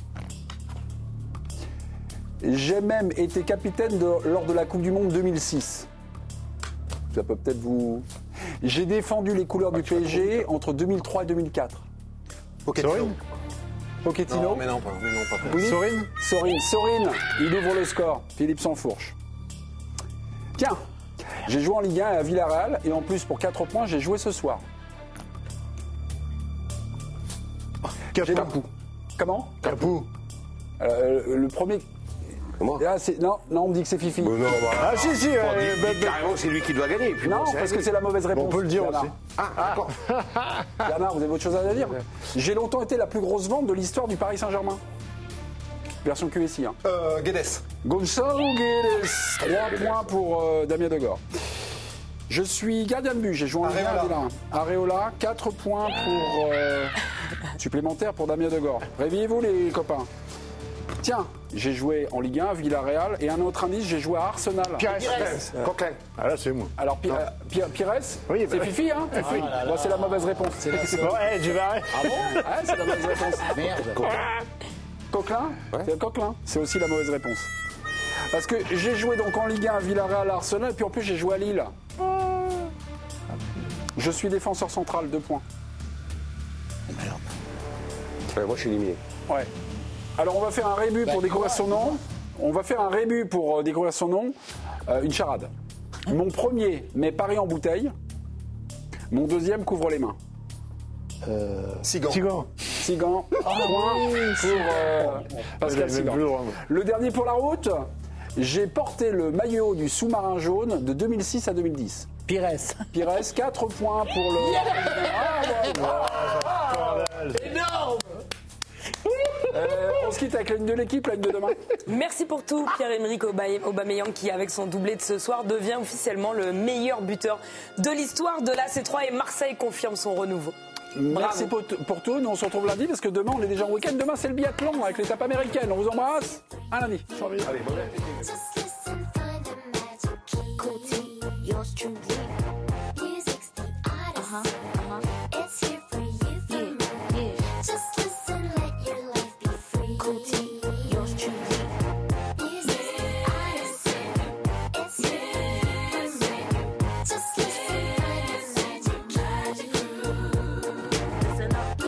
J'ai même été capitaine de, lors de la Coupe du Monde deux mille six. Ça peut peut-être vous. J'ai défendu les couleurs du P S G entre deux mille trois et deux mille quatre. Pochettino. Pochettino. Non, mais non, pas, mais non, pas oui. Sorine. Sorine. Sorine. Il ouvre le score. Philippe Sansfourche. Tiens, j'ai joué en Ligue un à Villarreal et en plus pour quatre points, j'ai joué ce soir. Capou. J'ai Capou. Comment Capou. Euh, le premier. Comment ah, c'est... Non, non, on me dit que c'est Fifi. Bon, non, bah, ah si, si. Euh, bah, bah, carrément, c'est lui qui doit gagner. Puis non, bon, parce que c'est la mauvaise réponse. Bon, on peut le dire Bernard. aussi. Ah, d'accord. Bernard, vous avez autre chose à dire? J'ai longtemps été la plus grosse vente de l'histoire du Paris Saint-Germain. Version Q S I. Hein. Euh, Guedes. Gonçalo Guedes. trois points pour euh, Damien Degor. Je suis gardien de but, j'ai joué en Ligue un à Villarreal. Areola, quatre points pour euh, supplémentaires pour Damien Degor. Réveillez-vous les copains. Tiens, j'ai joué en Ligue un à Villarreal et un autre indice, j'ai joué à Arsenal. Pires. Coquelin. Ah là, c'est moi. Alors, Pi- euh, Pi- Pires, oui, c'est bah, Fifi, hein ah, Fifi. là, là. Bon, c'est la mauvaise réponse. C'est la bon, hey, je vais arrêter. Ah bon ouais, c'est la mauvaise réponse. Merde. Coquelin ouais. C'est Coquelin. C'est aussi la mauvaise réponse. Parce que j'ai joué donc en Ligue un à Villarreal, à Arsenal, et puis en plus j'ai joué à Lille. Je suis défenseur central, deux points. Merde. Ouais, moi je suis éliminé. Ouais. Alors on va faire un rébut pour découvrir son nom. On va faire un rébut pour découvrir son nom. Euh, une charade. Mon premier met Paris en bouteille. Mon deuxième couvre les mains. Euh... Sigan. Sigan. Sigan. Oh, point oui, pour euh, Pascal Sigan. Le dernier pour la route. J'ai porté le maillot du sous-marin jaune de deux mille six à deux mille dix. Pires. Pires, quatre points pour le... Yeah ah, ouais. Énorme. Euh, on se quitte avec la ligne de l'équipe, la ligne de demain. Merci pour tout, Pierre-Emerick Aubameyang, qui, avec son doublé de ce soir, devient officiellement le meilleur buteur de l'histoire de l'A C trois et Marseille confirme son renouveau. Merci pour, pour tout. Nous, on se retrouve lundi parce que demain, on est déjà en week-end. Demain, c'est le biathlon avec l'étape américaine. On vous embrasse. À lundi. Allez, bon Uh-huh, uh-huh. It's here for you, for yeah, me. Yeah. Just listen, let your life be free. Cool team.